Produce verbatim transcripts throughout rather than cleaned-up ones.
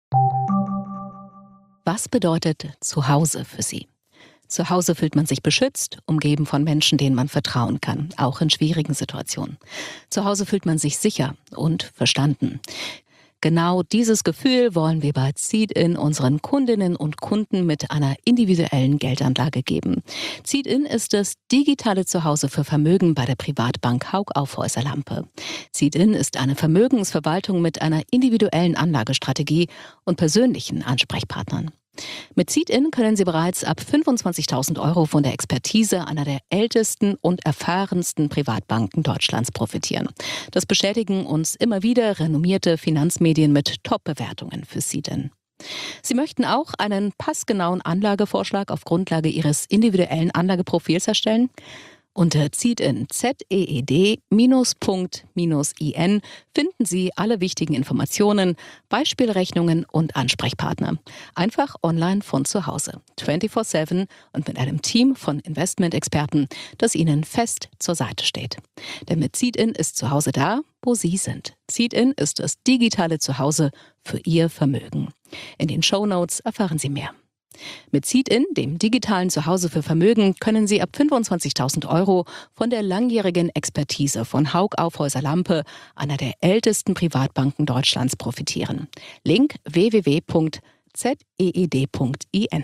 Was bedeutet Zuhause für Sie? Zu Hause fühlt man sich beschützt, umgeben von Menschen, denen man vertrauen kann, auch in schwierigen Situationen. Zu Hause fühlt man sich sicher und verstanden. Genau dieses Gefühl wollen wir bei Seed-In unseren Kundinnen und Kunden mit einer individuellen Geldanlage geben. Seed-In ist das digitale Zuhause für Vermögen bei der Privatbank Hauck Aufhäuser Lampe. Seed-In ist eine Vermögensverwaltung mit einer individuellen Anlagestrategie und persönlichen Ansprechpartnern. Mit Seed-In können Sie bereits ab fünfundzwanzigtausend Euro von der Expertise einer der ältesten und erfahrensten Privatbanken Deutschlands profitieren. Das bestätigen uns immer wieder renommierte Finanzmedien mit Top-Bewertungen für Seed-In. Sie möchten auch einen passgenauen Anlagevorschlag auf Grundlage Ihres individuellen Anlageprofils erstellen? Unter Seed-In, Z E E D Punkt I N finden Sie alle wichtigen Informationen, Beispielrechnungen und Ansprechpartner. Einfach online von zu Hause, vierundzwanzig sieben und mit einem Team von Investmentexperten, das Ihnen fest zur Seite steht. Denn mit Seed-In ist zu Hause da, wo Sie sind. Seed-In ist das digitale Zuhause für Ihr Vermögen. In den Shownotes erfahren Sie mehr. Mit Seed-In, dem digitalen Zuhause für Vermögen, können Sie ab fünfundzwanzigtausend Euro von der langjährigen Expertise von Hauck Aufhäuser Lampe, einer der ältesten Privatbanken Deutschlands, profitieren. Link w w w Punkt Z E E D Punkt I N.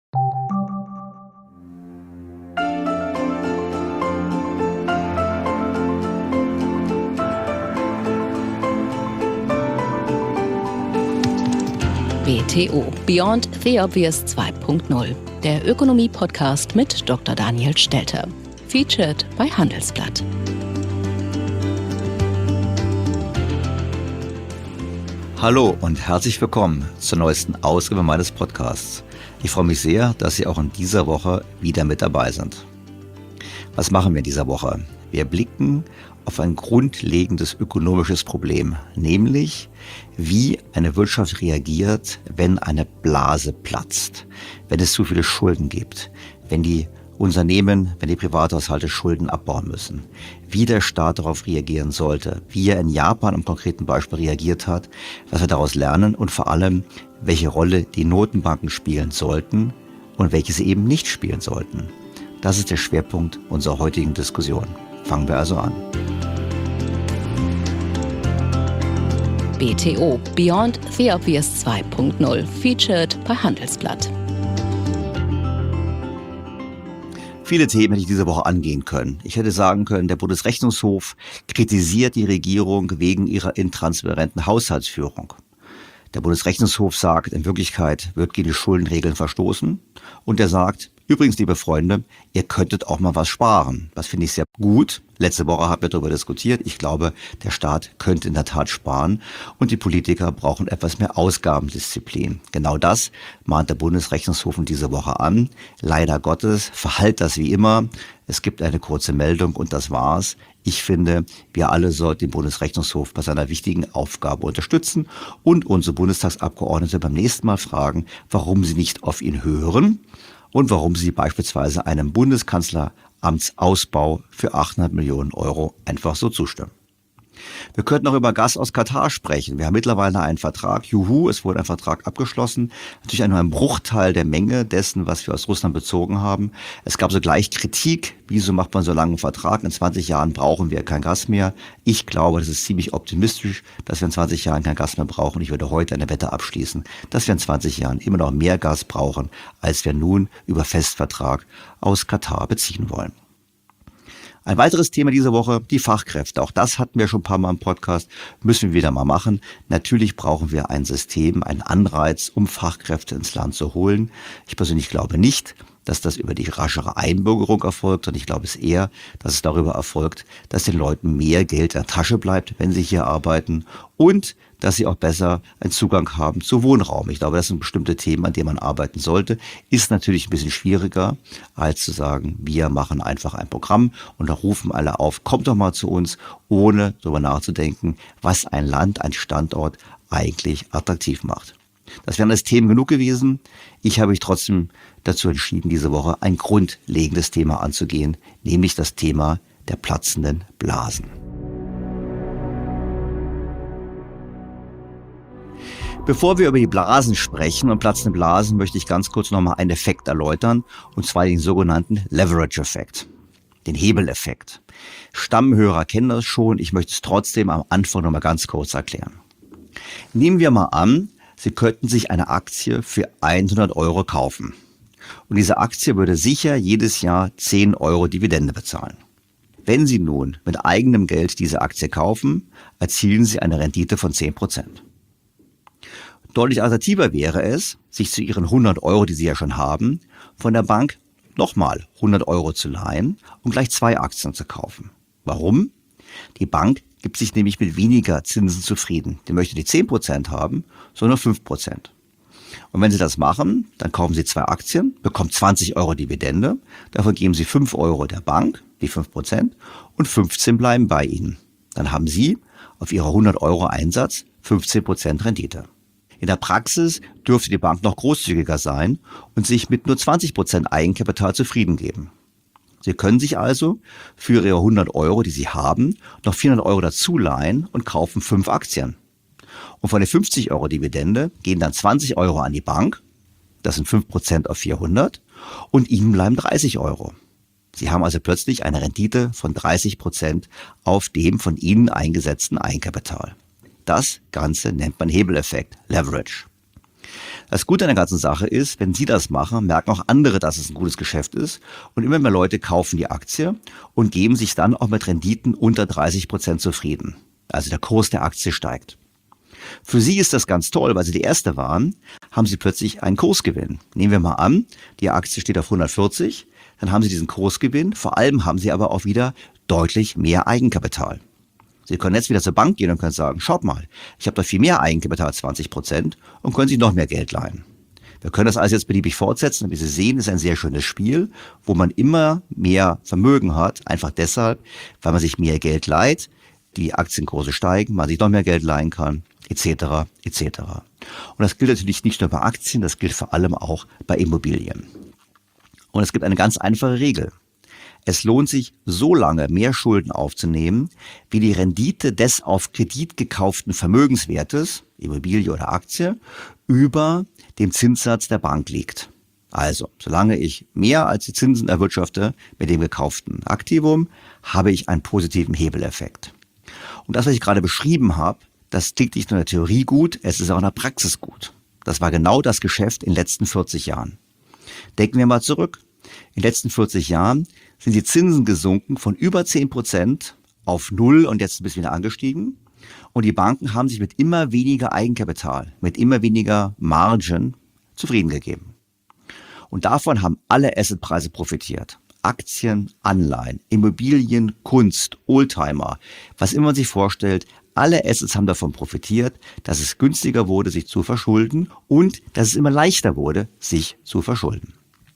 B T O, Beyond the Obvious zwei Punkt null, der Ökonomie-Podcast mit Doktor Daniel Stelter. Featured bei Handelsblatt. Hallo und herzlich willkommen zur neuesten Ausgabe meines Podcasts. Ich freue mich sehr, dass Sie auch in dieser Woche wieder mit dabei sind. Was machen wir in dieser Woche? Wir blicken auf ein grundlegendes ökonomisches Problem, nämlich wie eine Wirtschaft reagiert, wenn eine Blase platzt, wenn es zu viele Schulden gibt, wenn die Unternehmen, wenn die Privathaushalte Schulden abbauen müssen, wie der Staat darauf reagieren sollte, wie er in Japan im konkreten Beispiel reagiert hat, was wir daraus lernen und vor allem, welche Rolle die Notenbanken spielen sollten und welche sie eben nicht spielen sollten. Das ist der Schwerpunkt unserer heutigen Diskussion. Fangen wir also an. B T O, Beyond the Obvious zwei Punkt null, featured bei Handelsblatt. Viele Themen hätte ich diese Woche angehen können. Ich hätte sagen können, der Bundesrechnungshof kritisiert die Regierung wegen ihrer intransparenten Haushaltsführung. Der Bundesrechnungshof sagt, in Wirklichkeit wird gegen die Schuldenregeln verstoßen. Und er sagt, übrigens, liebe Freunde, ihr könntet auch mal was sparen. Das finde ich sehr gut. Letzte Woche haben wir darüber diskutiert. Ich glaube, der Staat könnte in der Tat sparen und die Politiker brauchen etwas mehr Ausgabendisziplin. Genau das mahnt der Bundesrechnungshof diese Woche an. Leider Gottes verhallt das wie immer. Es gibt eine kurze Meldung und das war's. Ich finde, wir alle sollten den Bundesrechnungshof bei seiner wichtigen Aufgabe unterstützen und unsere Bundestagsabgeordnete beim nächsten Mal fragen, warum sie nicht auf ihn hören und warum sie beispielsweise einem Bundeskanzleramtsausbau für achthundert Millionen Euro einfach so zustimmen. Wir könnten noch über Gas aus Katar sprechen. Wir haben mittlerweile einen Vertrag. Juhu, es wurde ein Vertrag abgeschlossen. Natürlich nur ein Bruchteil der Menge dessen, was wir aus Russland bezogen haben. Es gab sogleich Kritik. Wieso macht man so lange einen Vertrag? In zwanzig Jahren brauchen wir kein Gas mehr. Ich glaube, das ist ziemlich optimistisch, dass wir in zwanzig Jahren kein Gas mehr brauchen. Ich würde heute eine Wette abschließen, dass wir in zwanzig Jahren immer noch mehr Gas brauchen, als wir nun über Festvertrag aus Katar beziehen wollen. Ein weiteres Thema diese Woche, die Fachkräfte. Auch das hatten wir schon ein paar Mal im Podcast, müssen wir wieder mal machen. Natürlich brauchen wir ein System, einen Anreiz, um Fachkräfte ins Land zu holen. Ich persönlich glaube nicht, dass das über die raschere Einbürgerung erfolgt, sondern ich glaube es eher, dass es darüber erfolgt, dass den Leuten mehr Geld in der Tasche bleibt, wenn sie hier arbeiten und dass sie auch besser einen Zugang haben zu Wohnraum. Ich glaube, das sind bestimmte Themen, an denen man arbeiten sollte. Ist natürlich ein bisschen schwieriger, als zu sagen, wir machen einfach ein Programm und da rufen alle auf, kommt doch mal zu uns, ohne darüber nachzudenken, was ein Land, ein Standort eigentlich attraktiv macht. Das wären alles Themen genug gewesen. Ich habe mich trotzdem dazu entschieden, diese Woche ein grundlegendes Thema anzugehen, nämlich das Thema der platzenden Blasen. Bevor wir über die Blasen sprechen und platzende Blasen, möchte ich ganz kurz nochmal einen Effekt erläutern, und zwar den sogenannten Leverage-Effekt, den Hebeleffekt. Stammhörer kennen das schon, ich möchte es trotzdem am Anfang nochmal ganz kurz erklären. Nehmen wir mal an, Sie könnten sich eine Aktie für hundert Euro kaufen. Und diese Aktie würde sicher jedes Jahr zehn Euro Dividende bezahlen. Wenn Sie nun mit eigenem Geld diese Aktie kaufen, erzielen Sie eine Rendite von zehn Prozent. Deutlich attraktiver wäre es, sich zu Ihren hundert Euro, die Sie ja schon haben, von der Bank nochmal hundert Euro zu leihen und gleich zwei Aktien zu kaufen. Warum? Die Bank gibt sich nämlich mit weniger Zinsen zufrieden. Die möchte nicht zehn Prozent haben, sondern fünf Prozent. Und wenn Sie das machen, dann kaufen Sie zwei Aktien, bekommen zwanzig Euro Dividende, davon geben Sie fünf Euro der Bank, die fünf Prozent, und fünfzehn bleiben bei Ihnen. Dann haben Sie auf Ihre hundert Euro Einsatz fünfzehn Prozent Rendite. In der Praxis dürfte die Bank noch großzügiger sein und sich mit nur zwanzig Prozent Eigenkapital zufrieden geben. Sie können sich also für Ihre hundert Euro, die Sie haben, noch vierhundert Euro dazu leihen und kaufen fünf Aktien. Und von der fünfzig Euro Dividende gehen dann zwanzig Euro an die Bank, das sind fünf Prozent auf vierhundert, und Ihnen bleiben dreißig Euro. Sie haben also plötzlich eine Rendite von dreißig Prozent auf dem von Ihnen eingesetzten Eigenkapital. Das Ganze nennt man Hebeleffekt, Leverage. Das Gute an der ganzen Sache ist, wenn Sie das machen, merken auch andere, dass es ein gutes Geschäft ist, und immer mehr Leute kaufen die Aktie und geben sich dann auch mit Renditen unter dreißig Prozent zufrieden. Also der Kurs der Aktie steigt. Für Sie ist das ganz toll, weil Sie die Erste waren, haben Sie plötzlich einen Kursgewinn. Nehmen wir mal an, die Aktie steht auf hundertvierzig, dann haben Sie diesen Kursgewinn, vor allem haben Sie aber auch wieder deutlich mehr Eigenkapital. Sie können jetzt wieder zur Bank gehen und können sagen, schaut mal, ich habe da viel mehr Eigenkapital, zwanzig Prozent, und können sich noch mehr Geld leihen. Wir können das alles jetzt beliebig fortsetzen, und wie Sie sehen, ist ein sehr schönes Spiel, wo man immer mehr Vermögen hat, einfach deshalb, weil man sich mehr Geld leiht, die Aktienkurse steigen, man sich noch mehr Geld leihen kann, et cetera et cetera. Und das gilt natürlich nicht nur bei Aktien, das gilt vor allem auch bei Immobilien. Und es gibt eine ganz einfache Regel. Es lohnt sich, so lange mehr Schulden aufzunehmen, wie die Rendite des auf Kredit gekauften Vermögenswertes, Immobilie oder Aktie, über dem Zinssatz der Bank liegt. Also, solange ich mehr als die Zinsen erwirtschafte mit dem gekauften Aktivum, habe ich einen positiven Hebeleffekt. Und das, was ich gerade beschrieben habe, das klingt nicht nur in der Theorie gut, es ist auch in der Praxis gut. Das war genau das Geschäft in den letzten vierzig Jahren. Denken wir mal zurück. In den letzten vierzig Jahren sind die Zinsen gesunken von über zehn Prozent auf null und jetzt ein bisschen wieder angestiegen. Und die Banken haben sich mit immer weniger Eigenkapital, mit immer weniger Margen zufrieden gegeben. Und davon haben alle Assetpreise profitiert. Aktien, Anleihen, Immobilien, Kunst, Oldtimer, was immer man sich vorstellt, alle Assets haben davon profitiert, dass es günstiger wurde, sich zu verschulden, und dass es immer leichter wurde, sich zu verschulden.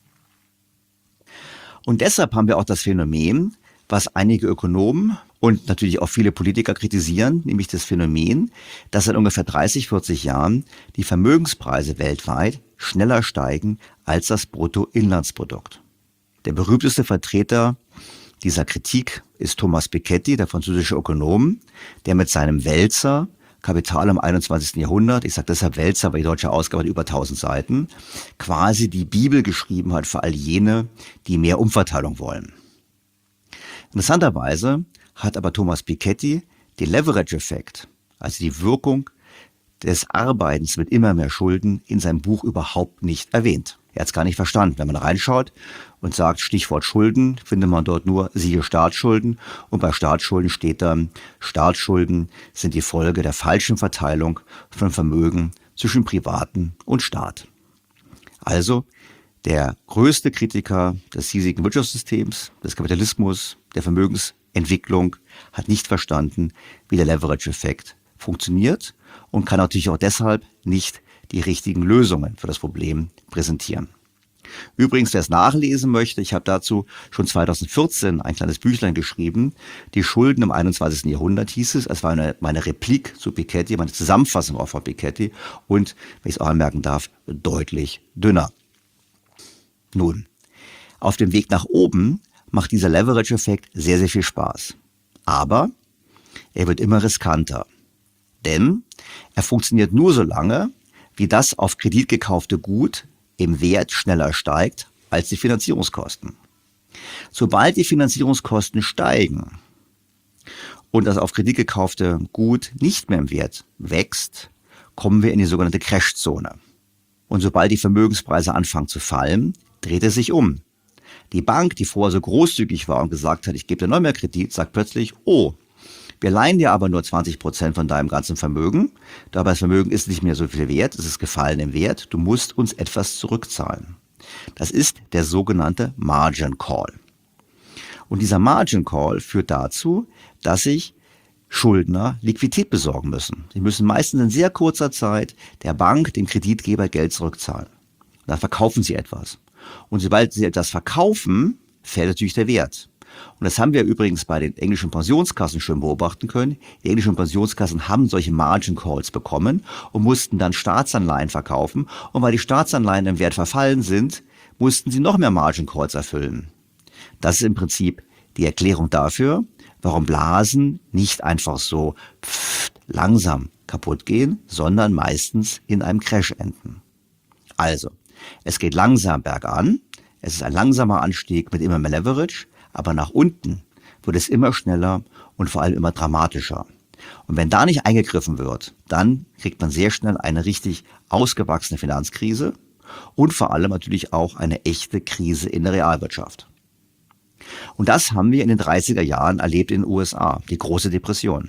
Und deshalb haben wir auch das Phänomen, was einige Ökonomen und natürlich auch viele Politiker kritisieren, nämlich das Phänomen, dass seit ungefähr dreißig, vierzig Jahren die Vermögenspreise weltweit schneller steigen als das Bruttoinlandsprodukt. Der berühmteste Vertreter dieser Kritik ist Thomas Piketty, der französische Ökonom, der mit seinem Wälzer Kapital im einundzwanzigsten Jahrhundert, ich sage deshalb Wälzer, weil die deutsche Ausgabe hat über tausend Seiten, quasi die Bibel geschrieben hat für all jene, die mehr Umverteilung wollen. Interessanterweise hat aber Thomas Piketty den Leverage-Effekt, also die Wirkung des Arbeitens mit immer mehr Schulden, in seinem Buch überhaupt nicht erwähnt. Er hat es gar nicht verstanden. Wenn man reinschaut und sagt Stichwort Schulden, findet man dort nur siehe Staatsschulden, und bei Staatsschulden steht dann, Staatsschulden sind die Folge der falschen Verteilung von Vermögen zwischen Privaten und Staat. Also der größte Kritiker des hiesigen Wirtschaftssystems, des Kapitalismus, der Vermögensentwicklung hat nicht verstanden, wie der Leverage-Effekt funktioniert, und kann natürlich auch deshalb nicht die richtigen Lösungen für das Problem präsentieren. Übrigens, wer es nachlesen möchte, ich habe dazu schon zweitausendvierzehn ein kleines Büchlein geschrieben. Die Schulden im einundzwanzigsten Jahrhundert hieß es. Es war eine, meine Replik zu Piketty, meine Zusammenfassung auch von Piketty, und, wenn ich es auch anmerken darf, deutlich dünner. Nun, auf dem Weg nach oben macht dieser Leverage-Effekt sehr, sehr viel Spaß. Aber er wird immer riskanter. Denn er funktioniert nur so lange, wie das auf Kredit gekaufte Gut im Wert schneller steigt als die Finanzierungskosten. Sobald die Finanzierungskosten steigen und das auf Kredit gekaufte Gut nicht mehr im Wert wächst, kommen wir in die sogenannte Crashzone. Und sobald die Vermögenspreise anfangen zu fallen, dreht es sich um. Die Bank, die vorher so großzügig war und gesagt hat, ich gebe dir noch mehr Kredit, sagt plötzlich, oh, wir leihen dir aber nur zwanzig Prozent von deinem ganzen Vermögen. Dabei das Vermögen ist nicht mehr so viel wert, es ist gefallen im Wert. Du musst uns etwas zurückzahlen. Das ist der sogenannte Margin Call. Und dieser Margin Call führt dazu, dass sich Schuldner Liquidität besorgen müssen. Sie müssen meistens in sehr kurzer Zeit der Bank, dem Kreditgeber Geld zurückzahlen. Und dann verkaufen sie etwas. Und sobald sie etwas verkaufen, fällt natürlich der Wert. Und das haben wir übrigens bei den englischen Pensionskassen schön beobachten können. Die englischen Pensionskassen haben solche Margin Calls bekommen und mussten dann Staatsanleihen verkaufen. Und weil die Staatsanleihen im Wert verfallen sind, mussten sie noch mehr Margin Calls erfüllen. Das ist im Prinzip die Erklärung dafür, warum Blasen nicht einfach so pft, langsam kaputt gehen, sondern meistens in einem Crash enden. Also, es geht langsam bergan, es ist ein langsamer Anstieg mit immer mehr Leverage, aber nach unten wird es immer schneller und vor allem immer dramatischer. Und wenn da nicht eingegriffen wird, dann kriegt man sehr schnell eine richtig ausgewachsene Finanzkrise und vor allem natürlich auch eine echte Krise in der Realwirtschaft. Und das haben wir in den dreißiger Jahren erlebt in den U S A, die große Depression.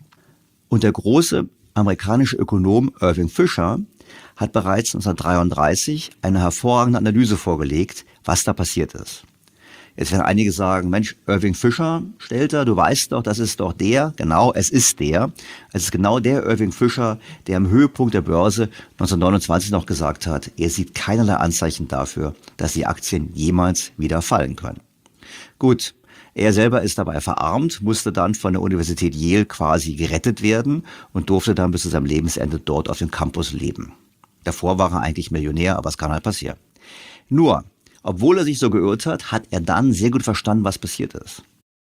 Und der große amerikanische Ökonom Irving Fisher hat bereits neunzehnhundertdreiunddreißig eine hervorragende Analyse vorgelegt, was da passiert ist. Jetzt werden einige sagen, Mensch, Irving Fisher, Stelter, du weißt doch, das ist doch der, genau, es ist der. Es ist genau der Irving Fisher, der am Höhepunkt der Börse neunzehnhundertneunundzwanzig noch gesagt hat, er sieht keinerlei Anzeichen dafür, dass die Aktien jemals wieder fallen können. Gut, er selber ist dabei verarmt, musste dann von der Universität Yale quasi gerettet werden und durfte dann bis zu seinem Lebensende dort auf dem Campus leben. Davor war er eigentlich Millionär, aber es kann halt passieren. Nur, obwohl er sich so geirrt hat, hat er dann sehr gut verstanden, was passiert ist.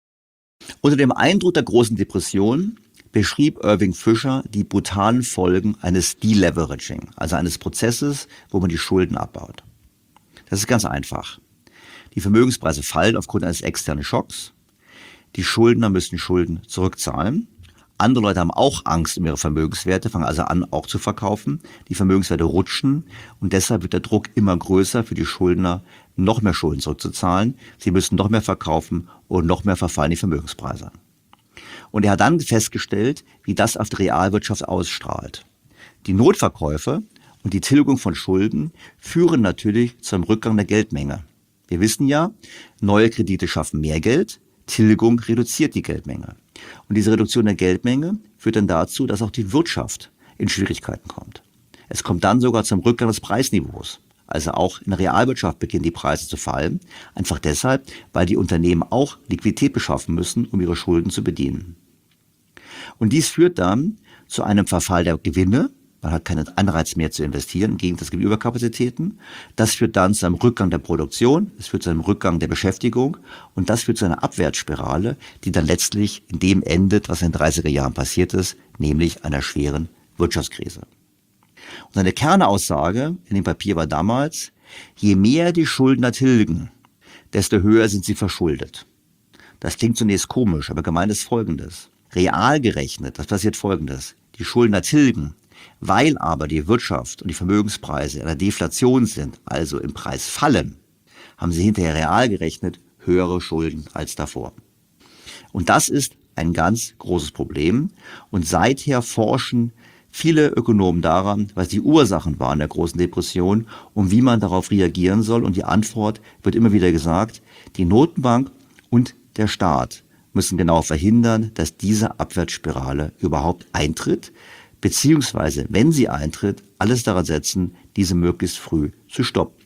Unter dem Eindruck der großen Depression beschrieb Irving Fisher die brutalen Folgen eines Deleveraging, also eines Prozesses, wo man die Schulden abbaut. Das ist ganz einfach. Die Vermögenspreise fallen aufgrund eines externen Schocks. Die Schuldner müssen Schulden zurückzahlen. Andere Leute haben auch Angst um ihre Vermögenswerte, fangen also an, auch zu verkaufen. Die Vermögenswerte rutschen und deshalb wird der Druck immer größer für die Schuldner, noch mehr Schulden zurückzuzahlen. Sie müssen noch mehr verkaufen und noch mehr verfallen die Vermögenspreise. Und er hat dann festgestellt, wie das auf die Realwirtschaft ausstrahlt. Die Notverkäufe und die Tilgung von Schulden führen natürlich zum Rückgang der Geldmenge. Wir wissen ja, neue Kredite schaffen mehr Geld, Tilgung reduziert die Geldmenge. Und diese Reduktion der Geldmenge führt dann dazu, dass auch die Wirtschaft in Schwierigkeiten kommt. Es kommt dann sogar zum Rückgang des Preisniveaus. Also auch in der Realwirtschaft beginnen die Preise zu fallen. Einfach deshalb, weil die Unternehmen auch Liquidität beschaffen müssen, um ihre Schulden zu bedienen. Und dies führt dann zu einem Verfall der Gewinne. Man hat keinen Anreiz mehr zu investieren, im Gegenteil, es gibt Überkapazitäten. Das führt dann zu einem Rückgang der Produktion, es führt zu einem Rückgang der Beschäftigung und das führt zu einer Abwärtsspirale, die dann letztlich in dem endet, was in den dreißiger Jahren passiert ist, nämlich einer schweren Wirtschaftskrise. Und seine Kernaussage in dem Papier war damals, je mehr die Schuldner tilgen, desto höher sind sie verschuldet. Das klingt zunächst komisch, aber gemeint ist Folgendes. Real gerechnet, das passiert Folgendes. Die Schuldner tilgen, weil aber die Wirtschaft und die Vermögenspreise in der Deflation sind, also im Preis fallen, haben sie hinterher real gerechnet höhere Schulden als davor. Und das ist ein ganz großes Problem. Und seither forschen viele Ökonomen daran, was die Ursachen waren der großen Depression und wie man darauf reagieren soll. Und die Antwort wird immer wieder gesagt, die Notenbank und der Staat müssen genau verhindern, dass diese Abwärtsspirale überhaupt eintritt, beziehungsweise, wenn sie eintritt, alles daran setzen, diese möglichst früh zu stoppen.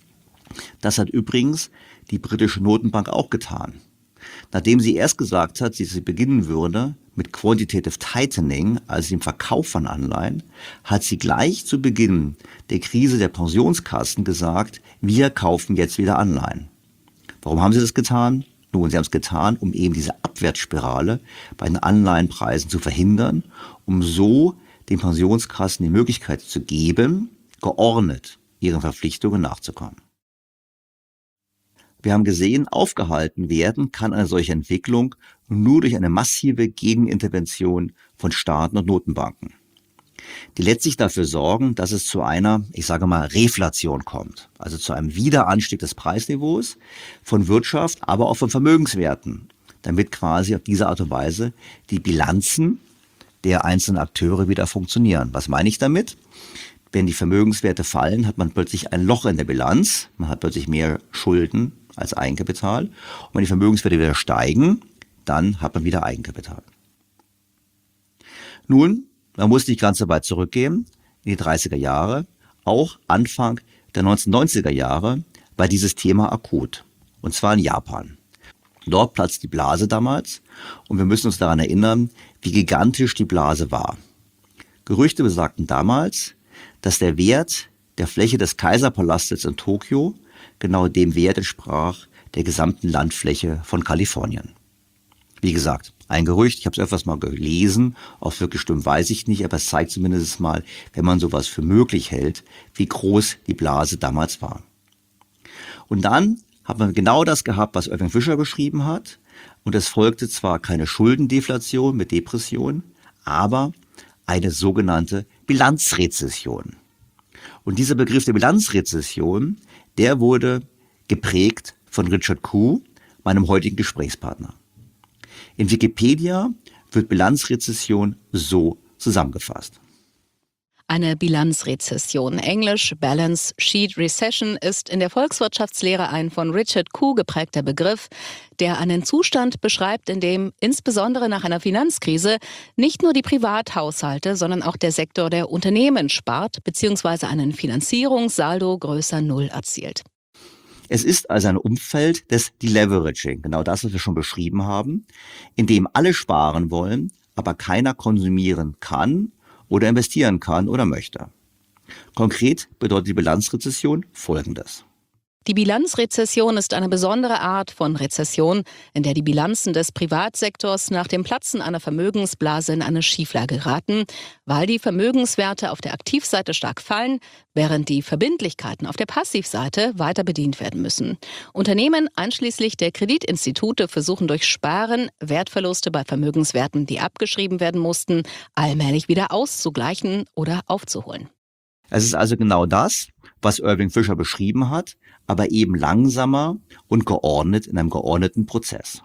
Das hat übrigens die britische Notenbank auch getan. Nachdem sie erst gesagt hat, dass sie beginnen würde mit Quantitative Tightening, also dem Verkauf von Anleihen, hat sie gleich zu Beginn der Krise der Pensionskassen gesagt, wir kaufen jetzt wieder Anleihen. Warum haben sie das getan? Nun, sie haben es getan, um eben diese Abwärtsspirale bei den Anleihenpreisen zu verhindern, um so den Pensionskassen die Möglichkeit zu geben, geordnet ihren Verpflichtungen nachzukommen. Wir haben gesehen, aufgehalten werden kann eine solche Entwicklung nur durch eine massive Gegenintervention von Staaten und Notenbanken, die letztlich dafür sorgen, dass es zu einer, ich sage mal, Reflation kommt, also zu einem Wiederanstieg des Preisniveaus von Wirtschaft, aber auch von Vermögenswerten, damit quasi auf diese Art und Weise die Bilanzen der einzelnen Akteure wieder funktionieren. Was meine ich damit? Wenn die Vermögenswerte fallen, hat man plötzlich ein Loch in der Bilanz, man hat plötzlich mehr Schulden als Eigenkapital. Und wenn die Vermögenswerte wieder steigen, dann hat man wieder Eigenkapital. Nun, man muss nicht ganz so weit zurückgehen, in die dreißiger Jahre, auch Anfang der neunzehnhundertneunziger Jahre war dieses Thema akut. Und zwar in Japan. Dort platzt die Blase damals und wir müssen uns daran erinnern, wie gigantisch die Blase war. Gerüchte besagten damals, dass der Wert der Fläche des Kaiserpalastes in Tokio genau dem Wert entsprach der gesamten Landfläche von Kalifornien. Wie gesagt, ein Gerücht, ich habe es öfters mal gelesen, ob wirklich stimmt, weiß ich nicht, aber es zeigt zumindest mal, wenn man sowas für möglich hält, wie groß die Blase damals war. Und dann hat man genau das gehabt, was Irving Fisher beschrieben hat. Und es folgte zwar keine Schuldendeflation mit Depression, aber eine sogenannte Bilanzrezession. Und dieser Begriff der Bilanzrezession, der wurde geprägt von Richard Koo, meinem heutigen Gesprächspartner. In Wikipedia wird Bilanzrezession so zusammengefasst. Eine Bilanzrezession, englisch Balance Sheet Recession, ist in der Volkswirtschaftslehre ein von Richard Koo geprägter Begriff, der einen Zustand beschreibt, in dem insbesondere nach einer Finanzkrise nicht nur die Privathaushalte, sondern auch der Sektor der Unternehmen spart bzw. einen Finanzierungssaldo größer Null erzielt. Es ist also ein Umfeld des Deleveraging, genau das, was wir schon beschrieben haben, in dem alle sparen wollen, aber keiner konsumieren kann oder investieren kann oder möchte. Konkret bedeutet die Bilanzrezession Folgendes. Die Bilanzrezession ist eine besondere Art von Rezession, in der die Bilanzen des Privatsektors nach dem Platzen einer Vermögensblase in eine Schieflage geraten, weil die Vermögenswerte auf der Aktivseite stark fallen, während die Verbindlichkeiten auf der Passivseite weiter bedient werden müssen. Unternehmen einschließlich der Kreditinstitute versuchen durch Sparen Wertverluste bei Vermögenswerten, die abgeschrieben werden mussten, allmählich wieder auszugleichen oder aufzuholen. Es ist also genau das, was Irving Fisher beschrieben hat, aber eben langsamer und geordnet in einem geordneten Prozess.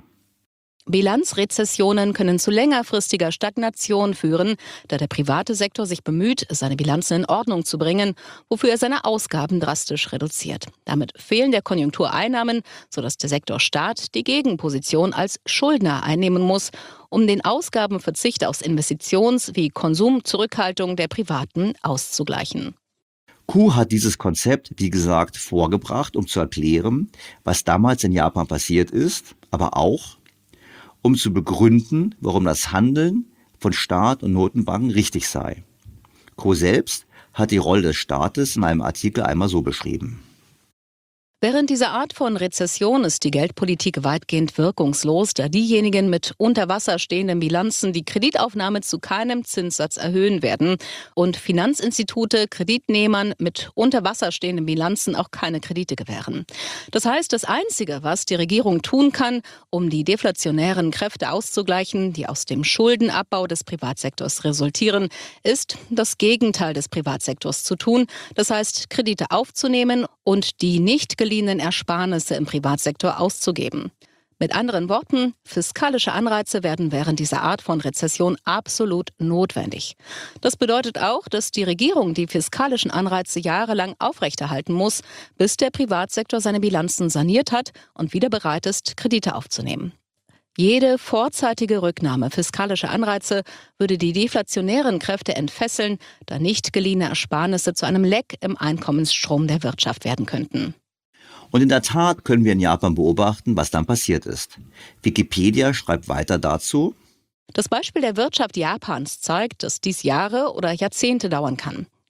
Bilanzrezessionen können zu längerfristiger Stagnation führen, da der private Sektor sich bemüht, seine Bilanzen in Ordnung zu bringen, wofür er seine Ausgaben drastisch reduziert. Damit fehlen der Konjunktur Einnahmen, sodass der Sektor Staat die Gegenposition als Schuldner einnehmen muss, um den Ausgabenverzicht aus Investitions- wie Konsumzurückhaltung der Privaten auszugleichen. Koo hat dieses Konzept, wie gesagt, vorgebracht, um zu erklären, was damals in Japan passiert ist, aber auch, um zu begründen, warum das Handeln von Staat und Notenbanken richtig sei. Koo selbst hat die Rolle des Staates in einem Artikel einmal so beschrieben. Während dieser Art von Rezession ist die Geldpolitik weitgehend wirkungslos, da diejenigen mit unter Wasser stehenden Bilanzen die Kreditaufnahme zu keinem Zinssatz erhöhen werden und Finanzinstitute Kreditnehmern mit unter Wasser stehenden Bilanzen auch keine Kredite gewähren. Das heißt, das Einzige, was die Regierung tun kann, um die deflationären Kräfte auszugleichen, die aus dem Schuldenabbau des Privatsektors resultieren, ist, das Gegenteil des Privatsektors zu tun, das heißt, Kredite aufzunehmen und die nicht geliehenen Ersparnisse im Privatsektor auszugeben. Mit anderen Worten, fiskalische Anreize werden während dieser Art von Rezession absolut notwendig. Das bedeutet auch, dass die Regierung die fiskalischen Anreize jahrelang aufrechterhalten muss, bis der Privatsektor seine Bilanzen saniert hat und wieder bereit ist, Kredite aufzunehmen. Jede vorzeitige Rücknahme fiskalischer Anreize würde die deflationären Kräfte entfesseln, da nicht geliehene Ersparnisse zu einem Leck im Einkommensstrom der Wirtschaft werden könnten. Und in der Tat können wir in Japan beobachten, was dann passiert ist. Wikipedia schreibt weiter dazu: Das Beispiel der Wirtschaft Japans zeigt, dass dies Jahre oder Jahrzehnte dauern kann.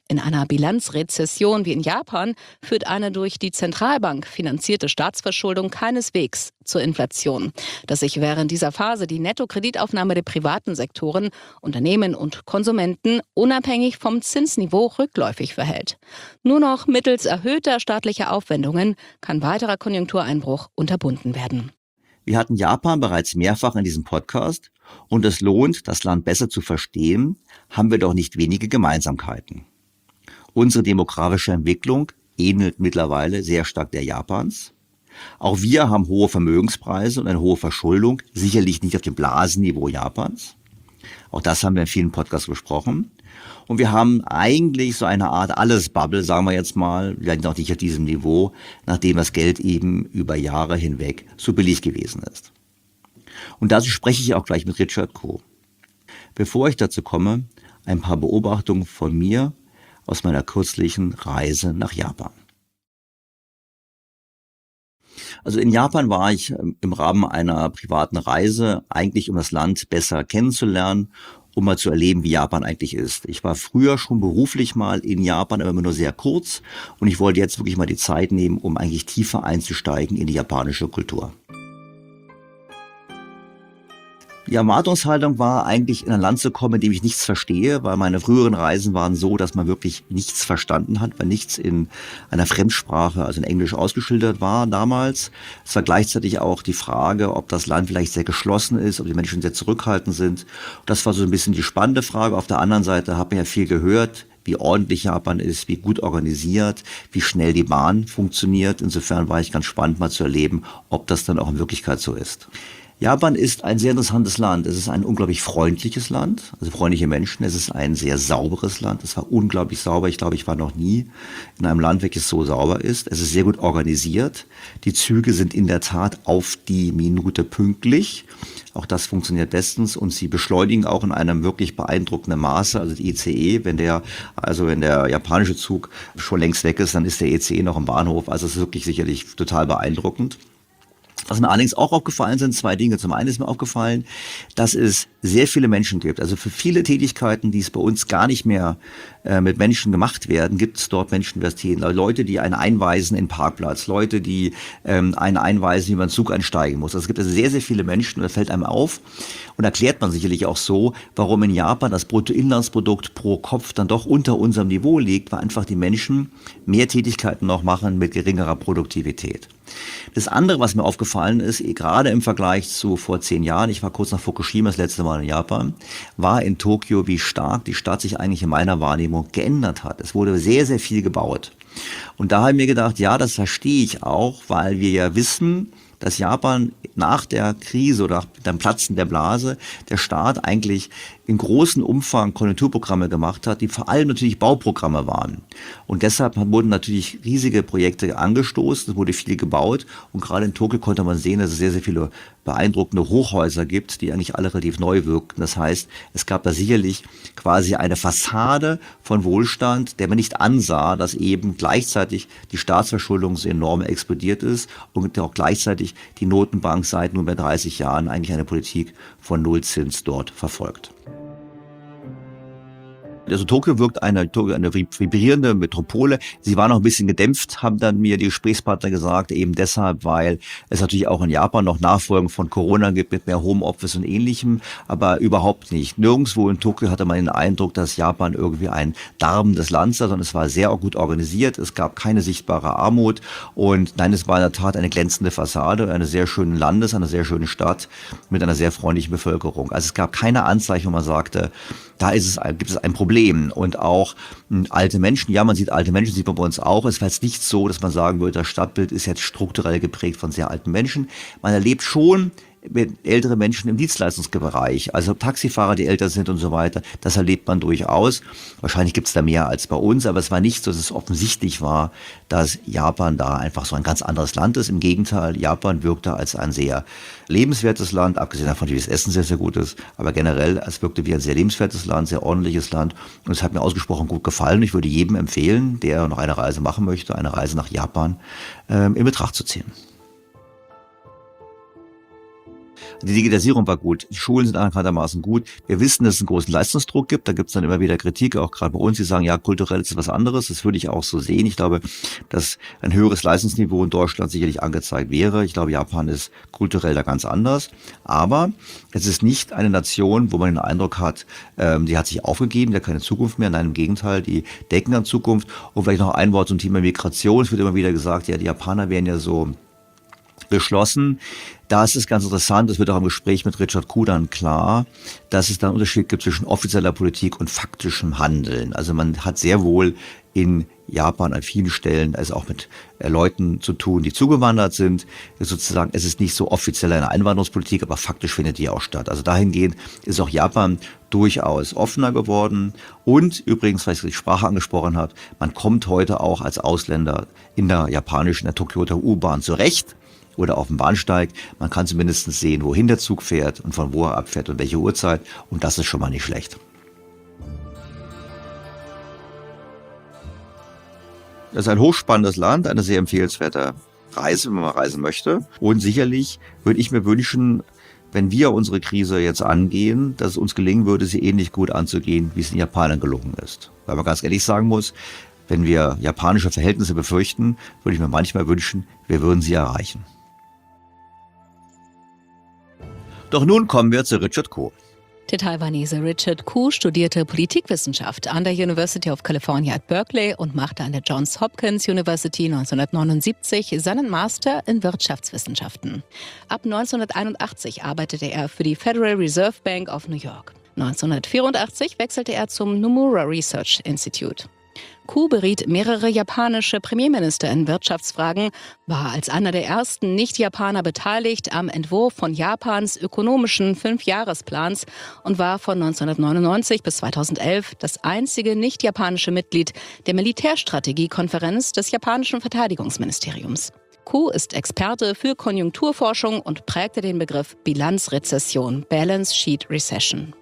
In einer Bilanzrezession wie in Japan führt eine durch die Zentralbank finanzierte Staatsverschuldung keineswegs zur Inflation. Dass sich während dieser Phase die Nettokreditaufnahme der privaten Sektoren, Unternehmen und Konsumenten unabhängig vom Zinsniveau rückläufig verhält. Nur noch mittels erhöhter staatlicher Aufwendungen kann weiterer Konjunktureinbruch unterbunden werden. Wir hatten Japan bereits mehrfach in diesem Podcast und es lohnt, das Land besser zu verstehen, haben wir doch nicht wenige Gemeinsamkeiten. Unsere demografische Entwicklung ähnelt mittlerweile sehr stark der Japans. Auch wir haben hohe Vermögenspreise und eine hohe Verschuldung, sicherlich nicht auf dem Blasenniveau Japans. Auch das haben wir in vielen Podcasts besprochen. Und wir haben eigentlich so eine Art Alles-Bubble, sagen wir jetzt mal, vielleicht noch nicht auf diesem Niveau, nachdem das Geld eben über Jahre hinweg so billig gewesen ist. Und dazu spreche ich auch gleich mit Richard Ko. Bevor ich dazu komme, ein paar Beobachtungen von mir aus meiner kürzlichen Reise nach Japan. Also in Japan war ich im Rahmen einer privaten Reise, eigentlich um das Land besser kennenzulernen, um mal zu erleben, wie Japan eigentlich ist. Ich war früher schon beruflich mal in Japan, aber immer nur sehr kurz. Und ich wollte jetzt wirklich mal die Zeit nehmen, um eigentlich tiefer einzusteigen in die japanische Kultur. Die Erwartungshaltung war eigentlich, in ein Land zu kommen, in dem ich nichts verstehe, weil meine früheren Reisen waren so, dass man wirklich nichts verstanden hat, weil nichts in einer Fremdsprache, also in Englisch, ausgeschildert war damals. Es war gleichzeitig auch die Frage, ob das Land vielleicht sehr geschlossen ist, ob die Menschen sehr zurückhaltend sind. Das war so ein bisschen die spannende Frage. Auf der anderen Seite hat man ja viel gehört, wie ordentlich Japan ist, wie gut organisiert, wie schnell die Bahn funktioniert. Insofern war ich ganz spannend, mal zu erleben, ob das dann auch in Wirklichkeit so ist. Japan ist ein sehr interessantes Land. Es ist ein unglaublich freundliches Land, also freundliche Menschen. Es ist ein sehr sauberes Land. Es war unglaublich sauber. Ich glaube, ich war noch nie in einem Land, welches so sauber ist. Es ist sehr gut organisiert. Die Züge sind in der Tat auf die Minute pünktlich. Auch das funktioniert bestens und sie beschleunigen auch in einem wirklich beeindruckenden Maße. Also die I C E, wenn der, also wenn der japanische Zug schon längst weg ist, dann ist der I C E noch im Bahnhof. Also es ist wirklich sicherlich total beeindruckend. Was mir allerdings auch aufgefallen sind, zwei Dinge. Zum einen ist mir aufgefallen, dass es sehr viele Menschen gibt. Also für viele Tätigkeiten, die es bei uns gar nicht mehr äh, mit Menschen gemacht werden, gibt es dort Menschenversitäten. Also Leute, die einen einweisen in den Parkplatz, Leute, die ähm, einen einweisen, wie man in den Zug einsteigen muss. Also es gibt also sehr, sehr viele Menschen und das fällt einem auf. Und erklärt man sicherlich auch so, warum in Japan das Bruttoinlandsprodukt pro Kopf dann doch unter unserem Niveau liegt, weil einfach die Menschen mehr Tätigkeiten noch machen mit geringerer Produktivität. Das andere, was mir aufgefallen ist, gerade im Vergleich zu vor zehn Jahren, ich war kurz nach Fukushima das letzte Mal in Japan, war in Tokio, wie stark die Stadt sich eigentlich in meiner Wahrnehmung geändert hat. Es wurde sehr, sehr viel gebaut. Und da habe ich mir gedacht, ja, das verstehe ich auch, weil wir ja wissen, dass Japan nach der Krise oder dem Platzen der Blase der Staat eigentlich in großem Umfang Konjunkturprogramme gemacht hat, die vor allem natürlich Bauprogramme waren. Und deshalb wurden natürlich riesige Projekte angestoßen, es wurde viel gebaut und gerade in Tokio konnte man sehen, dass es sehr, sehr viele beeindruckende Hochhäuser gibt, die eigentlich alle relativ neu wirkten. Das heißt, es gab da sicherlich quasi eine Fassade von Wohlstand, der man nicht ansah, dass eben gleichzeitig die Staatsverschuldung so enorm explodiert ist und auch gleichzeitig die Notenbank seit nunmehr dreißig Jahren eigentlich eine Politik von Nullzins dort verfolgt. Also Tokio wirkt eine, eine vibrierende Metropole. Sie war noch ein bisschen gedämpft, haben dann mir die Gesprächspartner gesagt, eben deshalb, weil es natürlich auch in Japan noch Nachfolgen von Corona gibt mit mehr Homeoffice und Ähnlichem, aber überhaupt nicht. Nirgendwo in Tokio hatte man den Eindruck, dass Japan irgendwie ein darbendes Land sei, sondern es war sehr gut organisiert, es gab keine sichtbare Armut und nein, es war in der Tat eine glänzende Fassade, eine sehr schöne Landes-, eine sehr schöne Stadt mit einer sehr freundlichen Bevölkerung. Also es gab keine Anzeichen, wo man sagte, da ist es, gibt es ein Problem. Und auch mh, alte Menschen, ja, man sieht alte Menschen, sieht man bei uns auch. Es war jetzt nicht so, dass man sagen würde, das Stadtbild ist jetzt strukturell geprägt von sehr alten Menschen. Man erlebt schon mit ältere Menschen im Dienstleistungsbereich, also Taxifahrer, die älter sind und so weiter, das erlebt man durchaus. Wahrscheinlich gibt es da mehr als bei uns, aber es war nicht so, dass es offensichtlich war, dass Japan da einfach so ein ganz anderes Land ist. Im Gegenteil, Japan wirkte als ein sehr lebenswertes Land, abgesehen davon, dass das Essen sehr, sehr gut ist, aber generell, es wirkte wie ein sehr lebenswertes Land, sehr ordentliches Land und es hat mir ausgesprochen gut gefallen. Ich würde jedem empfehlen, der noch eine Reise machen möchte, eine Reise nach Japan ähm, in Betracht zu ziehen. Die Digitalisierung war gut, die Schulen sind anerkanntermaßen gut. Wir wissen, dass es einen großen Leistungsdruck gibt. Da gibt es dann immer wieder Kritik, auch gerade bei uns, die sagen, ja, kulturell ist es was anderes. Das würde ich auch so sehen. Ich glaube, dass ein höheres Leistungsniveau in Deutschland sicherlich angezeigt wäre. Ich glaube, Japan ist kulturell da ganz anders. Aber es ist nicht eine Nation, wo man den Eindruck hat, ähm, die hat sich aufgegeben, die hat keine Zukunft mehr. Nein, im Gegenteil, die denken an Zukunft. Und vielleicht noch ein Wort zum Thema Migration. Es wird immer wieder gesagt, ja, die Japaner wären ja so beschlossen. Da ist es ganz interessant, das wird auch im Gespräch mit Richard Koo dann klar, dass es da einen Unterschied gibt zwischen offizieller Politik und faktischem Handeln. Also man hat sehr wohl in Japan an vielen Stellen also auch mit Leuten zu tun, die zugewandert sind. Sozusagen, es ist nicht so offiziell eine Einwanderungspolitik, aber faktisch findet die auch statt. Also dahingehend ist auch Japan durchaus offener geworden. Und übrigens, weil ich die Sprache angesprochen habe, man kommt heute auch als Ausländer in der japanischen, der Tokyoter U-Bahn zurecht. Oder auf dem Bahnsteig. Man kann zumindest sehen, wohin der Zug fährt und von wo er abfährt und welche Uhrzeit. Und das ist schon mal nicht schlecht. Das ist ein hochspannendes Land, eine sehr empfehlenswerte Reise, wenn man mal reisen möchte. Und sicherlich würde ich mir wünschen, wenn wir unsere Krise jetzt angehen, dass es uns gelingen würde, sie ähnlich gut anzugehen, wie es den Japanern gelungen ist. Weil man ganz ehrlich sagen muss, wenn wir japanische Verhältnisse befürchten, würde ich mir manchmal wünschen, wir würden sie erreichen. Doch nun kommen wir zu Richard Koo. Der Taiwanese Richard Koo studierte Politikwissenschaft an der University of California at Berkeley und machte an der Johns Hopkins University neunzehnhundertneunundsiebzig seinen Master in Wirtschaftswissenschaften. Ab neunzehnhunderteinundachtzig arbeitete er für die Federal Reserve Bank of New York. neunzehnhundertvierundachtzig wechselte er zum Nomura Research Institute. Koo beriet mehrere japanische Premierminister in Wirtschaftsfragen, war als einer der ersten Nicht-Japaner beteiligt am Entwurf von Japans ökonomischen Fünfjahresplans und war von neunzehnhundertneunundneunzig bis zweitausendelf das einzige nicht-japanische Mitglied der Militärstrategiekonferenz des japanischen Verteidigungsministeriums. Koo ist Experte für Konjunkturforschung und prägte den Begriff Bilanzrezession, Balance Sheet Recession.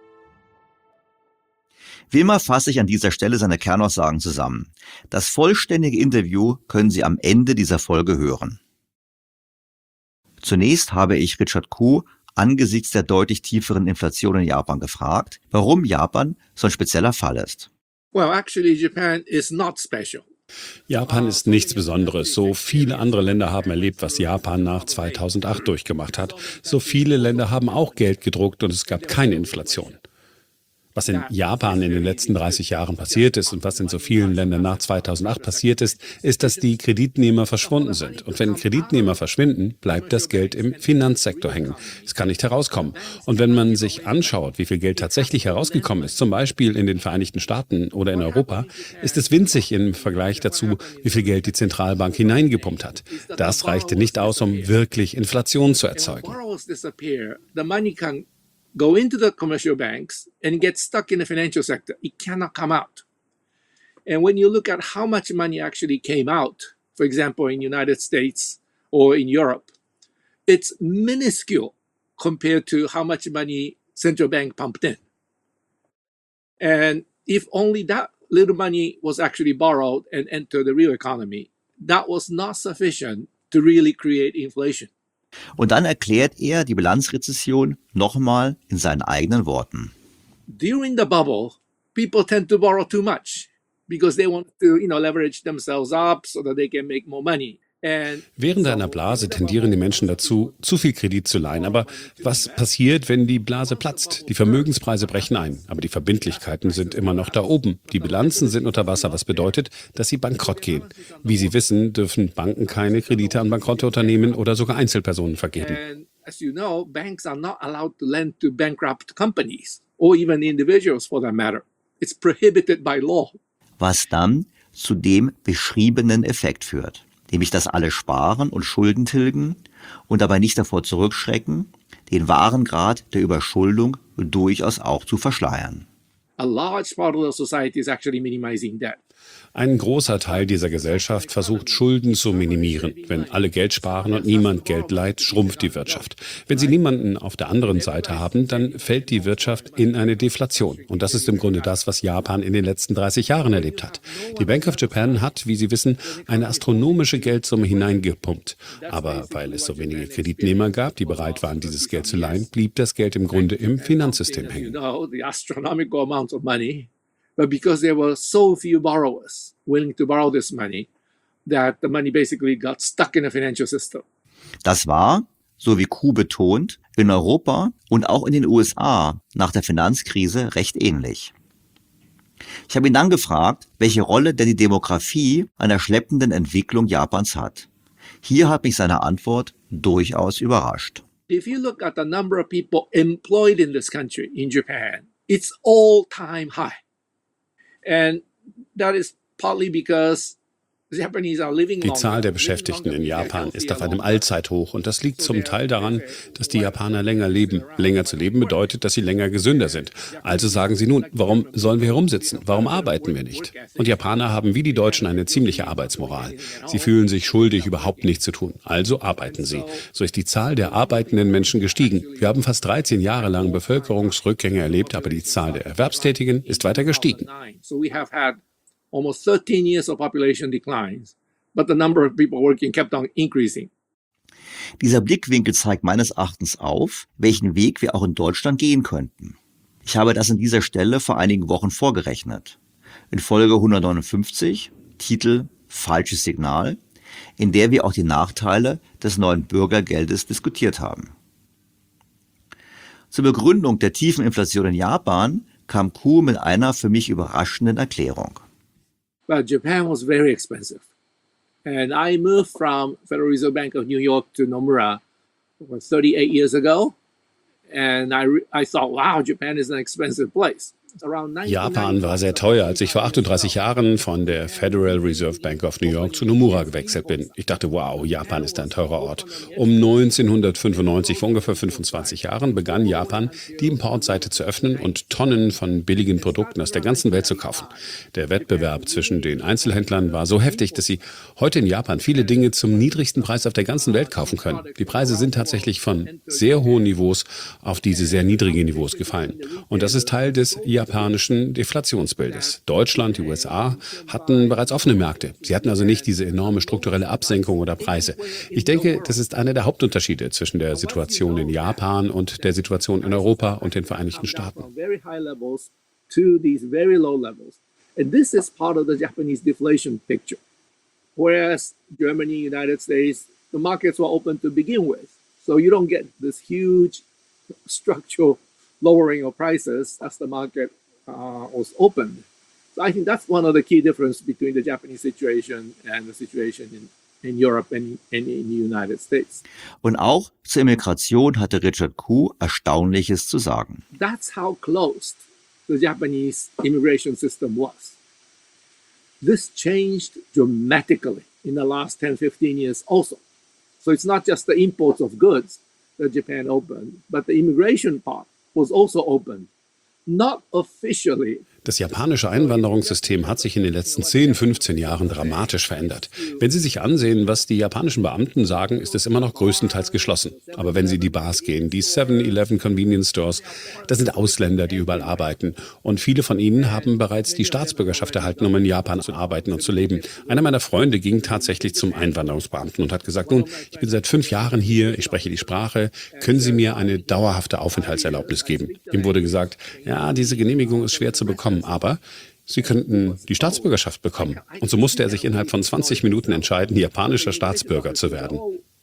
Wie immer fasse ich an dieser Stelle seine Kernaussagen zusammen. Das vollständige Interview können Sie am Ende dieser Folge hören. Zunächst habe ich Richard Koo angesichts der deutlich tieferen Inflation in Japan gefragt, warum Japan so ein spezieller Fall ist. Well, actually, Japan is not special. Japan ist nichts Besonderes. So viele andere Länder haben erlebt, was Japan nach zweitausendacht durchgemacht hat. So viele Länder haben auch Geld gedruckt und es gab keine Inflation. Was in Japan in den letzten dreißig Jahren passiert ist und was in so vielen Ländern nach zweitausendacht passiert ist, ist, dass die Kreditnehmer verschwunden sind. Und wenn Kreditnehmer verschwinden, bleibt das Geld im Finanzsektor hängen. Es kann nicht herauskommen. Und wenn man sich anschaut, wie viel Geld tatsächlich herausgekommen ist, zum Beispiel in den Vereinigten Staaten oder in Europa, ist es winzig im Vergleich dazu, wie viel Geld die Zentralbank hineingepumpt hat. Das reichte nicht aus, um wirklich Inflation zu erzeugen. Go into the commercial banks and get stuck in the financial sector. It cannot come out. And when you look at how much money actually came out, for example, in the United States or in Europe, it's minuscule compared to how much money central bank pumped in. And if only that little money was actually borrowed and entered the real economy, that was not sufficient to really create inflation. Und dann erklärt er die Bilanzrezession nochmal in seinen eigenen Worten. During the bubble, people tend to borrow too much because they want to, you know, leverage themselves up so that they can make more money. Während einer Blase tendieren die Menschen dazu, zu viel Kredit zu leihen. Aber was passiert, wenn die Blase platzt? Die Vermögenspreise brechen ein, aber die Verbindlichkeiten sind immer noch da oben. Die Bilanzen sind unter Wasser, was bedeutet, dass sie bankrott gehen. Wie Sie wissen, dürfen Banken keine Kredite an bankrotte Unternehmen oder sogar Einzelpersonen vergeben. And as you know, banks are not allowed to lend to bankrupt companies or even individuals for that matter. It's prohibited by law. Was dann zu dem beschriebenen Effekt führt. Nämlich, dass alle sparen und Schulden tilgen und dabei nicht davor zurückschrecken, den wahren Grad der Überschuldung durchaus auch zu verschleiern. A large part of the society is actually minimizing debt. Ein großer Teil dieser Gesellschaft versucht, Schulden zu minimieren. Wenn alle Geld sparen und niemand Geld leiht, schrumpft die Wirtschaft. Wenn Sie niemanden auf der anderen Seite haben, dann fällt die Wirtschaft in eine Deflation. Und das ist im Grunde das, was Japan in den letzten dreißig Jahren erlebt hat. Die Bank of Japan hat, wie Sie wissen, eine astronomische Geldsumme hineingepumpt. Aber weil es so wenige Kreditnehmer gab, die bereit waren, dieses Geld zu leihen, blieb das Geld im Grunde im Finanzsystem hängen. But because there were so few borrowers willing to borrow this money, that the money basically got stuck in the financial system. Das war, so wie Koo betont, in Europa und auch in den U S A nach der Finanzkrise recht ähnlich. Ich habe ihn dann gefragt, welche Rolle denn die Demografie an der schleppenden Entwicklung Japans hat. Hier hat mich seine Antwort durchaus überrascht. If you look at the number of people employed in this country, in Japan, it's all-time high. And that is partly because Die Zahl der Beschäftigten in Japan ist auf einem Allzeithoch und das liegt zum Teil daran, dass die Japaner länger leben. Länger zu leben bedeutet, dass sie länger gesünder sind. Also sagen sie nun, warum sollen wir herumsitzen? Warum arbeiten wir nicht? Und Japaner haben wie die Deutschen eine ziemliche Arbeitsmoral. Sie fühlen sich schuldig, überhaupt nichts zu tun. Also arbeiten sie. So ist die Zahl der arbeitenden Menschen gestiegen. Wir haben fast dreizehn Jahre lang Bevölkerungsrückgänge erlebt, aber die Zahl der Erwerbstätigen ist weiter gestiegen. Almost thirteen years of population declines, but the number of people working kept on increasing. Dieser Blickwinkel zeigt meines Erachtens auf, welchen Weg wir auch in Deutschland gehen könnten. Ich habe das an dieser Stelle vor einigen Wochen vorgerechnet. In Folge hundertneunundfünfzig, Titel Falsches Signal, in der wir auch die Nachteile des neuen Bürgergeldes diskutiert haben. Zur Begründung der tiefen Inflation in Japan kam Koo mit einer für mich überraschenden Erklärung. But Japan was very expensive. And I moved from Federal Reserve Bank of New York to Nomura thirty-eight years ago. And I, I thought, wow, Japan is an expensive place. Japan war sehr teuer, als ich vor achtunddreißig Jahren von der Federal Reserve Bank of New York zu Nomura gewechselt bin. Ich dachte, wow, Japan ist ein teurer Ort. Um neunzehnhundertfünfundneunzig, vor ungefähr fünfundzwanzig Jahren, begann Japan, die Importseite zu öffnen und Tonnen von billigen Produkten aus der ganzen Welt zu kaufen. Der Wettbewerb zwischen den Einzelhändlern war so heftig, dass sie heute in Japan viele Dinge zum niedrigsten Preis auf der ganzen Welt kaufen können. Die Preise sind tatsächlich von sehr hohen Niveaus auf diese sehr niedrigen Niveaus gefallen. Und das ist Teil des japanischen Deflationsbildes. Deutschland, die U S A hatten bereits offene Märkte. Sie hatten also nicht diese enorme strukturelle Absenkung oder Preise. Ich denke, das ist einer der Hauptunterschiede zwischen der Situation in Japan und der Situation in Europa und den Vereinigten Staaten. And this is part of the Japanese deflation picture. Whereas Germany, United States, the markets were open to begin with. So you don't get this huge structural lowering of prices as the market uh, was opened. So I think that's one of the key differences between the Japanese situation and the situation in, in Europe and, and in the United States. Und auch zur Immigration hatte Richard Koo Erstaunliches zu sagen. That's how closed the Japanese immigration system was. This changed dramatically in the last ten, fifteen years also. So it's not just the imports of goods that Japan opened, but the immigration part was also open, not officially. Das japanische Einwanderungssystem hat sich in den letzten zehn, fünfzehn Jahren dramatisch verändert. Wenn Sie sich ansehen, was die japanischen Beamten sagen, ist es immer noch größtenteils geschlossen. Aber wenn Sie in die Bars gehen, die seven eleven Convenience Stores, das sind Ausländer, die überall arbeiten. Und viele von ihnen haben bereits die Staatsbürgerschaft erhalten, um in Japan zu arbeiten und zu leben. Einer meiner Freunde ging tatsächlich zum Einwanderungsbeamten und hat gesagt, nun, ich bin seit fünf Jahren hier, ich spreche die Sprache, können Sie mir eine dauerhafte Aufenthaltserlaubnis geben? Ihm wurde gesagt, ja, diese Genehmigung ist schwer zu bekommen. Aber Sie könnten die Staatsbürgerschaft bekommen. Und so musste er sich innerhalb von zwanzig Minuten entscheiden, japanischer Staatsbürger zu werden.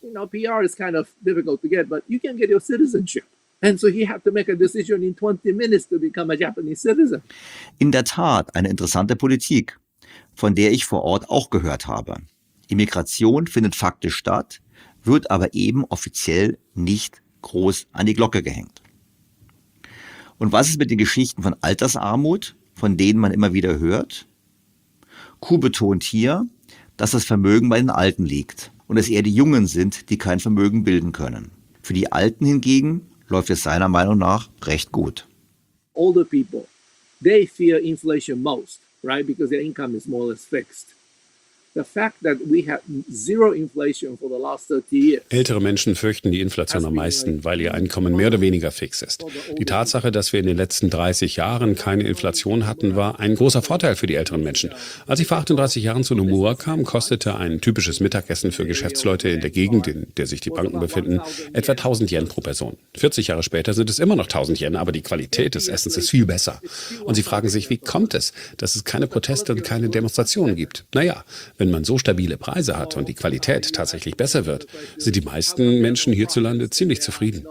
In der Tat eine interessante Politik, von der ich vor Ort auch gehört habe. Immigration findet faktisch statt, wird aber eben offiziell nicht groß an die Glocke gehängt. Und was ist mit den Geschichten von Altersarmut, von denen man immer wieder hört? Koo betont hier, dass das Vermögen bei den Alten liegt und es eher die Jungen sind, die kein Vermögen bilden können. Für die Alten hingegen läuft es seiner Meinung nach recht gut. Older people, they fear inflation most. right? Because their income is more or less fixed. The fact that we had zero inflation for the last thirty years. Ältere Menschen fürchten die Inflation am meisten, weil ihr Einkommen mehr oder weniger fix ist. Die Tatsache, dass wir in den letzten dreißig Jahren keine Inflation hatten, war ein großer Vorteil für die älteren Menschen. Als ich vor achtunddreißig Jahren zu Nomura kam, kostete ein typisches Mittagessen für Geschäftsleute in der Gegend, in der sich die Banken befinden, etwa tausend Yen pro Person. vierzig Jahre später sind es immer noch tausend Yen, aber die Qualität des Essens ist viel besser. Und sie fragen sich, wie kommt es, dass es keine Proteste und keine Demonstrationen gibt? Naja, wenn man so stabile Preise hat und die Qualität tatsächlich besser wird, sind die meisten Menschen hierzulande ziemlich zufrieden.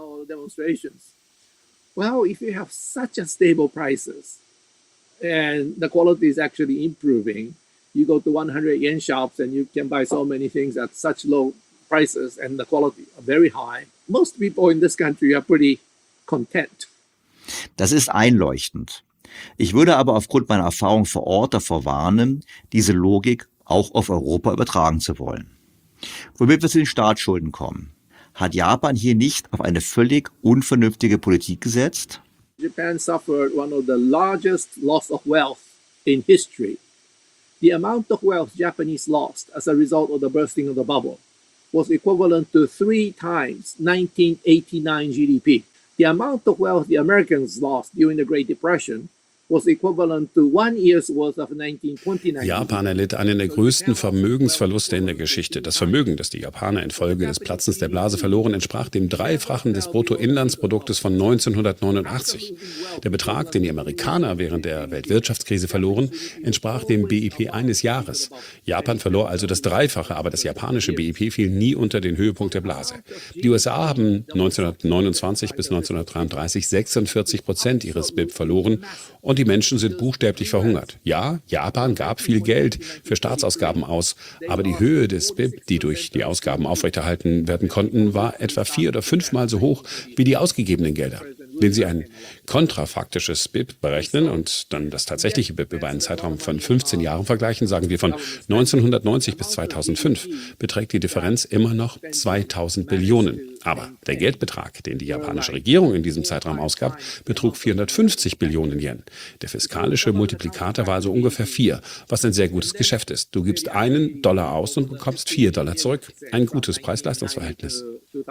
Well, if you have such a stable prices and the quality is actually improving, you go to hundred yen shops and you can buy so many things at such low prices and the quality are very high. Most people in this country are pretty content. Das ist einleuchtend. Ich würde aber aufgrund meiner Erfahrung vor Ort davor warnen, diese Logik auch auf Europa übertragen zu wollen. Womit wir zu den Staatsschulden kommen. Hat Japan hier nicht auf eine völlig unvernünftige Politik gesetzt? Japan suffered one of the largest loss of wealth in history. The amount of wealth Japanese lost as a result of the bursting of the bubble was equivalent to three times nineteen eighty-nine G D P. The amount of wealth the Americans lost during the Great Depression was equivalent to one year's worth of nineteen twenty-nine. Japan erlitt einen der größten Vermögensverluste in der Geschichte. Das Vermögen, das die Japaner infolge des Platzens der Blase verloren, entsprach dem Dreifachen des Bruttoinlandsproduktes von neunzehnhundertneunundachtzig. Der Betrag, den die Amerikaner während der Weltwirtschaftskrise verloren, entsprach dem B I P eines Jahres. Japan verlor also das Dreifache, aber das japanische B I P fiel nie unter den Höhepunkt der Blase. Die U S A haben neunzehnhundertneunundzwanzig bis neunzehnhundertdreiunddreißig sechsundvierzig Prozent ihres B I P verloren und die Menschen sind buchstäblich verhungert. Ja, Japan gab viel Geld für Staatsausgaben aus, aber die Höhe des B I P, die durch die Ausgaben aufrechterhalten werden konnten, war etwa vier- oder fünfmal so hoch wie die ausgegebenen Gelder. Wenn Sie ein kontrafaktisches B I P berechnen und dann das tatsächliche B I P über einen Zeitraum von fünfzehn Jahren vergleichen, sagen wir von neunzehnhundertneunzig bis zweitausendfünf, beträgt die Differenz immer noch zweitausend Billionen. Aber der Geldbetrag, den die japanische Regierung in diesem Zeitraum ausgab, betrug vierhundertfünfzig Billionen Yen. Der fiskalische Multiplikator war also ungefähr vier, was ein sehr gutes Geschäft ist. Du gibst einen Dollar aus und bekommst vier Dollar zurück. Ein gutes Preis-Leistungs-Verhältnis.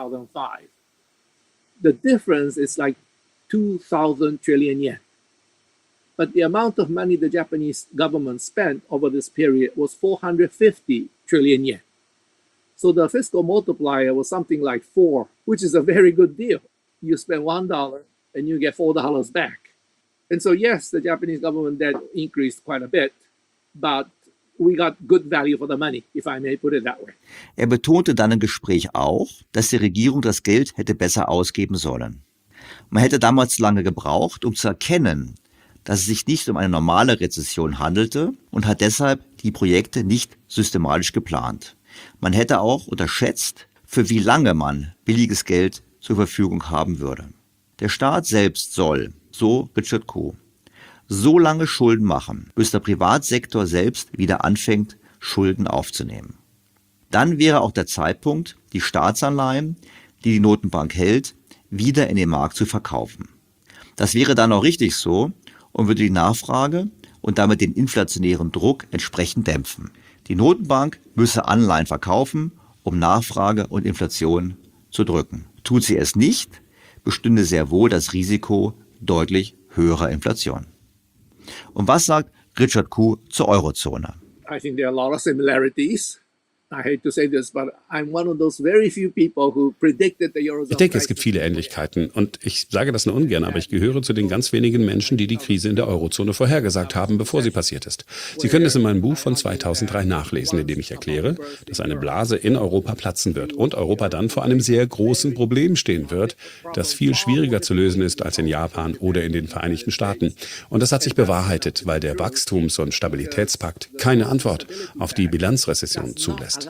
The difference is like two thousand trillion yen. But the amount of money the Japanese government spent over this period was four hundred fifty trillion yen. So the fiscal multiplier was something like four, which is a very good deal. You spend one dollar and you get four dollars back. And so yes, the Japanese government debt increased quite a bit, but we got good value for the money, if I may put it that way. Er betonte dann im Gespräch auch, dass die Regierung das Geld hätte besser ausgeben sollen. Man hätte damals lange gebraucht, um zu erkennen, dass es sich nicht um eine normale Rezession handelte und hat deshalb die Projekte nicht systematisch geplant. Man hätte auch unterschätzt, für wie lange man billiges Geld zur Verfügung haben würde. Der Staat selbst soll, so Richard Koo, so lange Schulden machen, bis der Privatsektor selbst wieder anfängt, Schulden aufzunehmen. Dann wäre auch der Zeitpunkt, die Staatsanleihen, die die Notenbank hält, wieder in den Markt zu verkaufen. Das wäre dann auch richtig so und würde die Nachfrage und damit den inflationären Druck entsprechend dämpfen. Die Notenbank müsse Anleihen verkaufen, um Nachfrage und Inflation zu drücken. Tut sie es nicht, bestünde sehr wohl das Risiko deutlich höherer Inflation. Und was sagt Richard Koo zur Eurozone? I think there are a lot of similarities. I hate to say this, but I'm one of those very few people who predicted the Eurozone. Ich denke, es gibt viele Ähnlichkeiten und ich sage das nur ungern, aber ich gehöre zu den ganz wenigen Menschen, die die Krise in der Eurozone vorhergesagt haben, bevor sie passiert ist. Sie können es in meinem Buch von zweitausenddrei nachlesen, in dem ich erkläre, dass eine Blase in Europa platzen wird und Europa dann vor einem sehr großen Problem stehen wird, das viel schwieriger zu lösen ist als in Japan oder in den Vereinigten Staaten. Und das hat sich bewahrheitet, weil der Wachstums- und Stabilitätspakt keine Antwort auf die Bilanzrezession zulässt.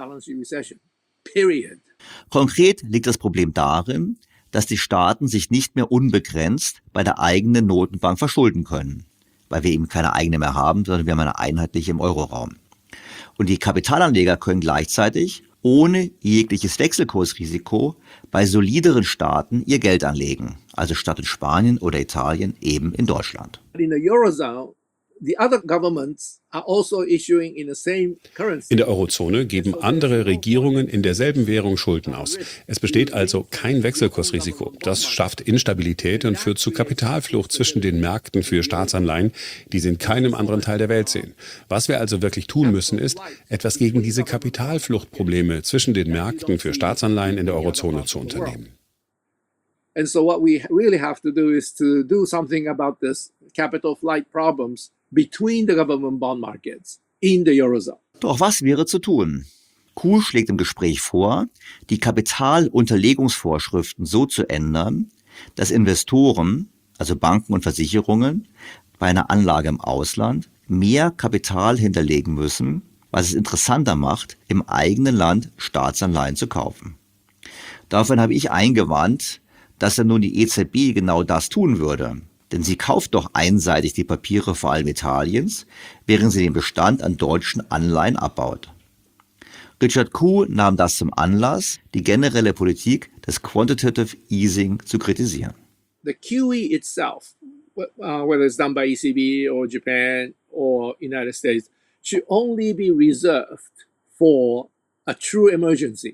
Konkret liegt das Problem darin, dass die Staaten sich nicht mehr unbegrenzt bei der eigenen Notenbank verschulden können, weil wir eben keine eigene mehr haben, sondern wir haben eine einheitliche im Euroraum. Und die Kapitalanleger können gleichzeitig ohne jegliches Wechselkursrisiko bei solideren Staaten ihr Geld anlegen, also statt in Spanien oder Italien eben in Deutschland. In the Eurozone, the other governments are also issuing in the same currency. In der Eurozone geben andere Regierungen in derselben Währung Schulden aus. Es besteht also kein Wechselkursrisiko. Das schafft Instabilität und führt zu Kapitalflucht zwischen den Märkten für Staatsanleihen, die sie in keinem anderen Teil der Welt sehen. Was wir also wirklich tun müssen, ist, etwas gegen diese Kapitalfluchtprobleme zwischen den Märkten für Staatsanleihen in der Eurozone zu unternehmen. And so what we really have to do is to do something about this capital flight problems between the government bond markets in the Eurozone. Doch was wäre zu tun? Kuh schlägt im Gespräch vor, die Kapitalunterlegungsvorschriften so zu ändern, dass Investoren, also Banken und Versicherungen, bei einer Anlage im Ausland mehr Kapital hinterlegen müssen, was es interessanter macht, im eigenen Land Staatsanleihen zu kaufen. Daraufhin habe ich eingewandt, dass ja nun die E Z B genau das tun würde. Denn sie kauft doch einseitig die Papiere vor allem Italiens, während sie den Bestand an deutschen Anleihen abbaut. Richard Koo nahm das zum Anlass, die generelle Politik des Quantitative Easing zu kritisieren. The Q E itself, uh, whether it's done by E C B or Japan or United States, should only be reserved for a true emergency.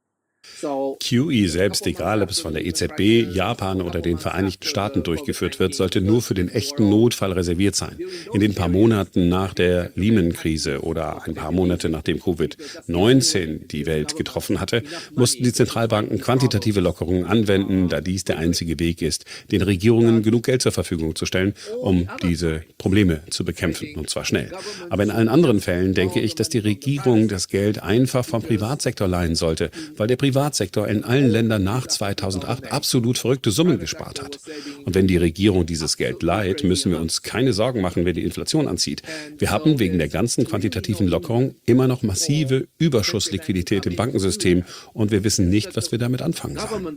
Q E selbst, egal ob es von der E Z B, Japan oder den Vereinigten Staaten durchgeführt wird, sollte nur für den echten Notfall reserviert sein. In den paar Monaten nach der Lehman-Krise oder ein paar Monate nachdem Covid neunzehn die Welt getroffen hatte, mussten die Zentralbanken quantitative Lockerungen anwenden, da dies der einzige Weg ist, den Regierungen genug Geld zur Verfügung zu stellen, um diese Probleme zu bekämpfen, und zwar schnell. Aber in allen anderen Fällen denke ich, dass die Regierung das Geld einfach vom Privatsektor leihen sollte, weil der Privatsektor Privatsektor in allen Ländern nach zweitausendacht absolut verrückte Summen gespart hat. Und wenn die Regierung dieses Geld leiht, müssen wir uns keine Sorgen machen, wenn die Inflation anzieht. Wir haben wegen der ganzen quantitativen Lockerung immer noch massive Überschussliquidität im Bankensystem und wir wissen nicht, was wir damit anfangen sollen.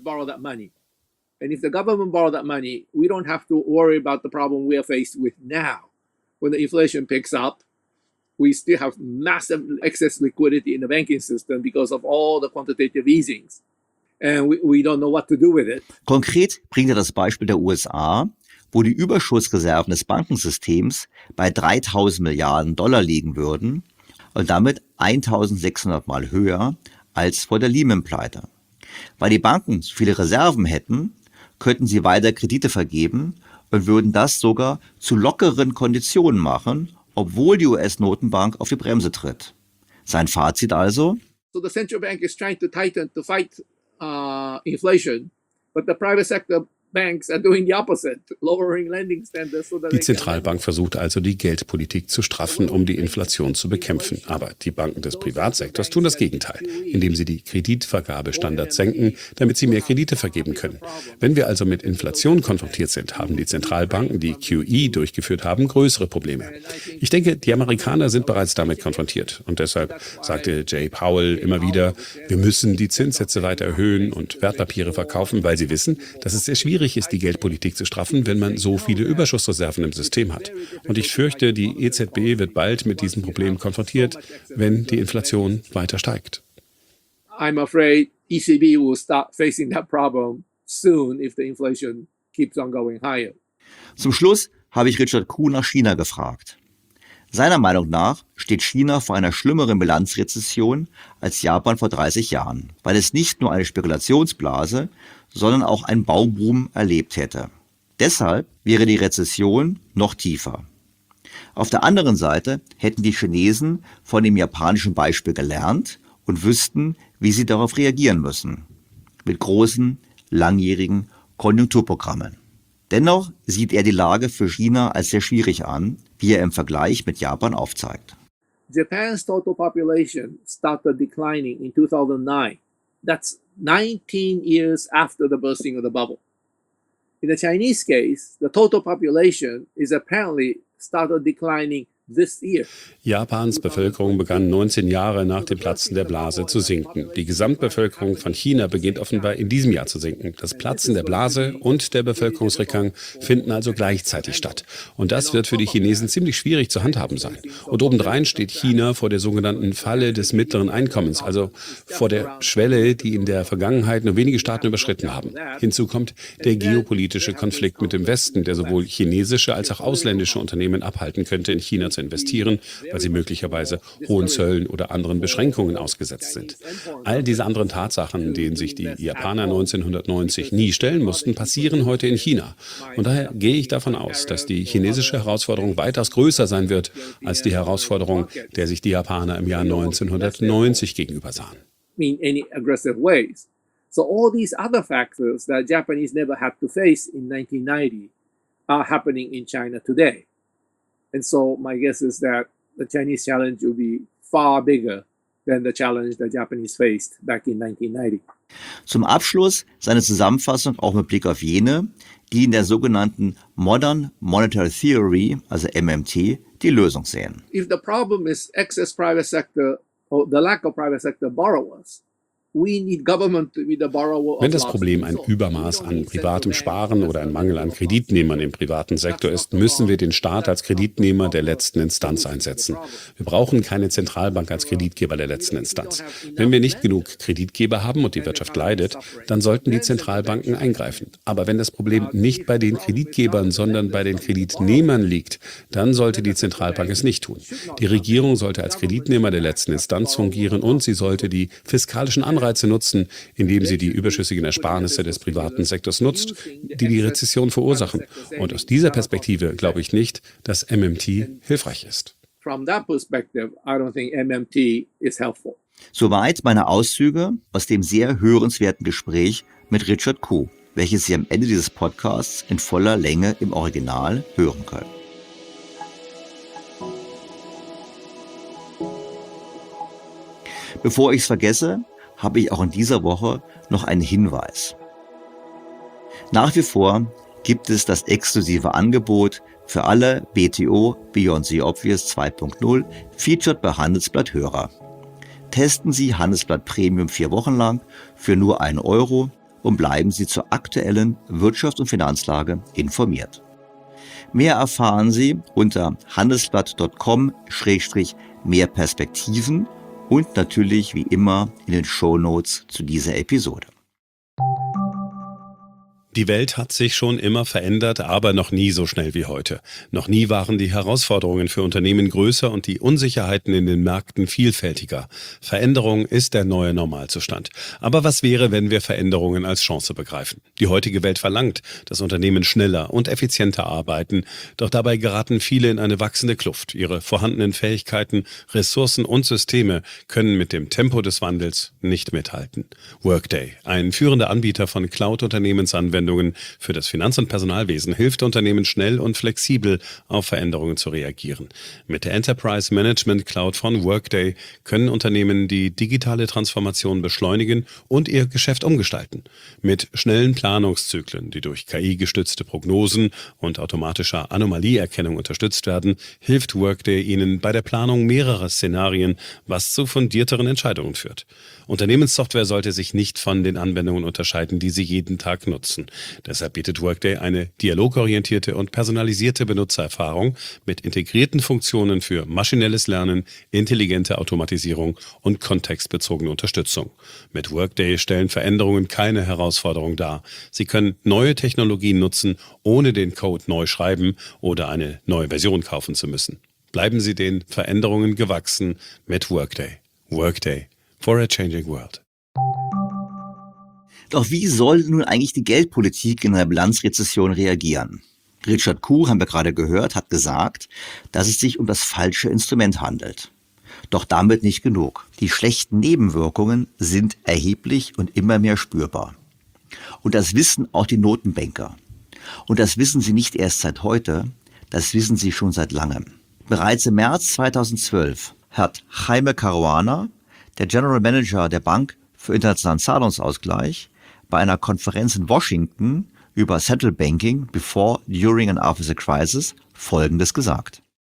And if the government borrow that money, we don't have to worry about the problem we are faced with now. When the inflation picks up, we still have massive excess liquidity in the banking system because of all the quantitative easings. And we, we don't know what to do with it. Konkret bringt er das Beispiel der U S A, wo die Überschussreserven des Bankensystems bei dreitausend Milliarden Dollar liegen würden und damit eintausendsechshundert Mal höher als vor der Lehman-Pleite. Weil die Banken so viele Reserven hätten, könnten sie weiter Kredite vergeben und würden das sogar zu lockeren Konditionen machen, obwohl die U S-Notenbank auf die Bremse tritt. Sein Fazit also: So the central bank is trying to tighten to fight uh, inflation, but the private sector banks are doing the opposite, lowering lending standards so that Die Zentralbank versucht also, die Geldpolitik zu straffen, um die Inflation zu bekämpfen. Aber die Banken des Privatsektors tun das Gegenteil, indem sie die Kreditvergabestandards senken, damit sie mehr Kredite vergeben können. Wenn wir also mit Inflation konfrontiert sind, haben die Zentralbanken, die Q E durchgeführt haben, größere Probleme. Ich denke, die Amerikaner sind bereits damit konfrontiert. Und deshalb sagte Jay Powell immer wieder, wir müssen die Zinssätze weiter erhöhen und Wertpapiere verkaufen, weil sie wissen, dass es sehr schwierig ist, die Geldpolitik zu straffen, wenn man so viele Überschussreserven im System hat. Und ich fürchte, die E Z B wird bald mit diesem Problem konfrontiert, wenn die Inflation weiter steigt. I'm afraid E C B will start facing that problem soon if the inflation keeps on going higher. Zum Schluss habe ich Richard Koo nach China gefragt. Seiner Meinung nach steht China vor einer schlimmeren Bilanzrezession als Japan vor dreißig Jahren, weil es nicht nur eine Spekulationsblase, sondern auch einen Bauboom erlebt hätte. Deshalb wäre die Rezession noch tiefer. Auf der anderen Seite hätten die Chinesen von dem japanischen Beispiel gelernt und wüssten, wie sie darauf reagieren müssen. Mit großen, langjährigen Konjunkturprogrammen. Dennoch sieht er die Lage für China als sehr schwierig an, wie er im Vergleich mit Japan aufzeigt. Japan's total population started declining in two thousand nine. That's nineteen years after the bursting of the bubble. In the Chinese case, the total population is apparently started declining this year. Japans Bevölkerung begann neunzehn Jahre nach dem Platzen der Blase zu sinken. Die Gesamtbevölkerung von China beginnt offenbar in diesem Jahr zu sinken. Das Platzen der Blase und der Bevölkerungsrückgang finden also gleichzeitig statt. Und das wird für die Chinesen ziemlich schwierig zu handhaben sein. Und obendrein steht China vor der sogenannten Falle des mittleren Einkommens, also vor der Schwelle, die in der Vergangenheit nur wenige Staaten überschritten haben. Hinzu kommt der geopolitische Konflikt mit dem Westen, der sowohl chinesische als auch ausländische Unternehmen abhalten könnte, in China zu investieren, weil sie möglicherweise hohen Zöllen oder anderen Beschränkungen ausgesetzt sind. All diese anderen Tatsachen, denen sich die Japaner neunzehnhundertneunzig nie stellen mussten, passieren heute in China. Und daher gehe ich davon aus, dass die chinesische Herausforderung weitaus größer sein wird als die Herausforderung, der sich die Japaner im Jahr neunzehnhundertneunzig gegenüber sahen. In any aggressive ways. So all these other factors that Japanese never had to face in nineteen ninety are happening in China today. And so my guess is that the Chinese challenge will be far bigger than the challenge the Japanese faced back in nineteen ninety. Zum Abschluss seine Zusammenfassung auch mit Blick auf jene, die in der sogenannten Modern Monetary Theory, also M M T, die Lösung sehen. If the problem is excess private sector or the lack of private sector borrowers, wenn das Problem ein Übermaß an privatem Sparen oder ein Mangel an Kreditnehmern im privaten Sektor ist, müssen wir den Staat als Kreditnehmer der letzten Instanz einsetzen. Wir brauchen keine Zentralbank als Kreditgeber der letzten Instanz. Wenn wir nicht genug Kreditgeber haben und die Wirtschaft leidet, dann sollten die Zentralbanken eingreifen. Aber wenn das Problem nicht bei den Kreditgebern, sondern bei den Kreditnehmern liegt, dann sollte die Zentralbank es nicht tun. Die Regierung sollte als Kreditnehmer der letzten Instanz fungieren und sie sollte die fiskalischen Anreize nutzen, indem sie die überschüssigen Ersparnisse des privaten Sektors nutzt, die die Rezession verursachen. Und aus dieser Perspektive glaube ich nicht, dass M M T hilfreich ist. From that perspective, I don't think M M T is helpful. Soweit meine Auszüge aus dem sehr hörenswerten Gespräch mit Richard Koo, welches Sie am Ende dieses Podcasts in voller Länge im Original hören können. Bevor ich es vergesse, habe ich auch in dieser Woche noch einen Hinweis. Nach wie vor gibt es das exklusive Angebot für alle B T O Beyond the Obvious zwei Punkt null Featured bei Handelsblatt Hörer. Testen Sie Handelsblatt Premium vier Wochen lang für nur einen Euro und bleiben Sie zur aktuellen Wirtschafts- und Finanzlage informiert. Mehr erfahren Sie unter handelsblatt punkt com Schrägstrich mehr Perspektiven und natürlich wie immer in den Shownotes zu dieser Episode. Die Welt hat sich schon immer verändert, aber noch nie so schnell wie heute. Noch nie waren die Herausforderungen für Unternehmen größer und die Unsicherheiten in den Märkten vielfältiger. Veränderung ist der neue Normalzustand. Aber was wäre, wenn wir Veränderungen als Chance begreifen? Die heutige Welt verlangt, dass Unternehmen schneller und effizienter arbeiten, doch dabei geraten viele in eine wachsende Kluft. Ihre vorhandenen Fähigkeiten, Ressourcen und Systeme können mit dem Tempo des Wandels nicht mithalten. Workday, ein führender Anbieter von Cloud-Unternehmensanwendungen für das Finanz- und Personalwesen, hilft Unternehmen schnell und flexibel auf Veränderungen zu reagieren. Mit der Enterprise Management Cloud von Workday können Unternehmen die digitale Transformation beschleunigen und ihr Geschäft umgestalten. Mit schnellen Planungszyklen, die durch K I-gestützte Prognosen und automatischer Anomalieerkennung unterstützt werden, hilft Workday Ihnen bei der Planung mehrerer Szenarien, was zu fundierteren Entscheidungen führt. Unternehmenssoftware sollte sich nicht von den Anwendungen unterscheiden, die Sie jeden Tag nutzen. Deshalb bietet Workday eine dialogorientierte und personalisierte Benutzererfahrung mit integrierten Funktionen für maschinelles Lernen, intelligente Automatisierung und kontextbezogene Unterstützung. Mit Workday stellen Veränderungen keine Herausforderung dar. Sie können neue Technologien nutzen, ohne den Code neu schreiben oder eine neue Version kaufen zu müssen. Bleiben Sie den Veränderungen gewachsen mit Workday. Workday for a changing world. Doch wie soll nun eigentlich die Geldpolitik in einer Bilanzrezession reagieren? Richard Koo, haben wir gerade gehört, hat gesagt, dass es sich um das falsche Instrument handelt. Doch damit nicht genug. Die schlechten Nebenwirkungen sind erheblich und immer mehr spürbar. Und das wissen auch die Notenbanker. Und das wissen sie nicht erst seit heute, das wissen sie schon seit langem. Bereits im März zweitausendzwölf hat Jaime Caruana, der General Manager der Bank für internationalen Zahlungsausgleich, bei einer Konferenz in Washington über Central Banking before, during and after the crisis Folgendes gesagt.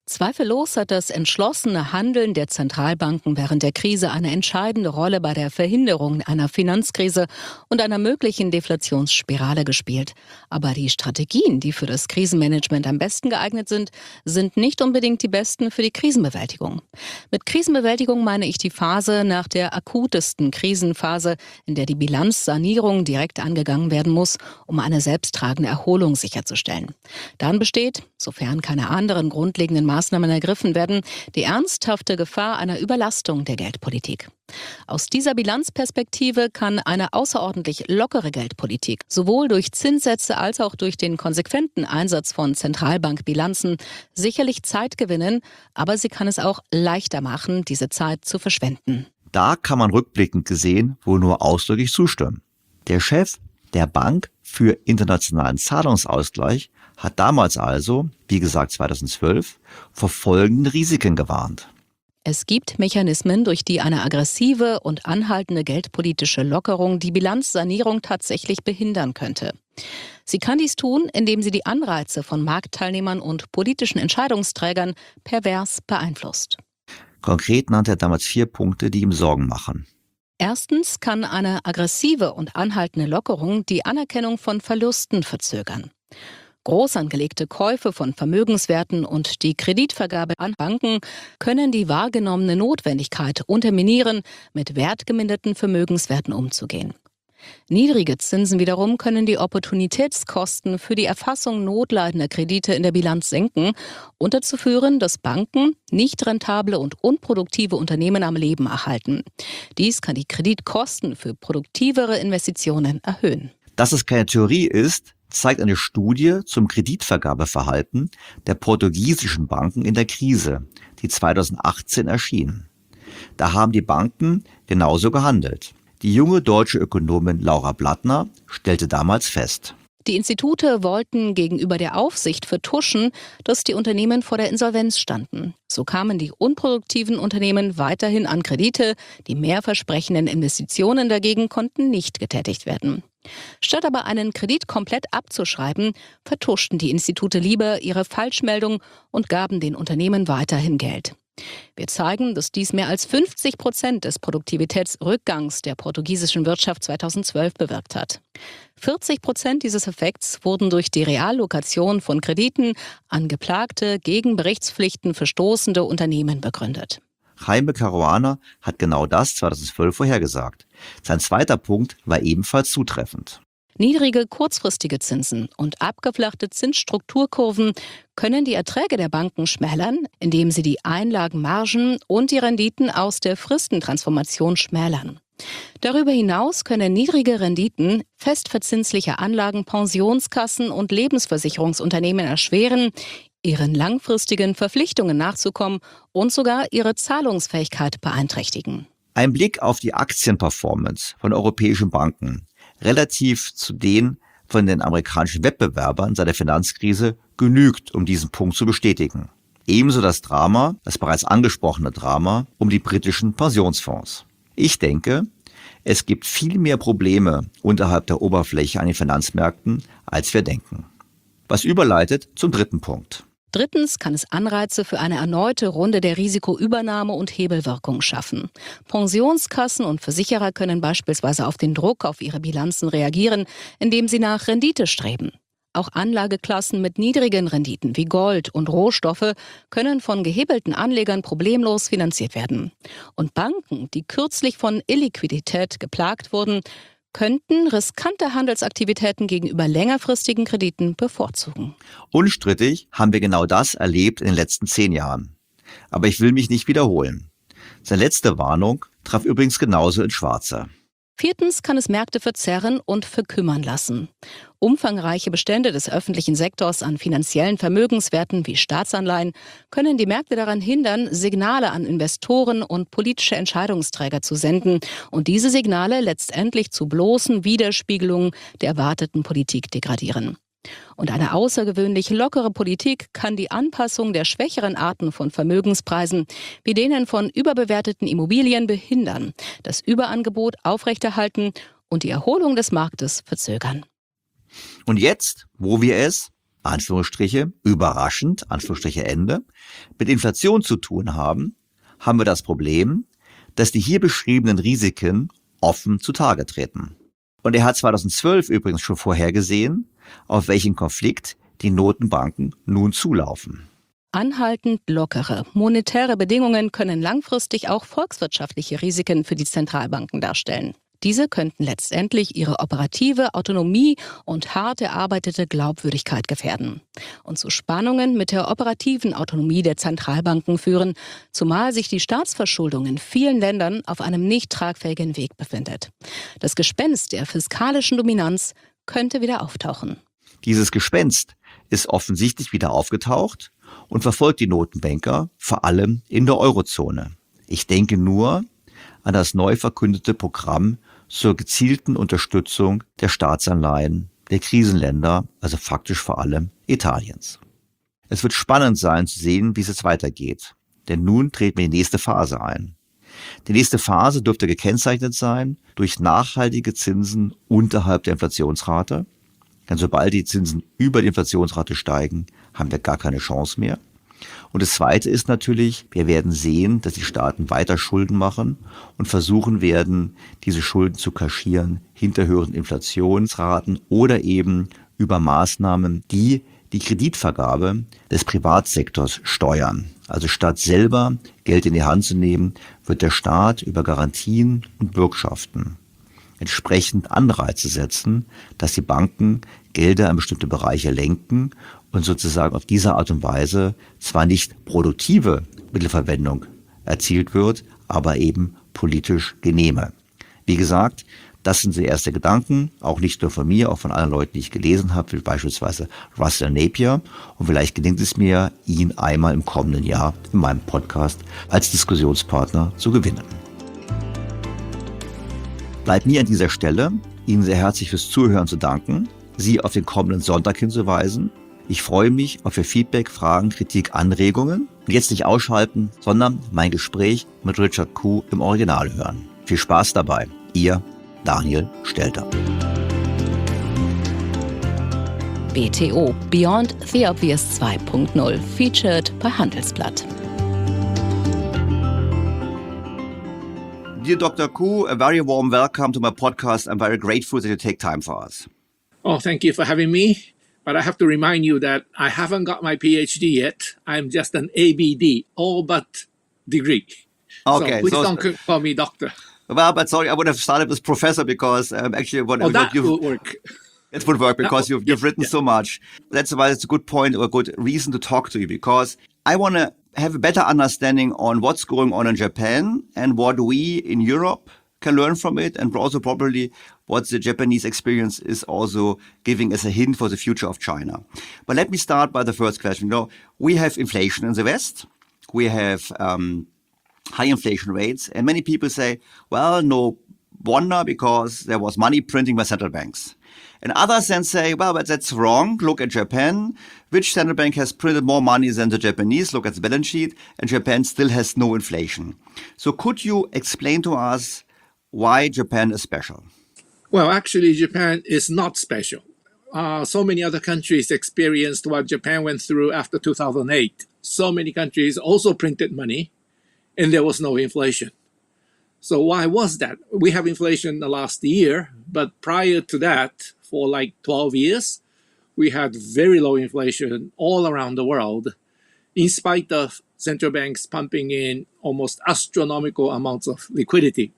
Zweifellos hat das entschlossene Handeln der Zentralbanken während der Krise eine entscheidende Rolle bei der Verhinderung einer Finanzkrise und einer möglichen Deflationsspirale gespielt. Aber die Strategien, die für das Krisenmanagement am besten geeignet sind, sind nicht unbedingt die besten für die Krisenbewältigung. Mit Krisenbewältigung meine ich die Phase nach der akutesten Krisenphase, in der die Bilanzsanierung direkt angegangen werden muss, um eine selbsttragende Erholung sicherzustellen. Dann besteht, sofern keine anderen grundlegenden Maßnahmen Maßnahmen ergriffen werden, die ernsthafte Gefahr einer Überlastung der Geldpolitik. Aus dieser Bilanzperspektive kann eine außerordentlich lockere Geldpolitik sowohl durch Zinssätze als auch durch den konsequenten Einsatz von Zentralbankbilanzen sicherlich Zeit gewinnen, aber sie kann es auch leichter machen, diese Zeit zu verschwenden. Da kann man rückblickend gesehen wohl nur ausdrücklich zustimmen. Der Chef der Bank für internationalen Zahlungsausgleich hat damals also, wie gesagt zweitausendzwölf, vor folgenden Risiken gewarnt. Es gibt Mechanismen, durch die eine aggressive und anhaltende geldpolitische Lockerung die Bilanzsanierung tatsächlich behindern könnte. Sie kann dies tun, indem sie die Anreize von Marktteilnehmern und politischen Entscheidungsträgern pervers beeinflusst. Konkret nannte er damals vier Punkte, die ihm Sorgen machen. Erstens kann eine aggressive und anhaltende Lockerung die Anerkennung von Verlusten verzögern. Groß angelegte Käufe von Vermögenswerten und die Kreditvergabe an Banken können die wahrgenommene Notwendigkeit unterminieren, mit wertgeminderten Vermögenswerten umzugehen. Niedrige Zinsen wiederum können die Opportunitätskosten für die Erfassung notleidender Kredite in der Bilanz senken und dazu führen, dass Banken nicht rentable und unproduktive Unternehmen am Leben erhalten. Dies kann die Kreditkosten für produktivere Investitionen erhöhen. Dass es keine Theorie ist, zeigt eine Studie zum Kreditvergabeverhalten der portugiesischen Banken in der Krise, die zweitausendachtzehn erschien. Da haben die Banken genauso gehandelt. Die junge deutsche Ökonomin Laura Blattner stellte damals fest: Die Institute wollten gegenüber der Aufsicht vertuschen, dass die Unternehmen vor der Insolvenz standen. So kamen die unproduktiven Unternehmen weiterhin an Kredite, die mehrversprechenden Investitionen dagegen konnten nicht getätigt werden. Statt aber einen Kredit komplett abzuschreiben, vertuschten die Institute lieber ihre Falschmeldung und gaben den Unternehmen weiterhin Geld. Wir zeigen, dass dies mehr als fünfzig Prozent des Produktivitätsrückgangs der portugiesischen Wirtschaft zweitausendzwölf bewirkt hat. vierzig Prozent dieses Effekts wurden durch die Reallokation von Krediten an geplagte, gegen Berichtspflichten verstoßende Unternehmen begründet. Jaime Caruana hat genau das zweitausendzwölf vorhergesagt. Sein zweiter Punkt war ebenfalls zutreffend. Niedrige kurzfristige Zinsen und abgeflachte Zinsstrukturkurven können die Erträge der Banken schmälern, indem sie die Einlagenmargen und die Renditen aus der Fristentransformation schmälern. Darüber hinaus können niedrige Renditen festverzinslicher Anlagen Pensionskassen und Lebensversicherungsunternehmen erschweren, ihren langfristigen Verpflichtungen nachzukommen und sogar ihre Zahlungsfähigkeit beeinträchtigen. Ein Blick auf die Aktienperformance von europäischen Banken relativ zu den von den amerikanischen Wettbewerbern seit der Finanzkrise genügt, um diesen Punkt zu bestätigen. Ebenso das Drama, das bereits angesprochene Drama, um die britischen Pensionsfonds. Ich denke, es gibt viel mehr Probleme unterhalb der Oberfläche an den Finanzmärkten, als wir denken. Was überleitet zum dritten Punkt. Drittens kann es Anreize für eine erneute Runde der Risikoübernahme und Hebelwirkung schaffen. Pensionskassen und Versicherer können beispielsweise auf den Druck auf ihre Bilanzen reagieren, indem sie nach Rendite streben. Auch Anlageklassen mit niedrigen Renditen wie Gold und Rohstoffe können von gehebelten Anlegern problemlos finanziert werden. Und Banken, die kürzlich von Illiquidität geplagt wurden, könnten riskante Handelsaktivitäten gegenüber längerfristigen Krediten bevorzugen. Unstrittig haben wir genau das erlebt in den letzten zehn Jahren. Aber ich will mich nicht wiederholen. Seine letzte Warnung traf übrigens genauso ins Schwarze. Viertens kann es Märkte verzerren und verkümmern lassen. Umfangreiche Bestände des öffentlichen Sektors an finanziellen Vermögenswerten wie Staatsanleihen können die Märkte daran hindern, Signale an Investoren und politische Entscheidungsträger zu senden und diese Signale letztendlich zu bloßen Widerspiegelungen der erwarteten Politik degradieren. Und eine außergewöhnlich lockere Politik kann die Anpassung der schwächeren Arten von Vermögenspreisen, wie denen von überbewerteten Immobilien, behindern, das Überangebot aufrechterhalten und die Erholung des Marktes verzögern. Und jetzt, wo wir es, Anführungsstriche, überraschend, Anführungsstriche Ende, mit Inflation zu tun haben, haben wir das Problem, dass die hier beschriebenen Risiken offen zutage treten. Und er hat zweitausendzwölf übrigens schon vorhergesehen, auf welchen Konflikt die Notenbanken nun zulaufen. Anhaltend lockere monetäre Bedingungen können langfristig auch volkswirtschaftliche Risiken für die Zentralbanken darstellen. Diese könnten letztendlich ihre operative Autonomie und hart erarbeitete Glaubwürdigkeit gefährden und zu Spannungen mit der operativen Autonomie der Zentralbanken führen, zumal sich die Staatsverschuldung in vielen Ländern auf einem nicht tragfähigen Weg befindet. Das Gespenst der fiskalischen Dominanz könnte wieder auftauchen. Dieses Gespenst ist offensichtlich wieder aufgetaucht und verfolgt die Notenbanker vor allem in der Eurozone. Ich denke nur an das neu verkündete Programm zur gezielten Unterstützung der Staatsanleihen der Krisenländer, also faktisch vor allem Italiens. Es wird spannend sein zu sehen, wie es jetzt weitergeht, denn nun treten wir in die nächste Phase ein. Die nächste Phase dürfte gekennzeichnet sein durch nachhaltige Zinsen unterhalb der Inflationsrate. Denn sobald die Zinsen über die Inflationsrate steigen, haben wir gar keine Chance mehr. Und das Zweite ist natürlich, wir werden sehen, dass die Staaten weiter Schulden machen und versuchen werden, diese Schulden zu kaschieren hinter höheren Inflationsraten oder eben über Maßnahmen, die die Kreditvergabe des Privatsektors steuern. Also statt selber Geld in die Hand zu nehmen, wird der Staat über Garantien und Bürgschaften entsprechend Anreize setzen, dass die Banken Gelder in bestimmte Bereiche lenken und sozusagen auf diese Art und Weise zwar nicht produktive Mittelverwendung erzielt wird, aber eben politisch genehme. Wie gesagt, das sind so erste Gedanken, auch nicht nur von mir, auch von anderen Leuten, die ich gelesen habe, wie beispielsweise Russell Napier. Und vielleicht gelingt es mir, ihn einmal im kommenden Jahr in meinem Podcast als Diskussionspartner zu gewinnen. Bleibt mir an dieser Stelle, Ihnen sehr herzlich fürs Zuhören zu danken, Sie auf den kommenden Sonntag hinzuweisen. Ich freue mich auf Ihr Feedback, Fragen, Kritik, Anregungen. Und jetzt nicht ausschalten, sondern mein Gespräch mit Richard Koo im Original hören. Viel Spaß dabei. Ihr Daniel Stelter. B T O Beyond the Obvious zwei Punkt null, featured bei Handelsblatt. Dear Doctor Koo, a very warm welcome to my podcast. I'm very grateful that you take time for us. Oh, thank you for having me. But I have to remind you that I haven't got my PhD yet. I'm just an A B D, all but degree. Okay, so please so, don't call me doctor. Well, but sorry, I would have started with professor because um, actually what, Oh, what that you've, would work. it would work because That you've, you've written yeah. so much. That's why it's a good point or a good reason to talk to you, because I want to have a better understanding on what's going on in Japan and what we in Europe can learn from it, and also probably what the Japanese experience is also giving us a hint for the future of China. But let me start by the first question. You know, we have inflation in the West. We have um, high inflation rates, and many people say, well, no wonder, because there was money printing by central banks. And others then say, well, but that's wrong. Look at Japan. Which central bank has printed more money than the Japanese? Look at the balance sheet. And Japan still has no inflation. So could you explain to us why Japan is special? Well, actually, Japan is not special. Uh, so many other countries experienced what Japan went through after two thousand eight. So many countries also printed money, and there was no inflation. So why was that? We have inflation the last year, but prior to that, for like twelve years, we had very low inflation all around the world, in spite of central banks pumping in almost astronomical amounts of liquidity.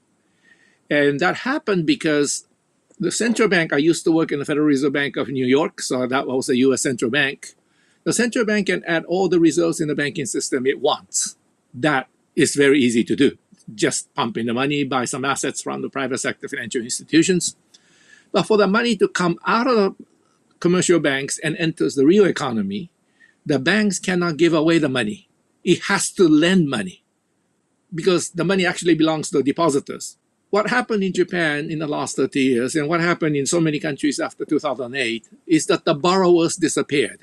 And that happened because the central bank, I used to work in the Federal Reserve Bank of New York, so that was a U S central bank. The central bank can add all the reserves in the banking system it wants. That is very easy to do. Just pump in the money, buy some assets from the private sector financial institutions. But for the money to come out of the commercial banks and enters the real economy, the banks cannot give away the money. It has to lend money because the money actually belongs to the depositors. What happened in Japan in the last thirty years and what happened in so many countries after two thousand eight is that the borrowers disappeared.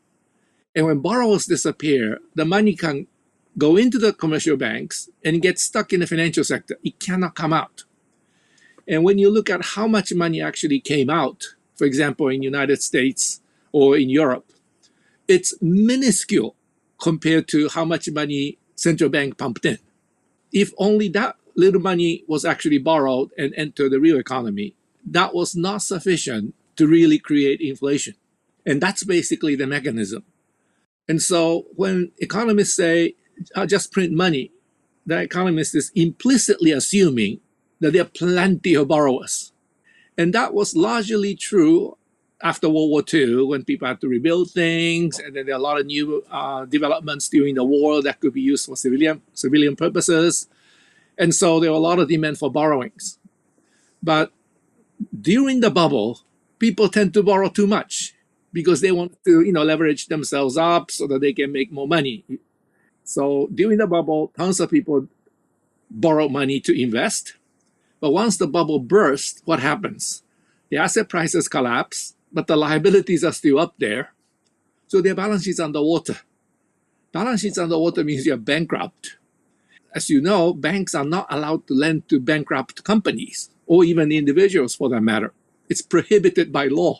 And when borrowers disappear, the money can go into the commercial banks and get stuck in the financial sector. It cannot come out. And when you look at how much money actually came out, for example, in the United States or in Europe it's minuscule compared to how much money central bank pumped in. If only that little money was actually borrowed and entered the real economy, that was not sufficient to really create inflation. And that's basically the mechanism. And so when economists say, uh, just print money, the economist is implicitly assuming that there are plenty of borrowers. And that was largely true after World War Two, when people had to rebuild things, and then there are a lot of new uh, developments during the war that could be used for civilian, civilian purposes. And so there were a lot of demand for borrowings. But during the bubble, people tend to borrow too much because they want to, you know, leverage themselves up so that they can make more money. So during the bubble, tons of people borrow money to invest. But once the bubble bursts, what happens? The asset prices collapse, but the liabilities are still up there. So their balance sheet's underwater. Balance sheet's underwater means you're bankrupt. As you know, banks are not allowed to lend to bankrupt companies or even individuals for that matter. It's prohibited by law.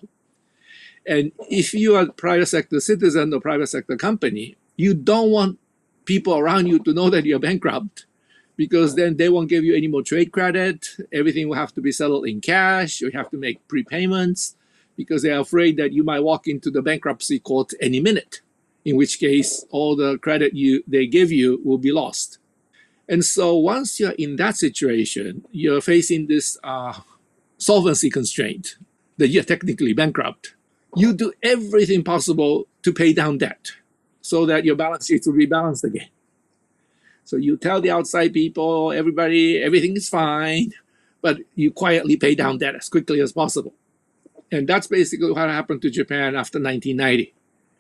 And if you are a private sector citizen or private sector company, you don't want people around you to know that you're bankrupt, because then they won't give you any more trade credit. Everything will have to be settled in cash. You have to make prepayments because they're afraid that you might walk into the bankruptcy court any minute, in which case all the credit you they give you will be lost. And so once you're in that situation, you're facing this uh, solvency constraint that you're technically bankrupt. You do everything possible to pay down debt so that your balance sheet will be balanced again. So you tell the outside people, everybody, everything is fine, but you quietly pay down debt as quickly as possible. And that's basically what happened to Japan after nineteen ninety.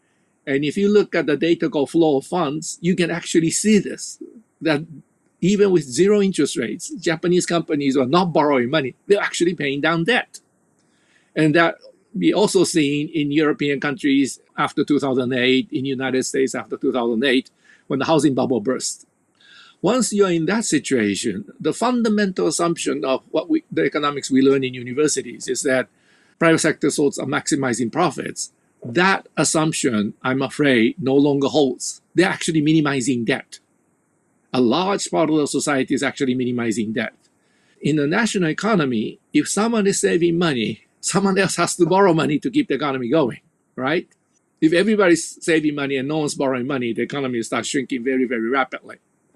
And if you look at the data called flow of funds, you can actually see this, that even with zero interest rates, Japanese companies are not borrowing money. They're actually paying down debt. And that we also seen in European countries after two thousand eight, in the United States after two thousand eight, when the housing bubble burst. Once you're in that situation, the fundamental assumption of what we, the economics we learn in universities is that private sector sources are maximizing profits. That assumption, I'm afraid, no longer holds. They're actually minimizing debt. A large part of the society is actually minimizing debt. In the national economy, if someone is saving money, someone else has to borrow money to keep the economy going, right? If everybody's saving money and no one's borrowing money, the economy starts shrinking very, very rapidly.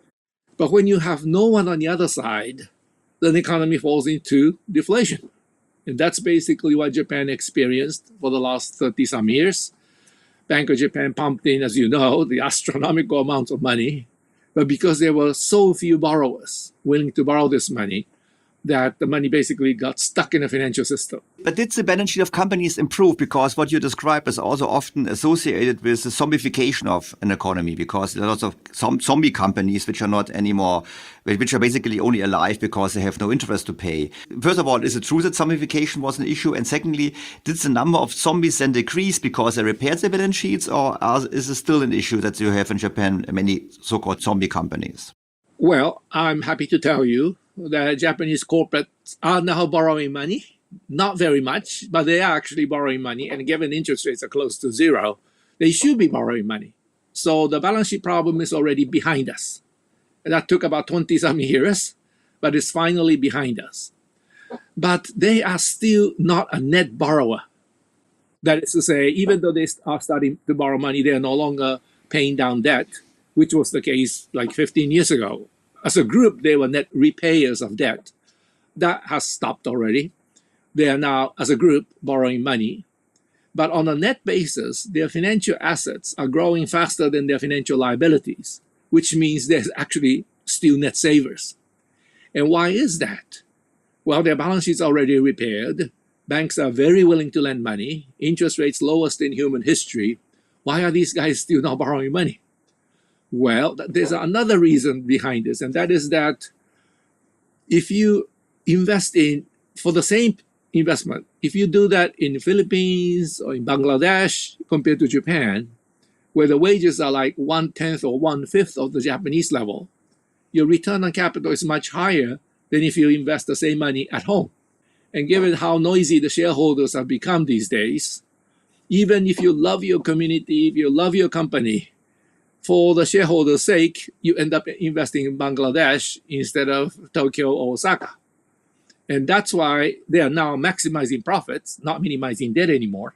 But when you have no one on the other side, then the economy falls into deflation. And that's basically what Japan experienced for the last thirty some years. Bank of Japan pumped in, as you know, the astronomical amounts of money. But because there were so few borrowers willing to borrow this money, that the money basically got stuck in the financial system. But did the balance sheet of companies improve? Because what you describe is also often associated with the zombification of an economy, because there are lots of some zombie companies which are not anymore, which are basically only alive because they have no interest to pay. First of all, is it true that zombification was an issue? And secondly, did the number of zombies then decrease because they repaired their balance sheets, or are, is it still an issue that you have in Japan, many so-called zombie companies? Well, I'm happy to tell you that Japanese corporates are now borrowing money. Not very much, but they are actually borrowing money. And given interest rates are close to zero, they should be borrowing money. So the balance sheet problem is already behind us. And that took about twenty some years, but it's finally behind us. But they are still not a net borrower. That is to say, even though they are starting to borrow money, they are no longer paying down debt, which was the case like fifteen years ago. As a group, they were net repayers of debt. That has stopped already. They are now, as a group, borrowing money. But on a net basis, their financial assets are growing faster than their financial liabilities, which means they're actually still net savers. And why is that? Well, their balance sheets are already repaired. Banks are very willing to lend money. Interest rates lowest in human history. Why are these guys still not borrowing money? Well, there's another reason behind this, and that is that if you invest in, for the same investment, if you do that in the Philippines or in Bangladesh compared to Japan, where the wages are like one-tenth or one-fifth of the Japanese level, your return on capital is much higher than if you invest the same money at home. And given how noisy the shareholders have become these days, Even if you love your community, if you love your company, for the shareholders' sake, you end up investing in Bangladesh instead of Tokyo or Osaka. And that's why they are now maximizing profits, not minimizing debt anymore.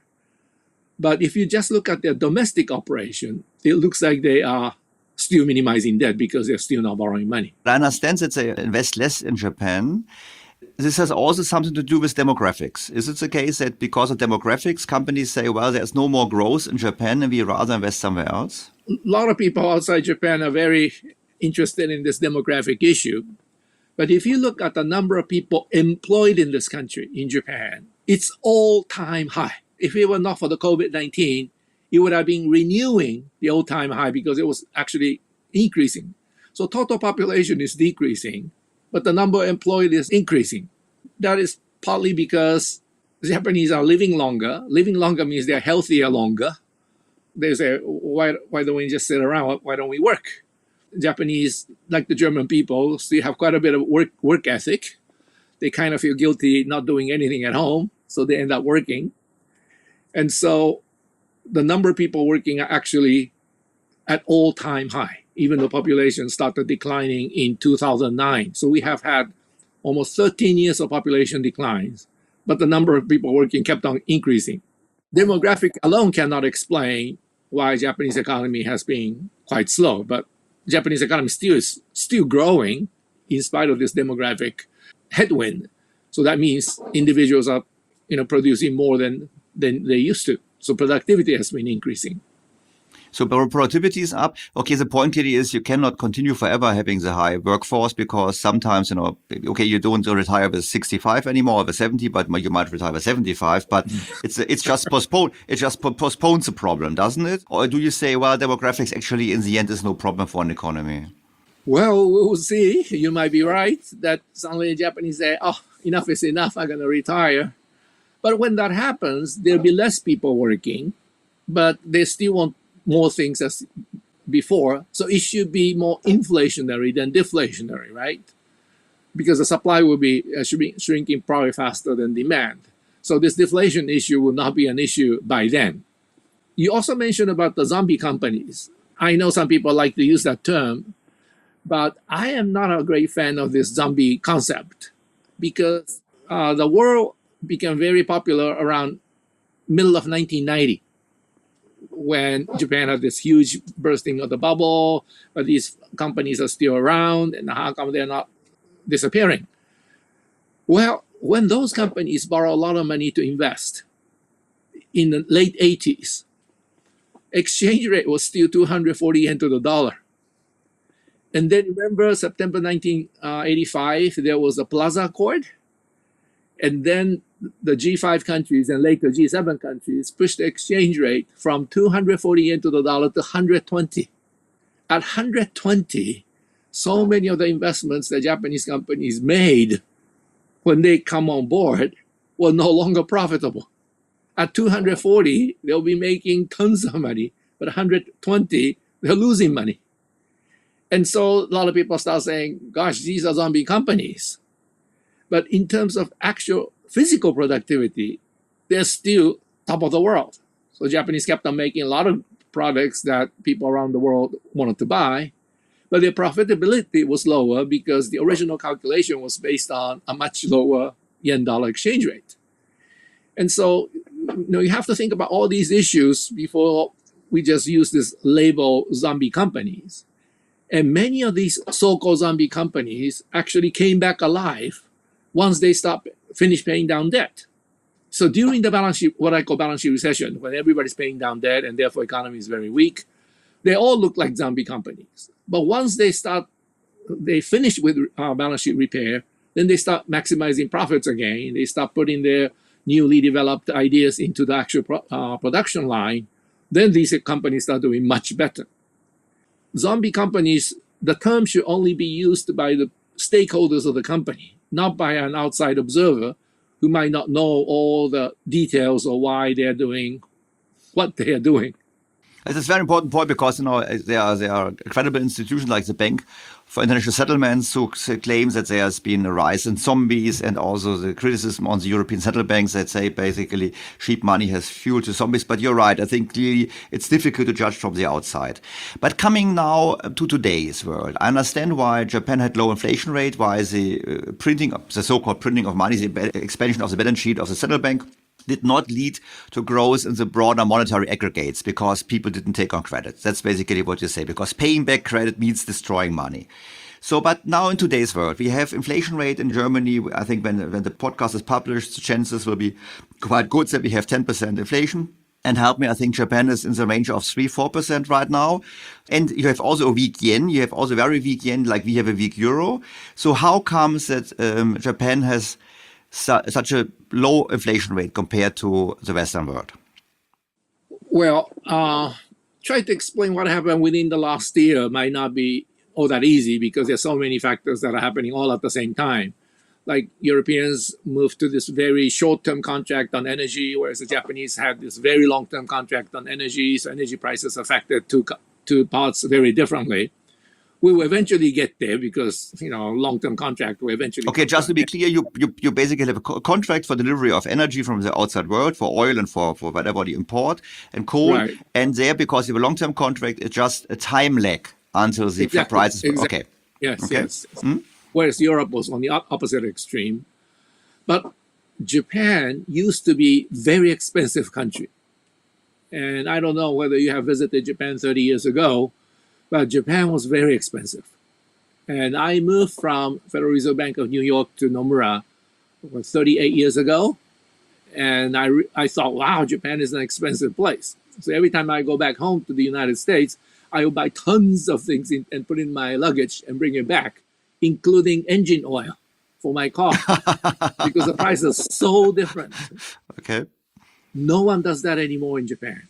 But if you just look at their domestic operation, it looks like they are still minimizing debt because they're still not borrowing money. I understand that they invest less in Japan. This has also something to do with demographics. Is it the case that because of demographics, companies say, well, there's no more growth in Japan and we rather invest somewhere else? A lot of people outside Japan are very interested in this demographic issue. But if you look at the number of people employed in this country, in Japan, it's all-time high. If it were not for the COVID nineteen, it would have been renewing the all-time high because it was actually increasing. So total population is decreasing, but the number employed is increasing. That is partly because the Japanese are living longer. Living longer means they're healthier longer. They say, why, why don't we just sit around? Why don't we work? Japanese, like the German people, still have quite a bit of work work ethic. They kind of feel guilty not doing anything at home, so they end up working. And so the number of people working are actually at all-time high, even though population started declining in two thousand nine. So we have had almost thirteen years of population declines, but the number of people working kept on increasing. Demographic alone cannot explain why Japanese economy has been quite slow, but Japanese economy still is still growing in spite of this demographic headwind. So that means individuals are, you know, producing more than, than they used to. So productivity has been increasing. So productivity is up. Okay, the point here is you cannot continue forever having the high workforce because sometimes, you know, okay, you don't retire with sixty-five anymore or with seventy, but you might retire with seventy-five. But it's it's just postponed. It just postpones the problem, doesn't it? Or do you say, well, demographics actually in the end is no problem for an economy? Well, we'll see. You might be right that suddenly the Japanese say, oh, enough is enough, I'm going to retire. But when that happens, there'll be less people working, but they still want more things as before. So it should be more inflationary than deflationary, right? Because the supply will be uh, should be shrinking probably faster than demand. So this deflation issue will not be an issue by then. You also mentioned about the zombie companies. I know some people like to use that term, but I am not a great fan of this zombie concept because uh, the world became very popular around middle of nineteen ninety. When Japan had this huge bursting of the bubble, but these companies are still around, and how come they're not disappearing? Well, when those companies borrow a lot of money to invest in the late eighties, exchange rate was still two hundred forty yen to the dollar. And then remember September nineteen eighty-five, there was a Plaza Accord, and then the G five countries and later G seven countries pushed the exchange rate from two hundred forty yen to the dollar to one hundred twenty. At one hundred twenty, so many of the investments that Japanese companies made when they come on board were no longer profitable. At two hundred forty, they'll be making tons of money, but one hundred twenty, they're losing money. And so a lot of people start saying, gosh, these are zombie companies. But in terms of actual physical productivity, they're still top of the world. So Japanese kept on making a lot of products that people around the world wanted to buy, but their profitability was lower because the original calculation was based on a much lower yen-dollar exchange rate. And so, you know, you have to think about all these issues before we just use this label zombie companies. And many of these so-called zombie companies actually came back alive once they stopped finish paying down debt. So during the balance sheet, what I call balance sheet recession, when everybody's paying down debt and therefore economy is very weak, they all look like zombie companies. But once they start, they finish with uh, balance sheet repair, then they start maximizing profits again. They start putting their newly developed ideas into the actual pro uh, production line. Then these companies start doing much better. Zombie companies, the term should only be used by the stakeholders of the company, not by an outside observer who might not know all the details of why they're doing what they are doing. It's a very important point because, you know, there are, there are credible institutions like the Bank for international settlements who claims that there has been a rise in zombies, and also the criticism on the European central banks that say basically cheap money has fueled the zombies. But you're right. I think clearly it's difficult to judge from the outside. But coming now to today's world, I understand why Japan had low inflation rate, why the uh, printing, of, the so-called printing of money, the expansion of the balance sheet of the central bank did not lead to growth in the broader monetary aggregates because people didn't take on credit. That's basically what you say, because paying back credit means destroying money. So, but now in today's world, we have inflation rate in Germany. I think when, when the podcast is published, the chances will be quite good that we have ten percent inflation. And help me, I think Japan is in the range of three to four percent right now. And you have also a weak yen. You have also very weak yen, like we have a weak euro. So how comes that um, Japan has su- such a low inflation rate compared to the Western world? Well, uh, try to explain what happened within the last year might not be all that easy because there's so many factors that are happening all at the same time. Like Europeans moved to this very short-term contract on energy, whereas the Japanese had this very long-term contract on energy. So energy prices affected two, two parts very differently. We will eventually get there because, you know, long-term contract will eventually... Okay, just to be clear, you, you you basically have a co- contract for delivery of energy from the outside world, for oil and for, for whatever you import, and coal. Right. And there, because you have a long-term contract, it's just a time lag until the Exactly, prices... exactly. Okay. Yes, okay. yes. Hmm? Whereas Europe was on the opposite extreme. But Japan used to be a very expensive country. And I don't know whether you have visited Japan thirty years ago, but Japan was very expensive. And I moved from Federal Reserve Bank of New York to Nomura what, thirty-eight years ago. And I, re- I thought, wow, Japan is an expensive place. So every time I go back home to the United States, I will buy tons of things in, and put in my luggage and bring it back, including engine oil for my car, because the price is so different. Okay. No one does that anymore in Japan.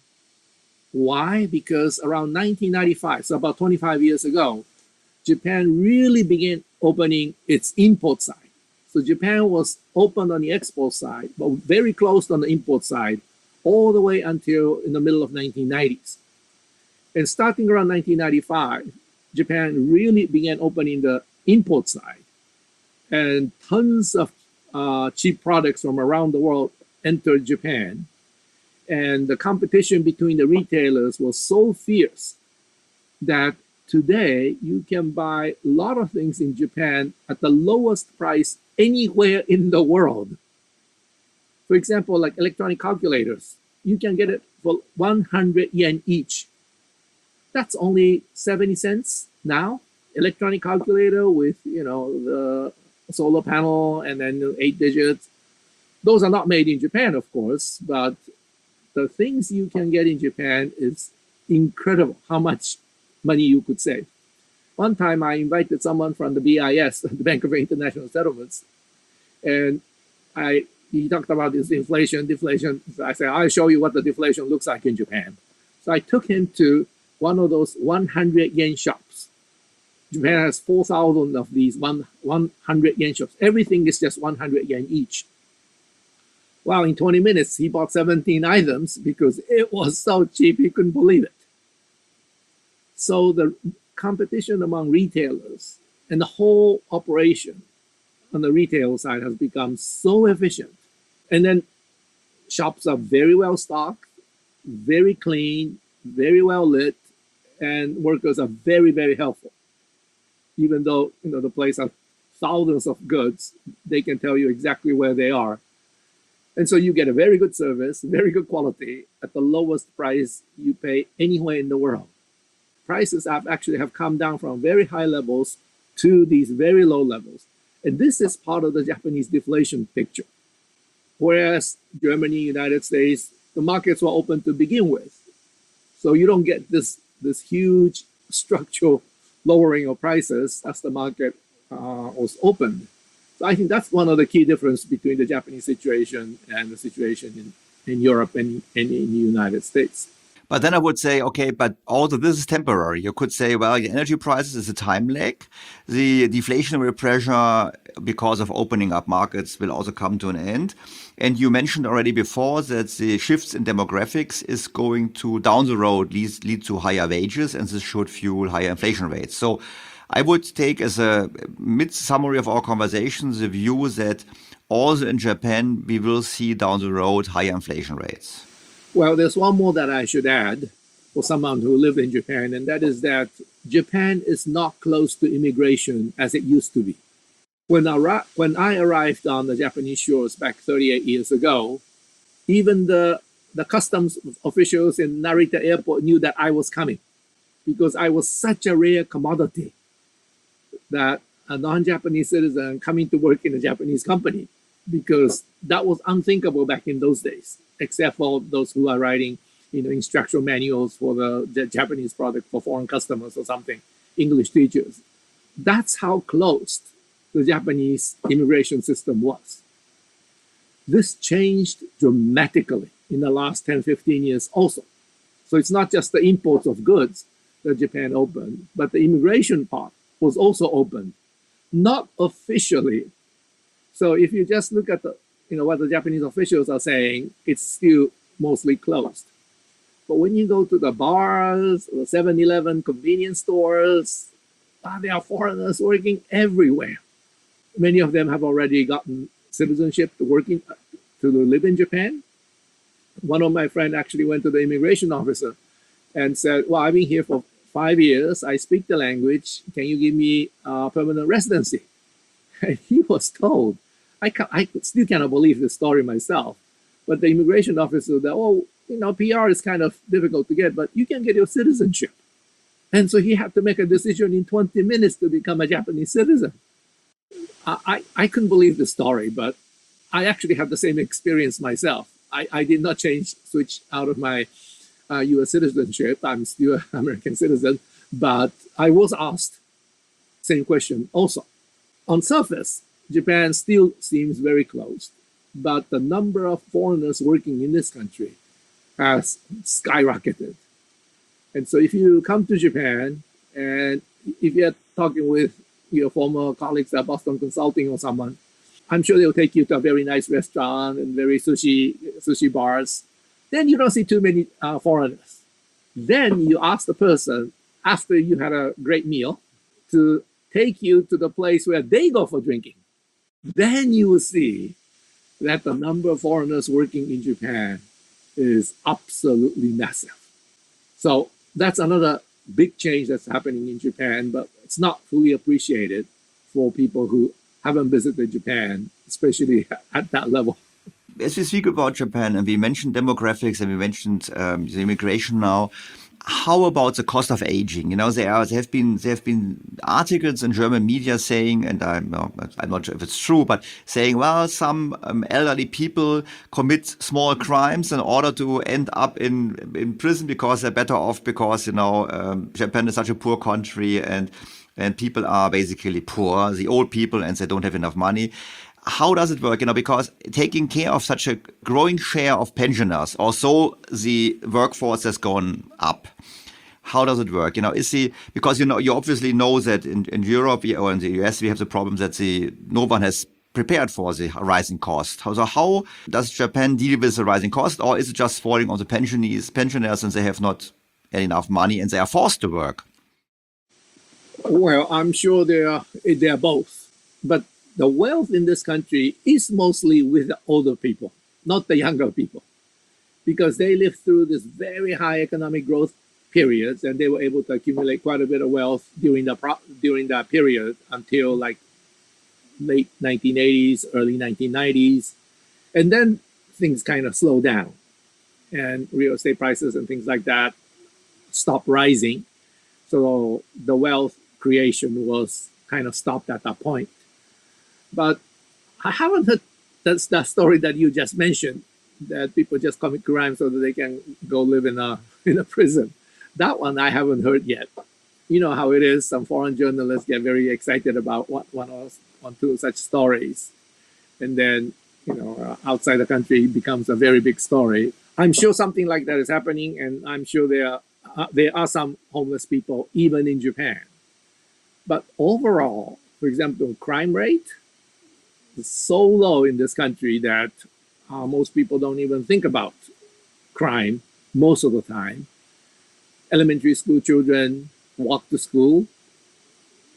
Why? Because around nineteen ninety-five, so about twenty-five years ago, Japan really began opening its import side. So Japan was open on the export side, but very closed on the import side, all the way until in the middle of nineteen nineties. And starting around nineteen ninety-five, Japan really began opening the import side. And tons of uh, cheap products from around the world entered Japan. And the competition between the retailers was so fierce that today you can buy a lot of things in Japan at the lowest price anywhere in the world. For example, like electronic calculators, you can get it for one hundred yen each. That's only seventy cents now. Electronic calculator with, you know, the solar panel and then eight digits. Those are not made in Japan, of course, but the things you can get in Japan is incredible how much money you could save. One time I invited someone from the B I S, the Bank of International Settlements, and I he talked about this inflation, deflation. So I said, I'll show you what the deflation looks like in Japan. So I took him to one of those one hundred yen shops. Japan has four thousand of these one, 100 yen shops. Everything is just one hundred yen each. Well, in twenty minutes, he bought seventeen items because it was so cheap, he couldn't believe it. So the competition among retailers and the whole operation on the retail side has become so efficient. And then shops are very well stocked, very clean, very well lit, and workers are very, very helpful. Even though, you know, the place has thousands of goods, they can tell you exactly where they are. And so you get a very good service, very good quality at the lowest price you pay anywhere in the world. Prices have actually have come down from very high levels to these very low levels. And this is part of the Japanese deflation picture. Whereas Germany, United States, the markets were open to begin with. So you don't get this, this huge structural lowering of prices as the market uh, was opened. So I think that's one of the key differences between the Japanese situation and the situation in, in Europe and, and in the United States. But then I would say, okay, but also this is temporary. You could say, well, the energy prices is a time lag. The deflationary pressure because of opening up markets will also come to an end. And you mentioned already before that the shifts in demographics is going to, down the road, lead, lead to higher wages, and this should fuel higher inflation rates. So I would take as a mid-summary of our conversations the view that also in Japan, we will see down the road higher inflation rates. Well, there's one more that I should add for someone who lived in Japan, and that is that Japan is not close to immigration as it used to be. When I, when I arrived on the Japanese shores back thirty-eight years ago, even the, the customs officials in Narita Airport knew that I was coming because I was such a rare commodity that a non-Japanese citizen coming to work in a Japanese company, because that was unthinkable back in those days, except for those who are writing, you know, instructional manuals for the, the Japanese product for foreign customers or something, English teachers. That's how closed the Japanese immigration system was. This changed dramatically in the last ten, fifteen years also. So it's not just the imports of goods that Japan opened, but the immigration part was also opened, not officially. So if you just look at the, you know, what the Japanese officials are saying, it's still mostly closed. But when you go to the bars, the seven eleven convenience stores, ah, there are foreigners working everywhere. Many of them have already gotten citizenship to working to live in Japan. One of my friends actually went to the immigration officer and said, well, I've been here for five years. I speak the language. Can you give me uh, permanent residency? And he was told, I, ca- I still cannot believe this story myself, but the immigration officer said, oh, you know, P R is kind of difficult to get, but you can get your citizenship. And so he had to make a decision in twenty minutes to become a Japanese citizen. I, I, I couldn't believe the story, but I actually had the same experience myself. I, I did not change, switch out of my uh, U S citizenship. I'm still an American citizen, but I was asked same question also. On surface, Japan still seems very closed, but the number of foreigners working in this country has skyrocketed. And so if you come to Japan and if you're talking with your former colleagues at Boston Consulting or someone, I'm sure they'll take you to a very nice restaurant and very sushi sushi bars. Then you don't see too many uh, foreigners. Then you ask the person, after you had a great meal, to take you to the place where they go for drinking. Then you will see that the number of foreigners working in Japan is absolutely massive. So that's another big change that's happening in Japan, but it's not fully appreciated for people who haven't visited Japan, especially at that level. As we speak about Japan, and we mentioned demographics and we mentioned um, the immigration now, how about the cost of aging? You know, there are there have been there have been articles in German media saying, and I'm no, I'm not sure if it's true, but saying, well, some um, elderly people commit small crimes in order to end up in in prison because they're better off because you know um, Japan is such a poor country and and people are basically poor, the old people, and they don't have enough money. How does it work? You know, because taking care of such a growing share of pensioners, also the workforce has gone up. How does it work? You know, is the because you know you obviously know that in, in Europe or in the U S we have the problem that the no one has prepared for the rising cost. So how does Japan deal with the rising cost, or is it just falling on the pensioners, pensioners, and they have not enough money and they are forced to work? Well, I'm sure they are they are both, but the wealth in this country is mostly with the older people, not the younger people, because they lived through this very high economic growth periods and they were able to accumulate quite a bit of wealth during the pro- during that period until like late nineteen eighties, early nineteen nineties. And then things kind of slowed down and real estate prices and things like that stopped rising. So the wealth creation was kind of stopped at that point. But I haven't heard that's that story that you just mentioned, that people just commit crime so that they can go live in a in a prison. That one I haven't heard yet. You know how it is. Some foreign journalists get very excited about one, one or one, two such stories. And then, you know, outside the country it becomes a very big story. I'm sure something like that is happening, and I'm sure there are, uh, there are some homeless people even in Japan. But overall, for example, crime rate is so low in this country that uh, most people don't even think about crime most of the time. Elementary school children walk to school.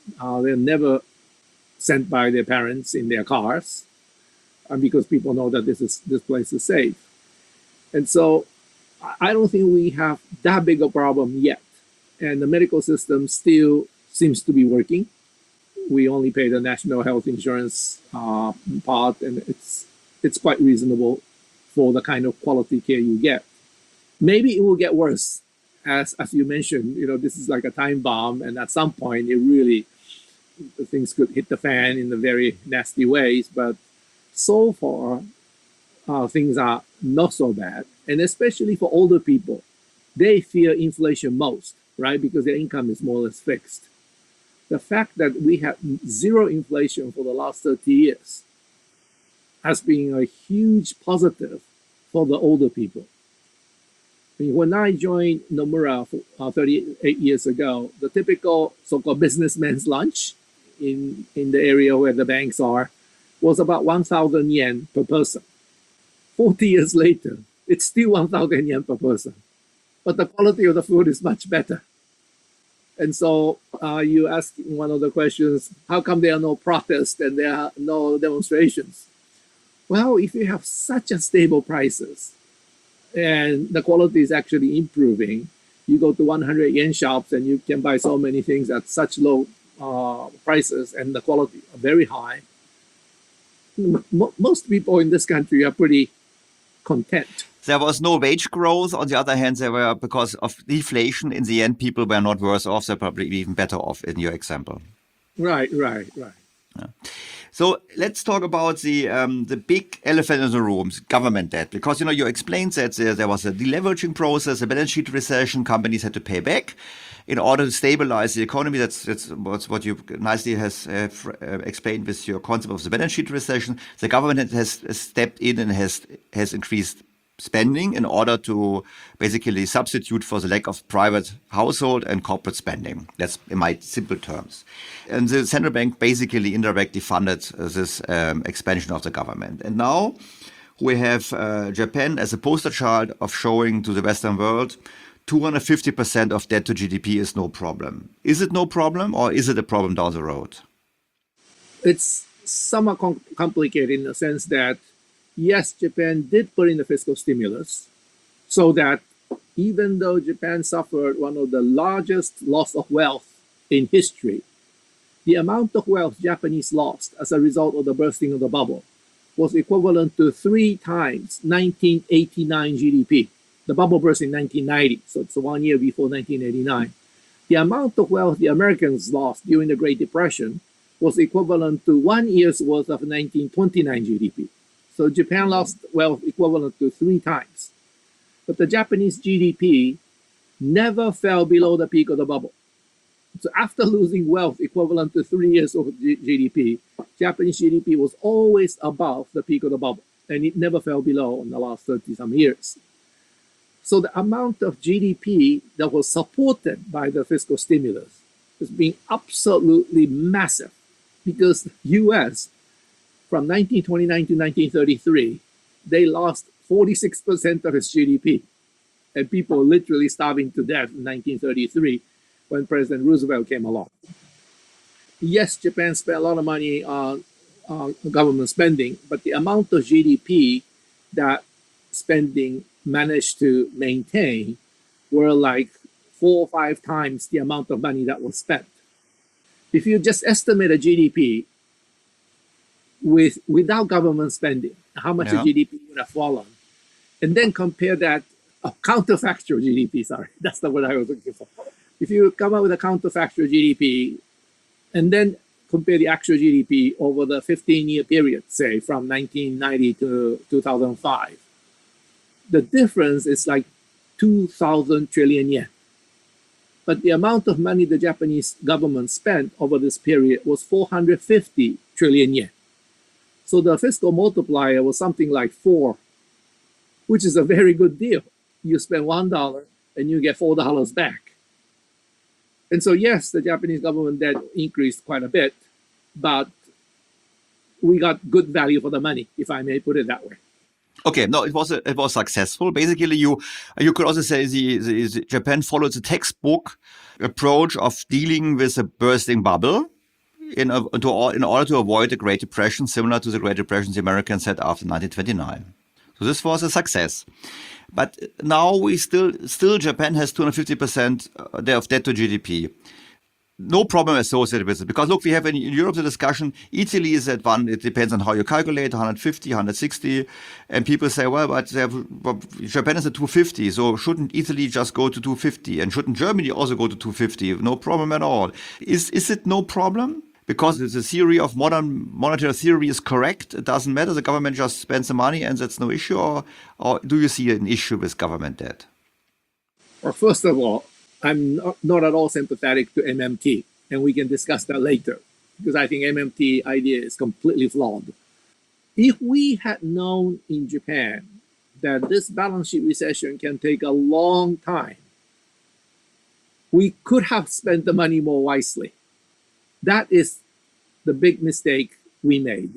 Uh, they're never sent by their parents in their cars, uh, because people know that this is this place is safe. And so I don't think we have that big a problem yet. And the medical system still seems to be working. We only pay the national health insurance uh, part, and it's it's quite reasonable for the kind of quality care you get. Maybe it will get worse, as as you mentioned. You know, this is like a time bomb, and at some point, it really things could hit the fan in the very nasty ways. But so far, uh, things are not so bad, and especially for older people, they fear inflation most, right? Because their income is more or less fixed. The fact that we have zero inflation for the last thirty years has been a huge positive for the older people. I mean, when I joined Nomura uh, thirty-eight years ago, the typical so-called businessman's lunch in, in the area where the banks are was about one thousand yen per person. forty years later, it's still one thousand yen per person, but the quality of the food is much better. And so uh, you ask one of the questions, how come there are no protests and there are no demonstrations? Well, if you have such a stable prices and the quality is actually improving, you go to one hundred yen shops and you can buy so many things at such low uh, prices and the quality are very high. M- most people in this country are pretty content. There was no wage growth. On the other hand, there were, because of deflation, in the end, people were not worse off. They're probably even better off in your example. Right, right, right. Yeah. So let's talk about the um, the big elephant in the room, government debt. Because, you know, you explained that there, there was a deleveraging process, a balance sheet recession, companies had to pay back in order to stabilize the economy. That's, that's what you nicely has uh, explained with your concept of the balance sheet recession. The government has stepped in and has has increased spending in order to basically substitute for the lack of private household and corporate spending. That's in my simple terms. And the central bank basically indirectly funded this um, expansion of the government. And now we have uh, Japan as a poster child of showing to the Western world two hundred fifty percent of debt to G D P is no problem. Is it no problem, or is it a problem down the road? It's somewhat com- complicated in the sense that yes, Japan did put in the fiscal stimulus so that even though Japan suffered one of the largest loss of wealth in history, the amount of wealth Japanese lost as a result of the bursting of the bubble was equivalent to three times nineteen eighty-nine G D P. The bubble burst in nineteen ninety, so it's one year before nineteen eighty-nine. The amount of wealth the Americans lost during the Great Depression was equivalent to one year's worth of nineteen twenty-nine G D P. So Japan lost wealth equivalent to three times. But the Japanese G D P never fell below the peak of the bubble. So after losing wealth equivalent to three years of G- GDP, Japanese G D P was always above the peak of the bubble, and it never fell below in the last thirty some years. So the amount of G D P that was supported by the fiscal stimulus has been absolutely massive, because U S from nineteen twenty-nine to nineteen thirty-three, they lost forty-six percent of its G D P. And people were literally starving to death in nineteen thirty-three when President Roosevelt came along. Yes, Japan spent a lot of money on, on government spending, but the amount of G D P that spending managed to maintain were like four or five times the amount of money that was spent. If you just estimate a G D P with without government spending, how much yeah. the G D P would have fallen, and then compare that, oh, counterfactual G D P, sorry, that's the word I was looking for. If you come up with a counterfactual G D P, and then compare the actual G D P over the fifteen-year period, say from nineteen ninety to two thousand five, the difference is like two thousand trillion yen. But the amount of money the Japanese government spent over this period was four hundred fifty trillion yen. So the fiscal multiplier was something like four, which is a very good deal. You spend one dollar and you get four dollars back. And so, yes, the Japanese government debt increased quite a bit, but we got good value for the money, if I may put it that way. Okay, no, it was a, it was successful. Basically, you you could also say the, the, the Japan followed the textbook approach of dealing with a bursting bubble. in, a, to, in order to avoid the Great Depression, similar to the Great Depression the Americans had after nineteen twenty-nine. So this was a success. But now we still, still Japan has two hundred fifty percent of debt to G D P. No problem associated with it. Because look, we have in Europe the discussion, Italy is at one, it depends on how you calculate, one hundred fifty, one hundred sixty. And people say, well, but they have, well, Japan is at two hundred fifty, so shouldn't Italy just go to two hundred fifty? And shouldn't Germany also go to two hundred fifty? No problem at all. Is, is it no problem? Because the theory of modern monetary theory is correct. It doesn't matter. The government just spends the money and that's no issue. Or, or do you see an issue with government debt? Well, first of all, I'm not, not at all sympathetic to M M T, and we can discuss that later, because I think M M T idea is completely flawed. If we had known in Japan that this balance sheet recession can take a long time, we could have spent the money more wisely. That is the big mistake we made.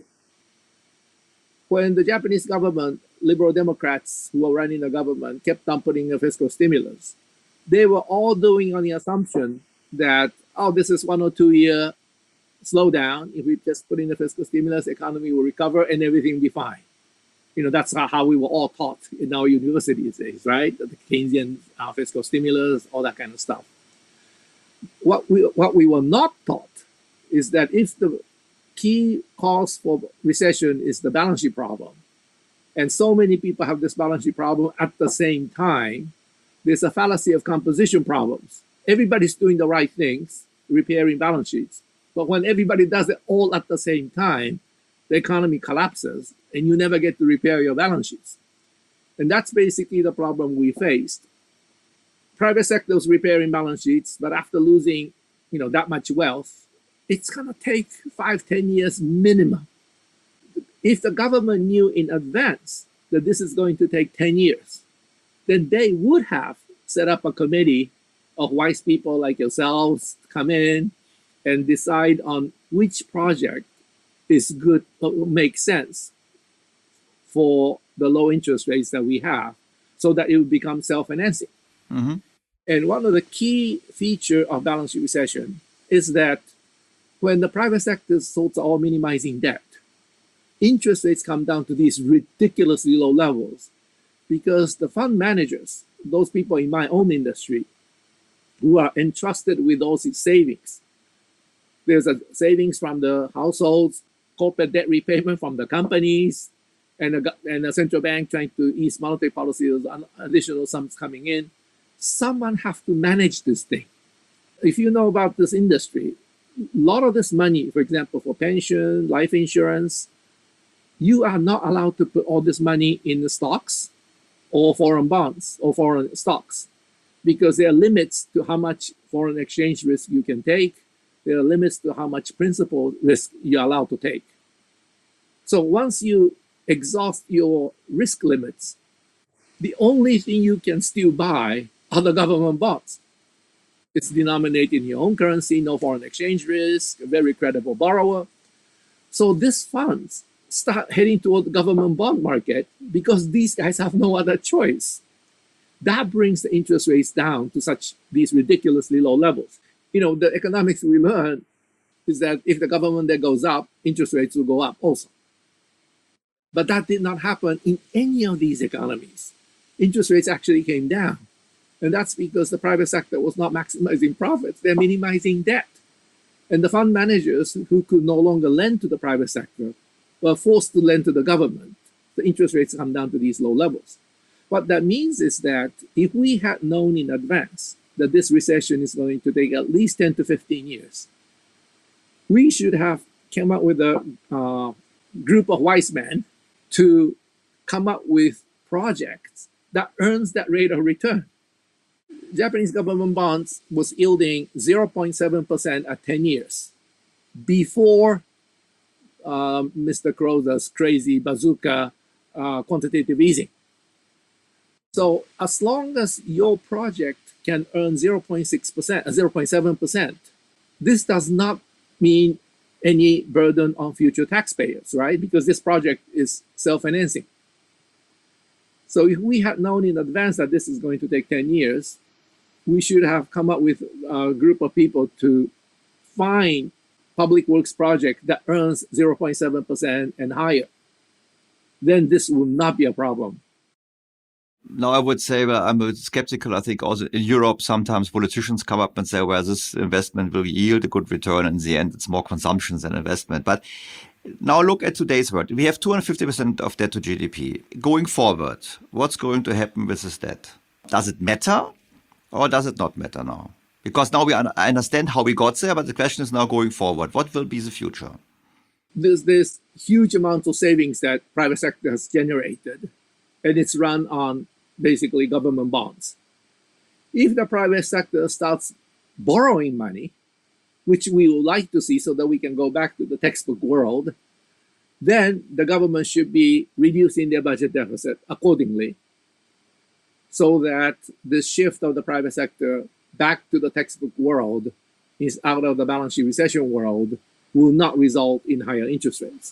When the Japanese government, liberal Democrats who were running the government, kept dumping the fiscal stimulus, they were all doing on the assumption that, oh, this is one or two year slowdown. If we just put in the fiscal stimulus, the economy will recover and everything will be fine. You know, that's how we were all taught in our universities days, right? The Keynesian uh, fiscal stimulus, all that kind of stuff. What we, what we were not taught is that if the key cause for recession is the balance sheet problem, and so many people have this balance sheet problem at the same time, there's a fallacy of composition problems. Everybody's doing the right things, repairing balance sheets. But when everybody does it all at the same time, the economy collapses and you never get to repair your balance sheets. And that's basically the problem we faced. Private sector was repairing balance sheets, but after losing, you know, that much wealth, it's gonna take five, ten years minimum. If the government knew in advance that this is going to take ten years, then they would have set up a committee of wise people like yourselves to come in and decide on which project is good, makes sense for the low interest rates that we have, so that it will become self-financing. Mm-hmm. And one of the key features of balance sheet recession is that when the private sector starts all minimizing debt, interest rates come down to these ridiculously low levels, because the fund managers, those people in my own industry, who are entrusted with those savings, there's a savings from the households, corporate debt repayment from the companies, and a, and a central bank trying to ease monetary policy, there's additional sums coming in. Someone have to manage this thing. If you know about this industry, a lot of this money, for example, for pension, life insurance, you are not allowed to put all this money in the stocks or foreign bonds or foreign stocks, because there are limits to how much foreign exchange risk you can take. There are limits to how much principal risk you're allowed to take. So once you exhaust your risk limits, the only thing you can still buy are the government bonds. It's denominated in your own currency, no foreign exchange risk, a very credible borrower. So these funds start heading toward the government bond market because these guys have no other choice. That brings the interest rates down to such these ridiculously low levels. You know, the economics we learn is that if the government debt goes up, interest rates will go up also. But that did not happen in any of these economies. Interest rates actually came down. And that's because the private sector was not maximizing profits, they're minimizing debt. And the fund managers who could no longer lend to the private sector were forced to lend to the government. The interest rates come down to these low levels. What that means is that if we had known in advance that this recession is going to take at least ten to fifteen years, we should have come up with a uh, group of wise men to come up with projects that earns that rate of return. Japanese government bonds was yielding zero point seven percent at ten years before um, Mister Kuroda's crazy bazooka uh, quantitative easing. So as long as your project can earn zero point six percent, zero point seven percent, this does not mean any burden on future taxpayers, right? Because this project is self-financing. So if we had known in advance that this is going to take ten years, we should have come up with a group of people to find public works project that earns zero point seven percent and higher, then this will not be a problem. No, I would say, well, I'm a bit skeptical. I think also in Europe, sometimes politicians come up and say, well, this investment will yield a good return. In the end, it's more consumption than investment. But now look at today's world. We have two hundred fifty percent of debt to G D P. Going forward, what's going to happen with this debt? Does it matter or does it not matter now? Because now we un- I understand how we got there, but the question is now going forward. What will be the future? There's this huge amount of savings that private sector has generated, and it's run on basically government bonds. If the private sector starts borrowing money, which we would like to see so that we can go back to the textbook world, then the government should be reducing their budget deficit accordingly so that the shift of the private sector back to the textbook world is out of the balance sheet recession world will not result in higher interest rates.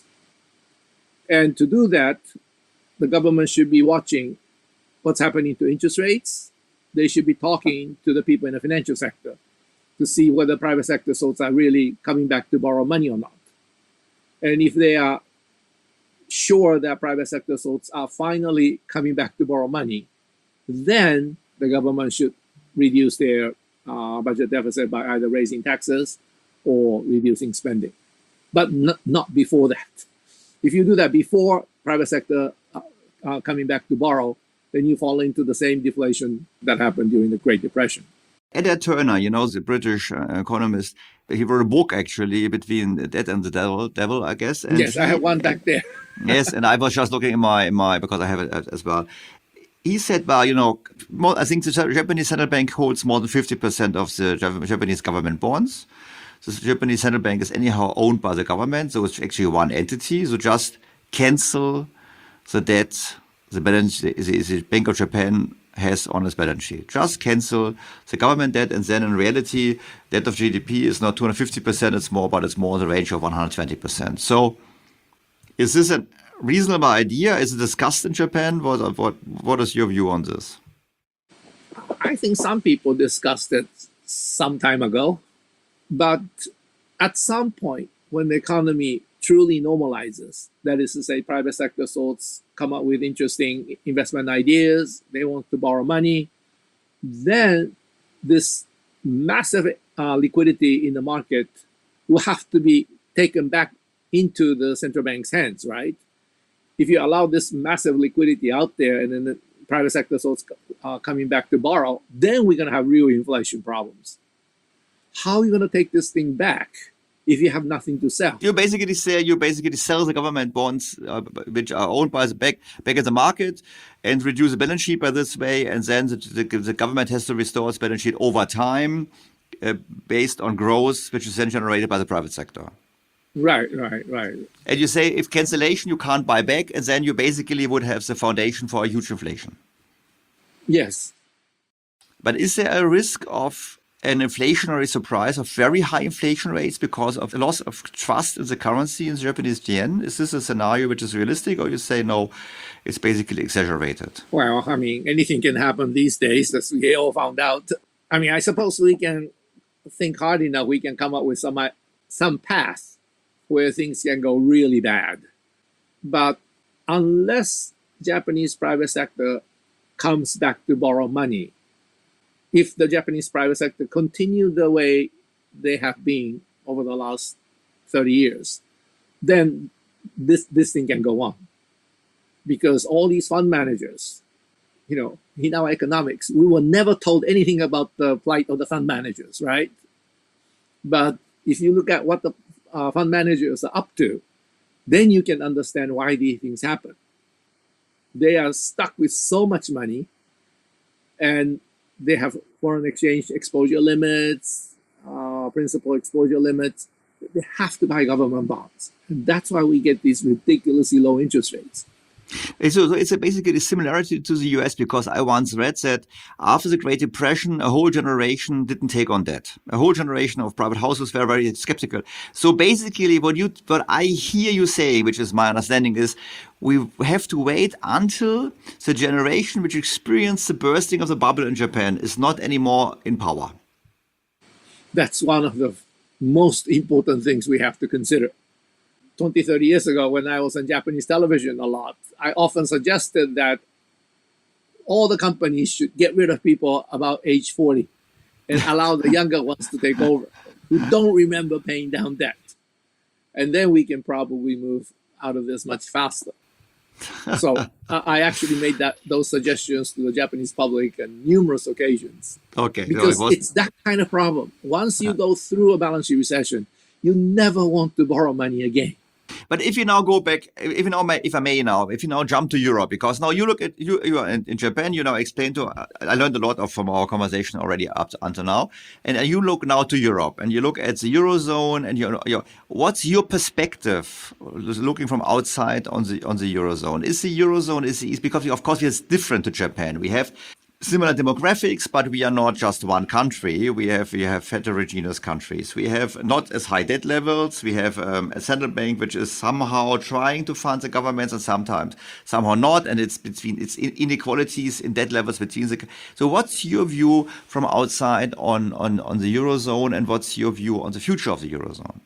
And to do that, the government should be watching what's happening to interest rates. They should be talking to the people in the financial sector to see whether private sector sources are really coming back to borrow money or not. And if they are sure that private sector sources are finally coming back to borrow money, then the government should reduce their uh, budget deficit by either raising taxes or reducing spending, but not, not before that. If you do that before private sector uh, uh, coming back to borrow, then you fall into the same deflation that happened during the Great Depression. Ed Turner, you know, the British uh, economist, he wrote a book actually between Debt and the Devil, devil I guess. And yes, I have one back there. Yes, and I was just looking in my, in my, because I have it as well. He said, well, you know, more, I think the Japanese central bank holds more than fifty percent of the Japanese government bonds. So the Japanese central bank is anyhow owned by the government, so it's actually one entity. So just cancel the debt the balance the, the Bank of Japan has on its balance sheet. Just cancel the government debt, and then in reality, debt of G D P is not two hundred fifty percent, it's more, but it's more in the range of one hundred twenty percent. So is this a reasonable idea? Is it discussed in Japan? What, what, what is your view on this? I think some people discussed it some time ago, but at some point when the economy truly normalizes, that is to say, private sector sorts come up with interesting investment ideas, they want to borrow money, then this massive uh, liquidity in the market will have to be taken back into the central bank's hands, right? If you allow this massive liquidity out there and then the private sector sorts uh, coming back to borrow, then we're going to have real inflation problems. How are you going to take this thing back if you have nothing to sell? You basically say you basically sell the government bonds uh, which are owned by the back back in the market and reduce the balance sheet by this way, and then the, the, the government has to restore its balance sheet over time uh, based on growth, which is then generated by the private sector. Right, right, right. And you say if cancellation, you can't buy back, and then you basically would have the foundation for a huge inflation. Yes. But is there a risk of an inflationary surprise of very high inflation rates because of a loss of trust in the currency in the Japanese yen? Is this a scenario which is realistic, or you say no, it's basically exaggerated? Well, I mean, anything can happen these days, as we all found out. I mean, I suppose we can think hard enough, we can come up with some, some path where things can go really bad. But unless Japanese private sector comes back to borrow money, if the Japanese private sector continue the way they have been over the last thirty years, then this, this thing can go on. Because all these fund managers, you know, in our economics, we were never told anything about the plight of the fund managers, right? But if you look at what the uh, fund managers are up to, then you can understand why these things happen. They are stuck with so much money, and they have foreign exchange exposure limits, uh, principal exposure limits. They have to buy government bonds. And that's why we get these ridiculously low interest rates. So it's a basically a similarity to the U S, because I once read that after the Great Depression, a whole generation didn't take on debt. A whole generation of private households were very skeptical. So basically what you, what I hear you saying, which is my understanding, is we have to wait until the generation which experienced the bursting of the bubble in Japan is not anymore in power. That's one of the most important things we have to consider. twenty, thirty years ago, when I was on Japanese television a lot, I often suggested that all the companies should get rid of people about age forty and allow the younger ones to take over who don't remember paying down debt. And then we can probably move out of this much faster. So uh, I actually made that those suggestions to the Japanese public on numerous occasions. Okay. Because so it was, it's that kind of problem. Once you go through a balance sheet recession, you never want to borrow money again. But if you now go back, if you now, may, if I may now, if you now jump to Europe, because now you look at you, you are in, in Japan, you now explain to. I learned a lot of from our conversation already up to, until now, and you look now to Europe, and you look at the eurozone, and you, you what's your perspective, looking from outside on the on the eurozone? Is the eurozone is, is because of course it's different to Japan. We have similar demographics, but we are not just one country. We have we have heterogeneous countries. We have not as high debt levels. We have um, a central bank which is somehow trying to fund the governments and sometimes somehow not. And it's between it's inequalities in debt levels between the. So what's your view from outside on on on the eurozone, and what's your view on the future of the eurozone?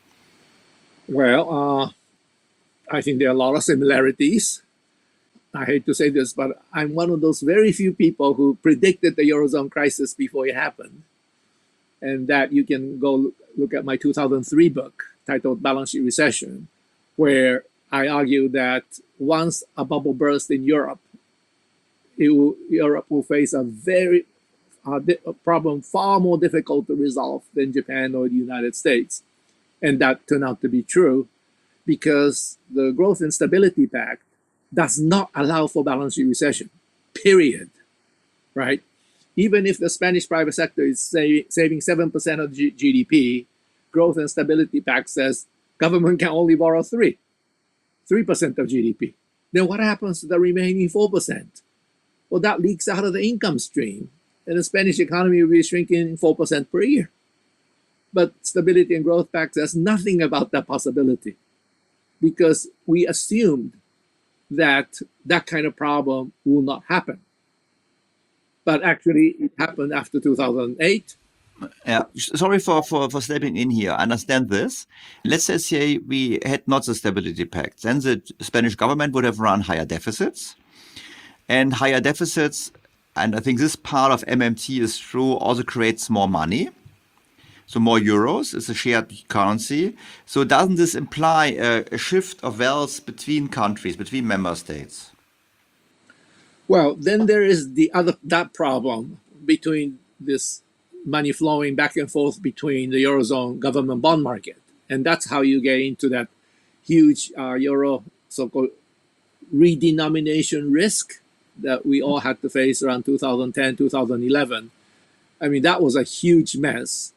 Well, uh, I think there are a lot of similarities. I hate to say this, but I'm one of those very few people who predicted the Eurozone crisis before it happened. And that you can go look, look at my two thousand three book titled Balance Sheet Recession, where I argue that once a bubble bursts in Europe, it will, Europe will face a very uh, a problem far more difficult to resolve than Japan or the United States. And that turned out to be true because the Growth and Stability Pact does not allow for balance sheet recession, period, right? Even if the Spanish private sector is say, saving seven percent of G- GDP, Growth and Stability Pact says government can only borrow three, three percent of G D P. Then what happens to the remaining four percent? Well, that leaks out of the income stream, and the Spanish economy will be shrinking four percent per year. But Stability and Growth Pact says nothing about that possibility because we assumed that that kind of problem will not happen. But actually, it happened after two thousand eight. Yeah, sorry for, for, for stepping in here. I understand this. Let's just say we had not the Stability Pact. Then the Spanish government would have run higher deficits. And higher deficits, and I think this part of M M T is true, also creates more money. So more euros is a shared currency. So doesn't this imply a, a shift of wealth between countries, between member states? Well, then there is the other that problem between this money flowing back and forth between the Eurozone government bond market. And that's how you get into that huge uh, euro so-called redenomination risk that we all had to face around two thousand ten, two thousand eleven. I mean, that was a huge mess.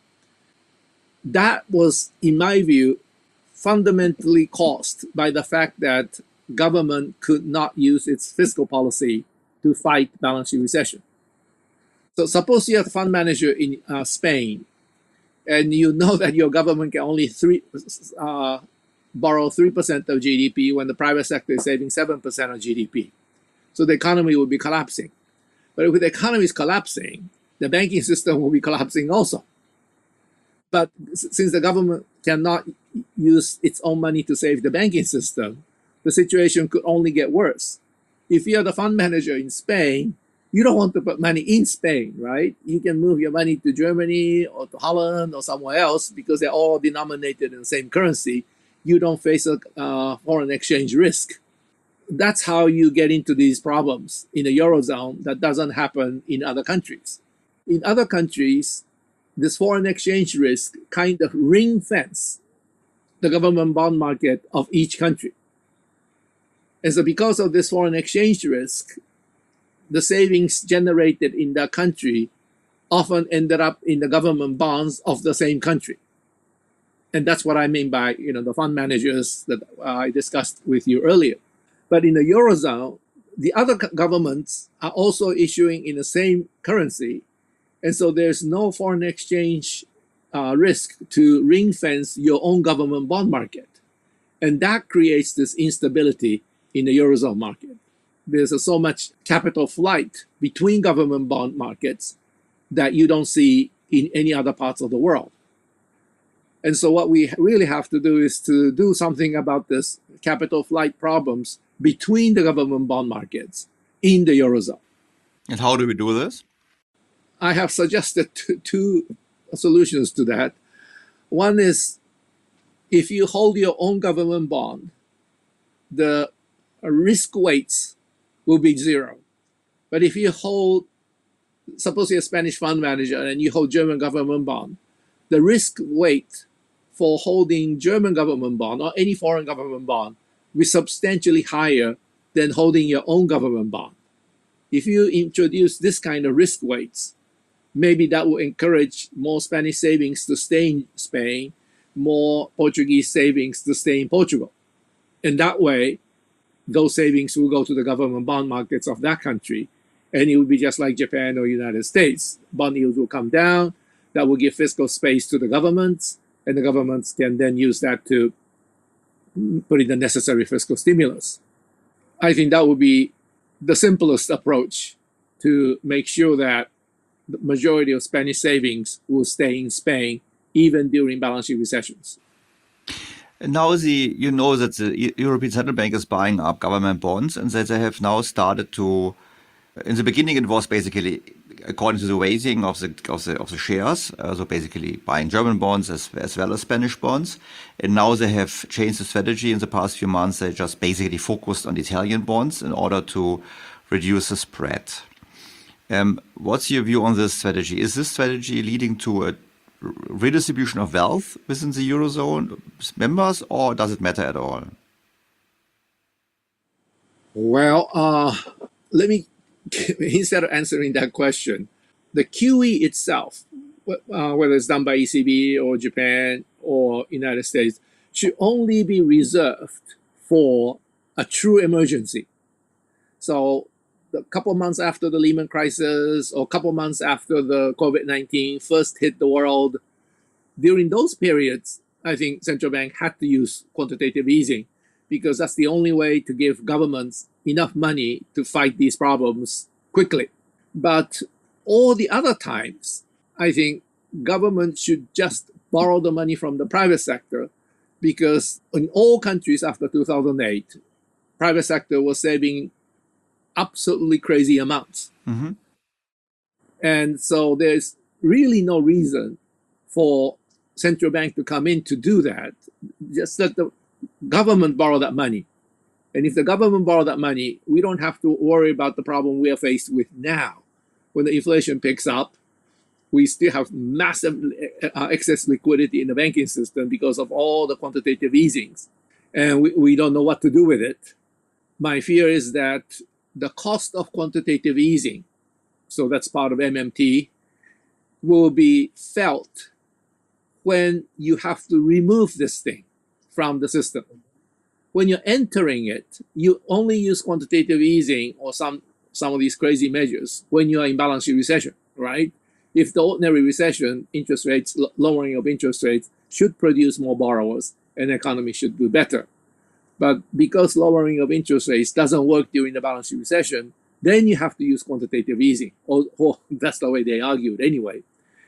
That was, in my view, fundamentally caused by the fact that government could not use its fiscal policy to fight balance sheet recession. So suppose you're a fund manager in uh, Spain, and you know that your government can only three, uh, borrow three percent of G D P when the private sector is saving seven percent of G D P. So the economy will be collapsing. But if the economy is collapsing, the banking system will be collapsing also. But since the government cannot use its own money to save the banking system, the situation could only get worse. If you're the fund manager in Spain, you don't want to put money in Spain, right? You can move your money to Germany or to Holland or somewhere else because they're all denominated in the same currency. You don't face a uh, foreign exchange risk. That's how you get into these problems in the Eurozone that doesn't happen in other countries. In other countries, this foreign exchange risk kind of ring fence the government bond market of each country. And so because of this foreign exchange risk, the savings generated in that country often ended up in the government bonds of the same country. And that's what I mean by, you know, the fund managers that uh, I discussed with you earlier. But in the Eurozone, the other governments are also issuing in the same currency. And so there's no foreign exchange uh, risk to ring fence your own government bond market. And that creates this instability in the Eurozone market. There's a, so much capital flight between government bond markets that you don't see in any other parts of the world. And so what we really have to do is to do something about this capital flight problems between the government bond markets in the Eurozone. And how do we do this? I have suggested two, two solutions to that. One is if you hold your own government bond, the risk weights will be zero. But if you hold, suppose you're a Spanish fund manager and you hold German government bond, the risk weight for holding German government bond or any foreign government bond will be substantially higher than holding your own government bond. If you introduce this kind of risk weights, maybe that will encourage more Spanish savings to stay in Spain, more Portuguese savings to stay in Portugal. And that way, those savings will go to the government bond markets of that country. And it will be just like Japan or United States. Bond yields will come down. That will give fiscal space to the governments. And the governments can then use that to put in the necessary fiscal stimulus. I think that would be the simplest approach to make sure that the majority of Spanish savings will stay in Spain, even during balance sheet recessions. And now the, you know that the European Central Bank is buying up government bonds and that they have now started to, in the beginning it was basically according to the weighting of the of the, of the shares, uh, so basically buying German bonds as, as well as Spanish bonds. And now they have changed the strategy in the past few months. They just basically focused on Italian bonds in order to reduce the spread. Um, what's your view on this strategy? Is this strategy leading to a redistribution of wealth within the Eurozone members, or does it matter at all? Well, uh, let me, instead of answering that question, the Q E itself, uh, whether it's done by E C B or Japan or United States, should only be reserved for a true emergency. So a couple months after the Lehman crisis or a couple months after the COVID nineteen first hit the world, during those periods, I think central bank had to use quantitative easing because that's the only way to give governments enough money to fight these problems quickly. But all the other times, I think government should just borrow the money from the private sector because in all countries after two thousand eight, private sector was saving absolutely crazy amounts. Mm-hmm. And so there's really no reason for central bank to come in to do that. Just let the government borrow that money. And if the government borrow that money, we don't have to worry about the problem we are faced with now. When the inflation picks up, we still have massive uh, excess liquidity in the banking system because of all the quantitative easings. And we, we don't know what to do with it. My fear is that the cost of quantitative easing, so that's part of M M T, will be felt when you have to remove this thing from the system. When you're entering it, you only use quantitative easing or some, some of these crazy measures when you are in balance sheet recession, right? If the ordinary recession, interest rates, lowering of interest rates should produce more borrowers and the economy should do better. But because lowering of interest rates doesn't work during the balance sheet recession, then you have to use quantitative easing. Or, or that's the way they argued anyway.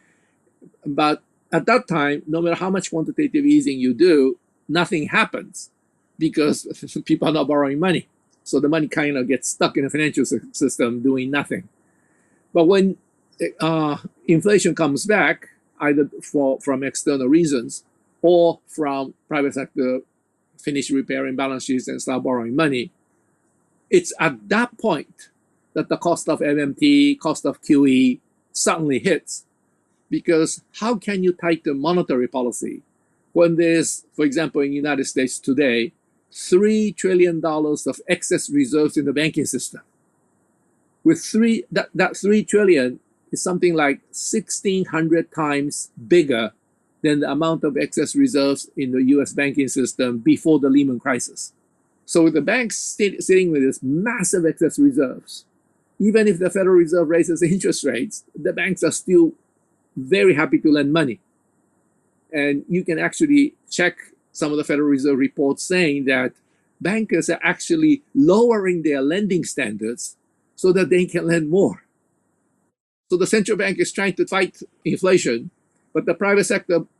But at that time, no matter how much quantitative easing you do, nothing happens because people are not borrowing money. So the money kind of gets stuck in the financial system doing nothing. But when uh, inflation comes back, either for, from external reasons or from private sector finish repairing balance sheets and start borrowing money, it's at that point that the cost of M M T, cost of Q E suddenly hits. Because how can you tighten monetary policy when there's, for example, in the United States today, three trillion dollars of excess reserves in the banking system? With three, that, that three trillion is something like sixteen hundred times bigger than the amount of excess reserves in the U S banking system before the Lehman crisis. So with the banks sit, sitting with this massive excess reserves, even if the Federal Reserve raises interest rates, the banks are still very happy to lend money. And you can actually check some of the Federal Reserve reports saying that bankers are actually lowering their lending standards so that they can lend more. So the central bank is trying to fight inflation, but the private sector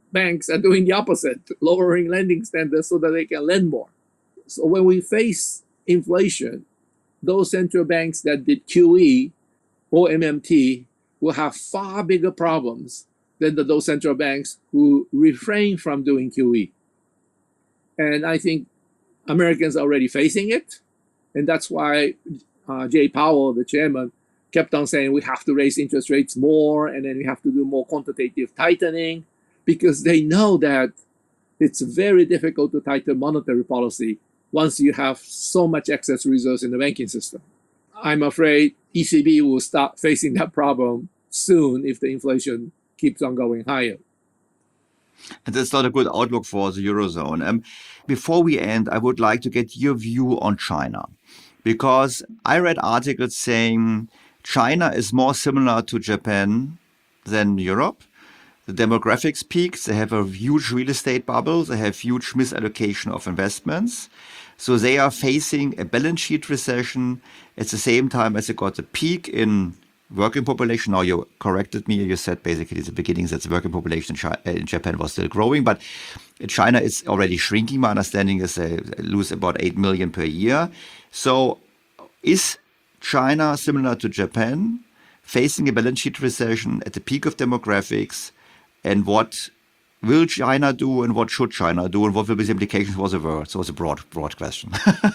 banks are doing the opposite, lowering lending standards so that they can lend more. So when we face inflation, those central banks that did Q E or M M T will have far bigger problems than the, those central banks who refrain from doing Q E. And I think Americans are already facing it. And that's why uh, Jay Powell, the chairman, kept on saying we have to raise interest rates more and then we have to do more quantitative tightening, because they know that it's very difficult to tighten monetary policy once you have so much excess reserves in the banking system. I'm afraid E C B will start facing that problem soon if the inflation keeps on going higher. And that's not a good outlook for the Eurozone. Um, before we end, I would like to get your view on China, because I read articles saying China is more similar to Japan than Europe. The demographics peaks, they have a huge real estate bubble, they have huge misallocation of investments. So they are facing a balance sheet recession at the same time as they got a peak in working population. Now you corrected me, you said basically at the beginning that the working population in Japan was still growing, but China is already shrinking. My understanding is they lose about eight million per year. So is China similar to Japan, facing a balance sheet recession at the peak of demographics? And what will China do and what should China do and what will be the implications for the world? So it's a broad, broad question.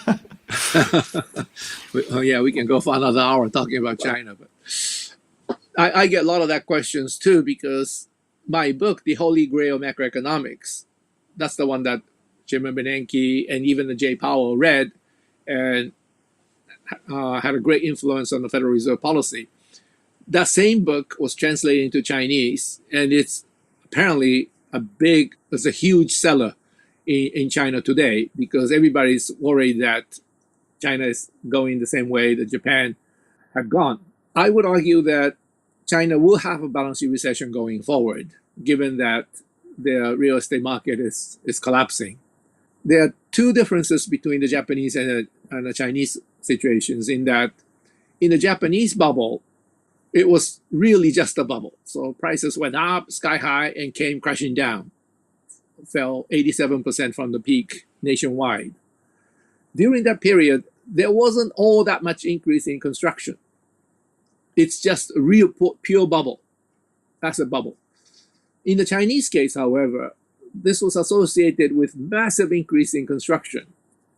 Oh, yeah, we can go for another hour talking about China. But I, I get a lot of that questions too, because my book, The Holy Grail Macroeconomics, that's the one that Chairman Bernanke and even the Jay Powell read and uh, had a great influence on the Federal Reserve policy. That same book was translated into Chinese, and it's apparently a big, it's a huge seller in, in China today, because everybody's worried that China is going the same way that Japan had gone. I would argue that China will have a balance sheet recession going forward, given that the real estate market is, is collapsing. There are two differences between the Japanese and the, and the Chinese situations, in that in the Japanese bubble, it was really just a bubble. So prices went up sky high and came crashing down, fell eighty-seven percent from the peak nationwide. During that period, there wasn't all that much increase in construction. It's just a real pure bubble. That's a bubble. In the Chinese case, however, this was associated with massive increase in construction.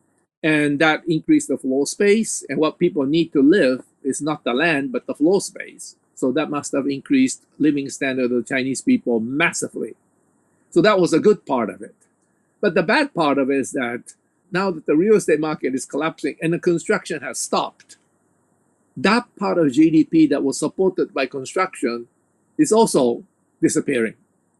And that increased the floor space. And what people need to live is not the land, but the floor space. So that must have increased living standard of the Chinese people massively. So that was a good part of it. But the bad part of it is that now that the real estate market is collapsing and the construction has stopped, that part of G D P that was supported by construction is also disappearing.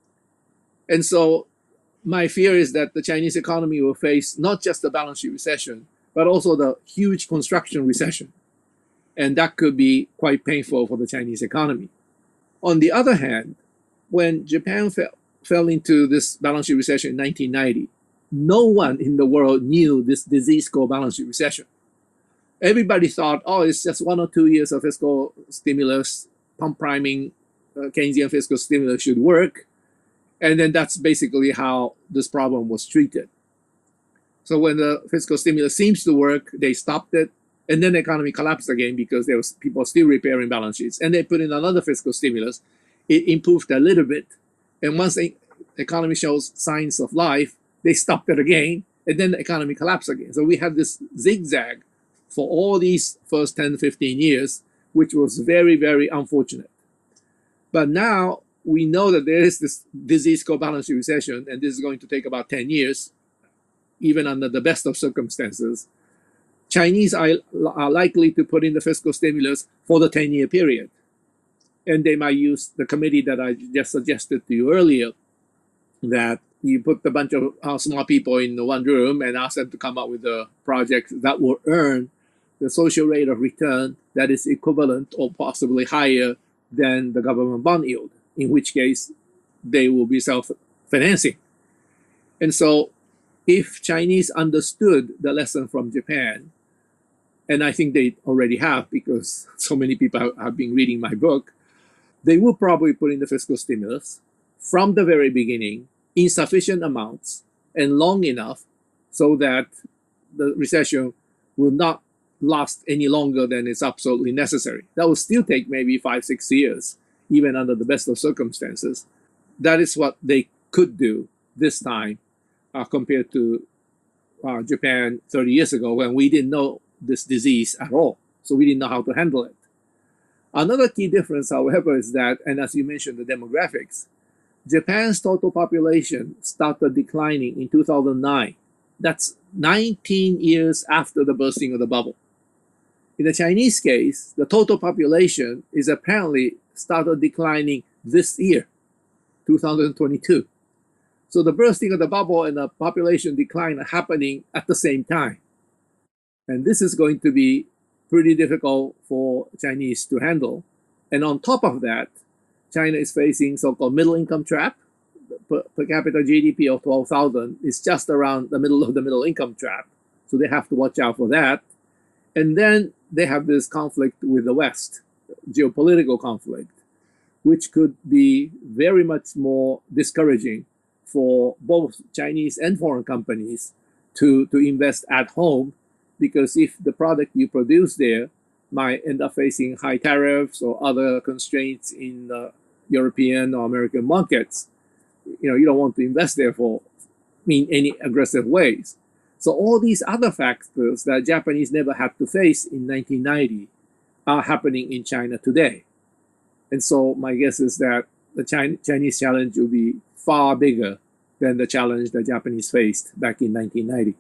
And so my fear is that the Chinese economy will face not just the balance sheet recession, but also the huge construction recession. And that could be quite painful for the Chinese economy. On the other hand, when Japan fell, fell into this balance sheet recession in nineteen ninety, no one in the world knew this disease called balance sheet recession. Everybody thought, oh, it's just one or two years of fiscal stimulus, pump priming, uh, Keynesian fiscal stimulus should work. And then that's basically how this problem was treated. So when the fiscal stimulus seems to work, they stopped it. And then the economy collapsed again because there was people still repairing balance sheets. And they put in another fiscal stimulus. It improved a little bit. And once the economy shows signs of life, they stopped it again. And then the economy collapsed again. So we had this zigzag for all these first ten, fifteen years, which was very, very unfortunate. But now we know that there is this disease called balance sheet recession, and this is going to take about ten years, even under the best of circumstances. Chinese are, are likely to put in the fiscal stimulus for the ten-year period. And they might use the committee that I just suggested to you earlier, that you put a bunch of uh, small people in one room and ask them to come up with a project that will earn the social rate of return that is equivalent or possibly higher than the government bond yield, in which case they will be self-financing. And so if Chinese understood the lesson from Japan, and I think they already have because so many people have been reading my book, they will probably put in the fiscal stimulus from the very beginning insufficient amounts and long enough so that the recession will not last any longer than is absolutely necessary. That will still take maybe five, six years, even under the best of circumstances. That is what they could do this time uh, compared to uh, Japan thirty years ago when we didn't know this disease at all. So we didn't know how to handle it. Another key difference, however, is that, and as you mentioned, the demographics, Japan's total population started declining in two thousand nine. That's nineteen years after the bursting of the bubble. In the Chinese case, the total population is apparently started declining this year, two thousand twenty-two. So the bursting of the bubble and the population decline are happening at the same time. And this is going to be pretty difficult for Chinese to handle. And on top of that, China is facing so-called middle income trap. Per, per capita G D P of twelve thousand is just around the middle of the middle income trap. So they have to watch out for that. And then they have this conflict with the West, geopolitical conflict, which could be very much more discouraging for both Chinese and foreign companies to, to invest at home, because if the product you produce there might end up facing high tariffs or other constraints in uh, European or American markets, you know, you don't want to invest there for in any aggressive ways. So all these other factors that Japanese never had to face in nineteen ninety are happening in China today. And so my guess is that the Chinese challenge will be far bigger than the challenge the Japanese faced back in nineteen ninety.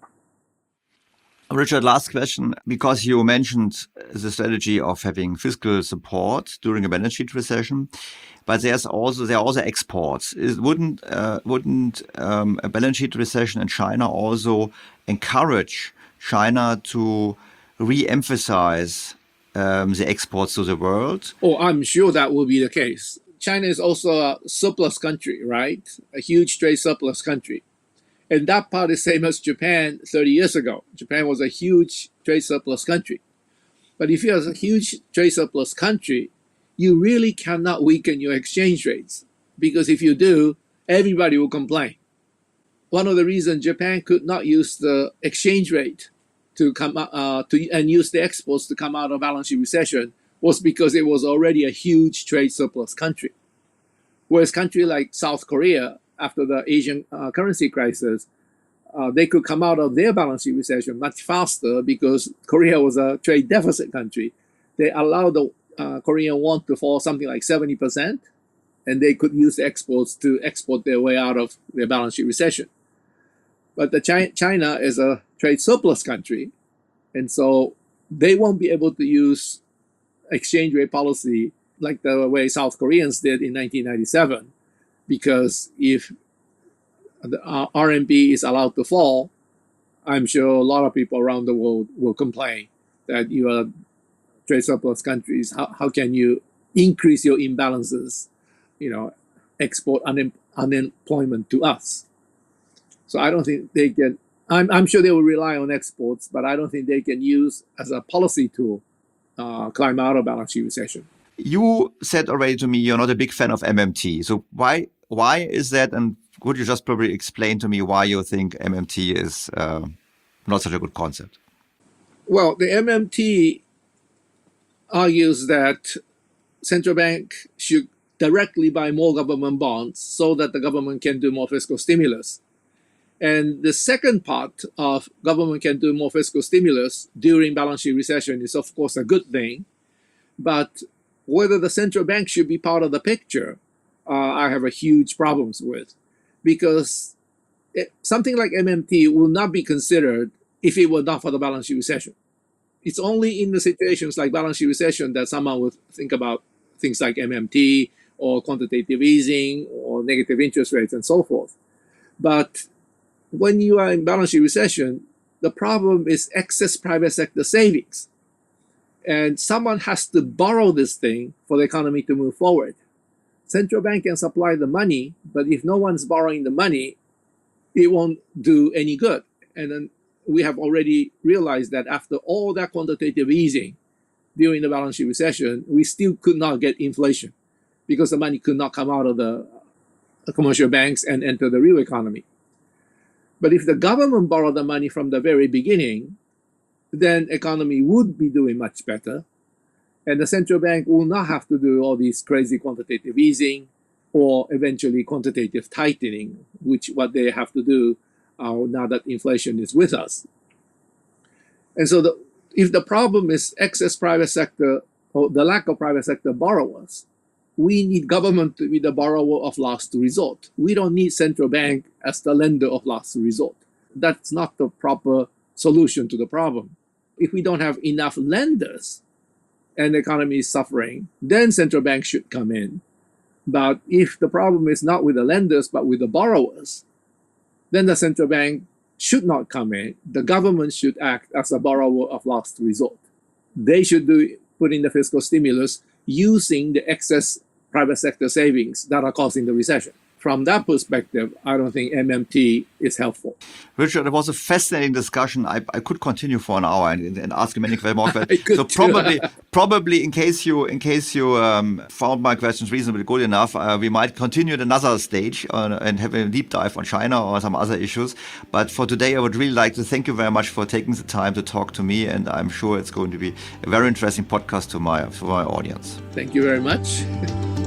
Richard, last question, because you mentioned the strategy of having fiscal support during a balance sheet recession, but there's also there are also exports. Is, wouldn't uh, wouldn't um, a balance sheet recession in China also encourage China to re-emphasize um, the exports to the world? Oh, I'm sure that will be the case. China is also a surplus country, right? A huge trade surplus country. And that part is same as Japan thirty years ago. Japan was a huge trade surplus country. But if you're a huge trade surplus country, you really cannot weaken your exchange rates, because if you do, everybody will complain. One of the reasons Japan could not use the exchange rate to come uh, to and use the exports to come out of balance sheet recession was because it was already a huge trade surplus country. Whereas country like South Korea, after the Asian uh, currency crisis, uh, they could come out of their balance sheet recession much faster because Korea was a trade deficit country. They allowed the uh, Korean won to fall something like seventy percent, and they could use the exports to export their way out of their balance sheet recession. But the Chi- China is a trade surplus country, and so they won't be able to use exchange rate policy like the way South Koreans did in nineteen ninety-seven. Because if the R M B is allowed to fall, I'm sure a lot of people around the world will complain that you are trade surplus countries. How, how can you increase your imbalances, you know, export un- unemployment to us? So I don't think they can, I'm, I'm sure they will rely on exports, but I don't think they can use as a policy tool uh, climb out of balance sheet recession. You said already to me you're not a big fan of M M T. So why why is that? And could you just probably explain to me why you think M M T is uh, not such a good concept? Well, the M M T argues that central bank should directly buy more government bonds so that the government can do more fiscal stimulus. And the second part of government can do more fiscal stimulus during balance sheet recession is, of course, a good thing. But whether the central bank should be part of the picture, uh, I have a huge problems with, because it, something like M M T will not be considered if it were not for the balance sheet recession. It's only in the situations like balance sheet recession that someone would think about things like M M T or quantitative easing or negative interest rates and so forth. But when you are in balance sheet recession, the problem is excess private sector savings. And someone has to borrow this thing for the economy to move forward. Central bank can supply the money, but if no one's borrowing the money, it won't do any good. And then we have already realized that after all that quantitative easing during the balance sheet recession, we still could not get inflation because the money could not come out of the commercial banks and enter the real economy. But if the government borrowed the money from the very beginning, then economy would be doing much better. And the central bank will not have to do all these crazy quantitative easing or eventually quantitative tightening, which what they have to do uh, now that inflation is with us. And so the, if the problem is excess private sector or the lack of private sector borrowers, we need government to be the borrower of last resort. We don't need central bank as the lender of last resort. That's not the proper solution to the problem. If we don't have enough lenders and the economy is suffering, then central bank should come in. But if the problem is not with the lenders, but with the borrowers, then the central bank should not come in. The government should act as a borrower of last resort. They should do put in the fiscal stimulus using the excess private sector savings that are causing the recession. From that perspective, I don't think M M T is helpful. Richard, it was a fascinating discussion. I, I could continue for an hour and, and ask you many more questions. So probably, probably in case you in case you um, found my questions reasonably good enough, uh, we might continue at another stage uh, and have a deep dive on China or some other issues. But for today, I would really like to thank you very much for taking the time to talk to me, and I'm sure it's going to be a very interesting podcast to my to my audience. Thank you very much.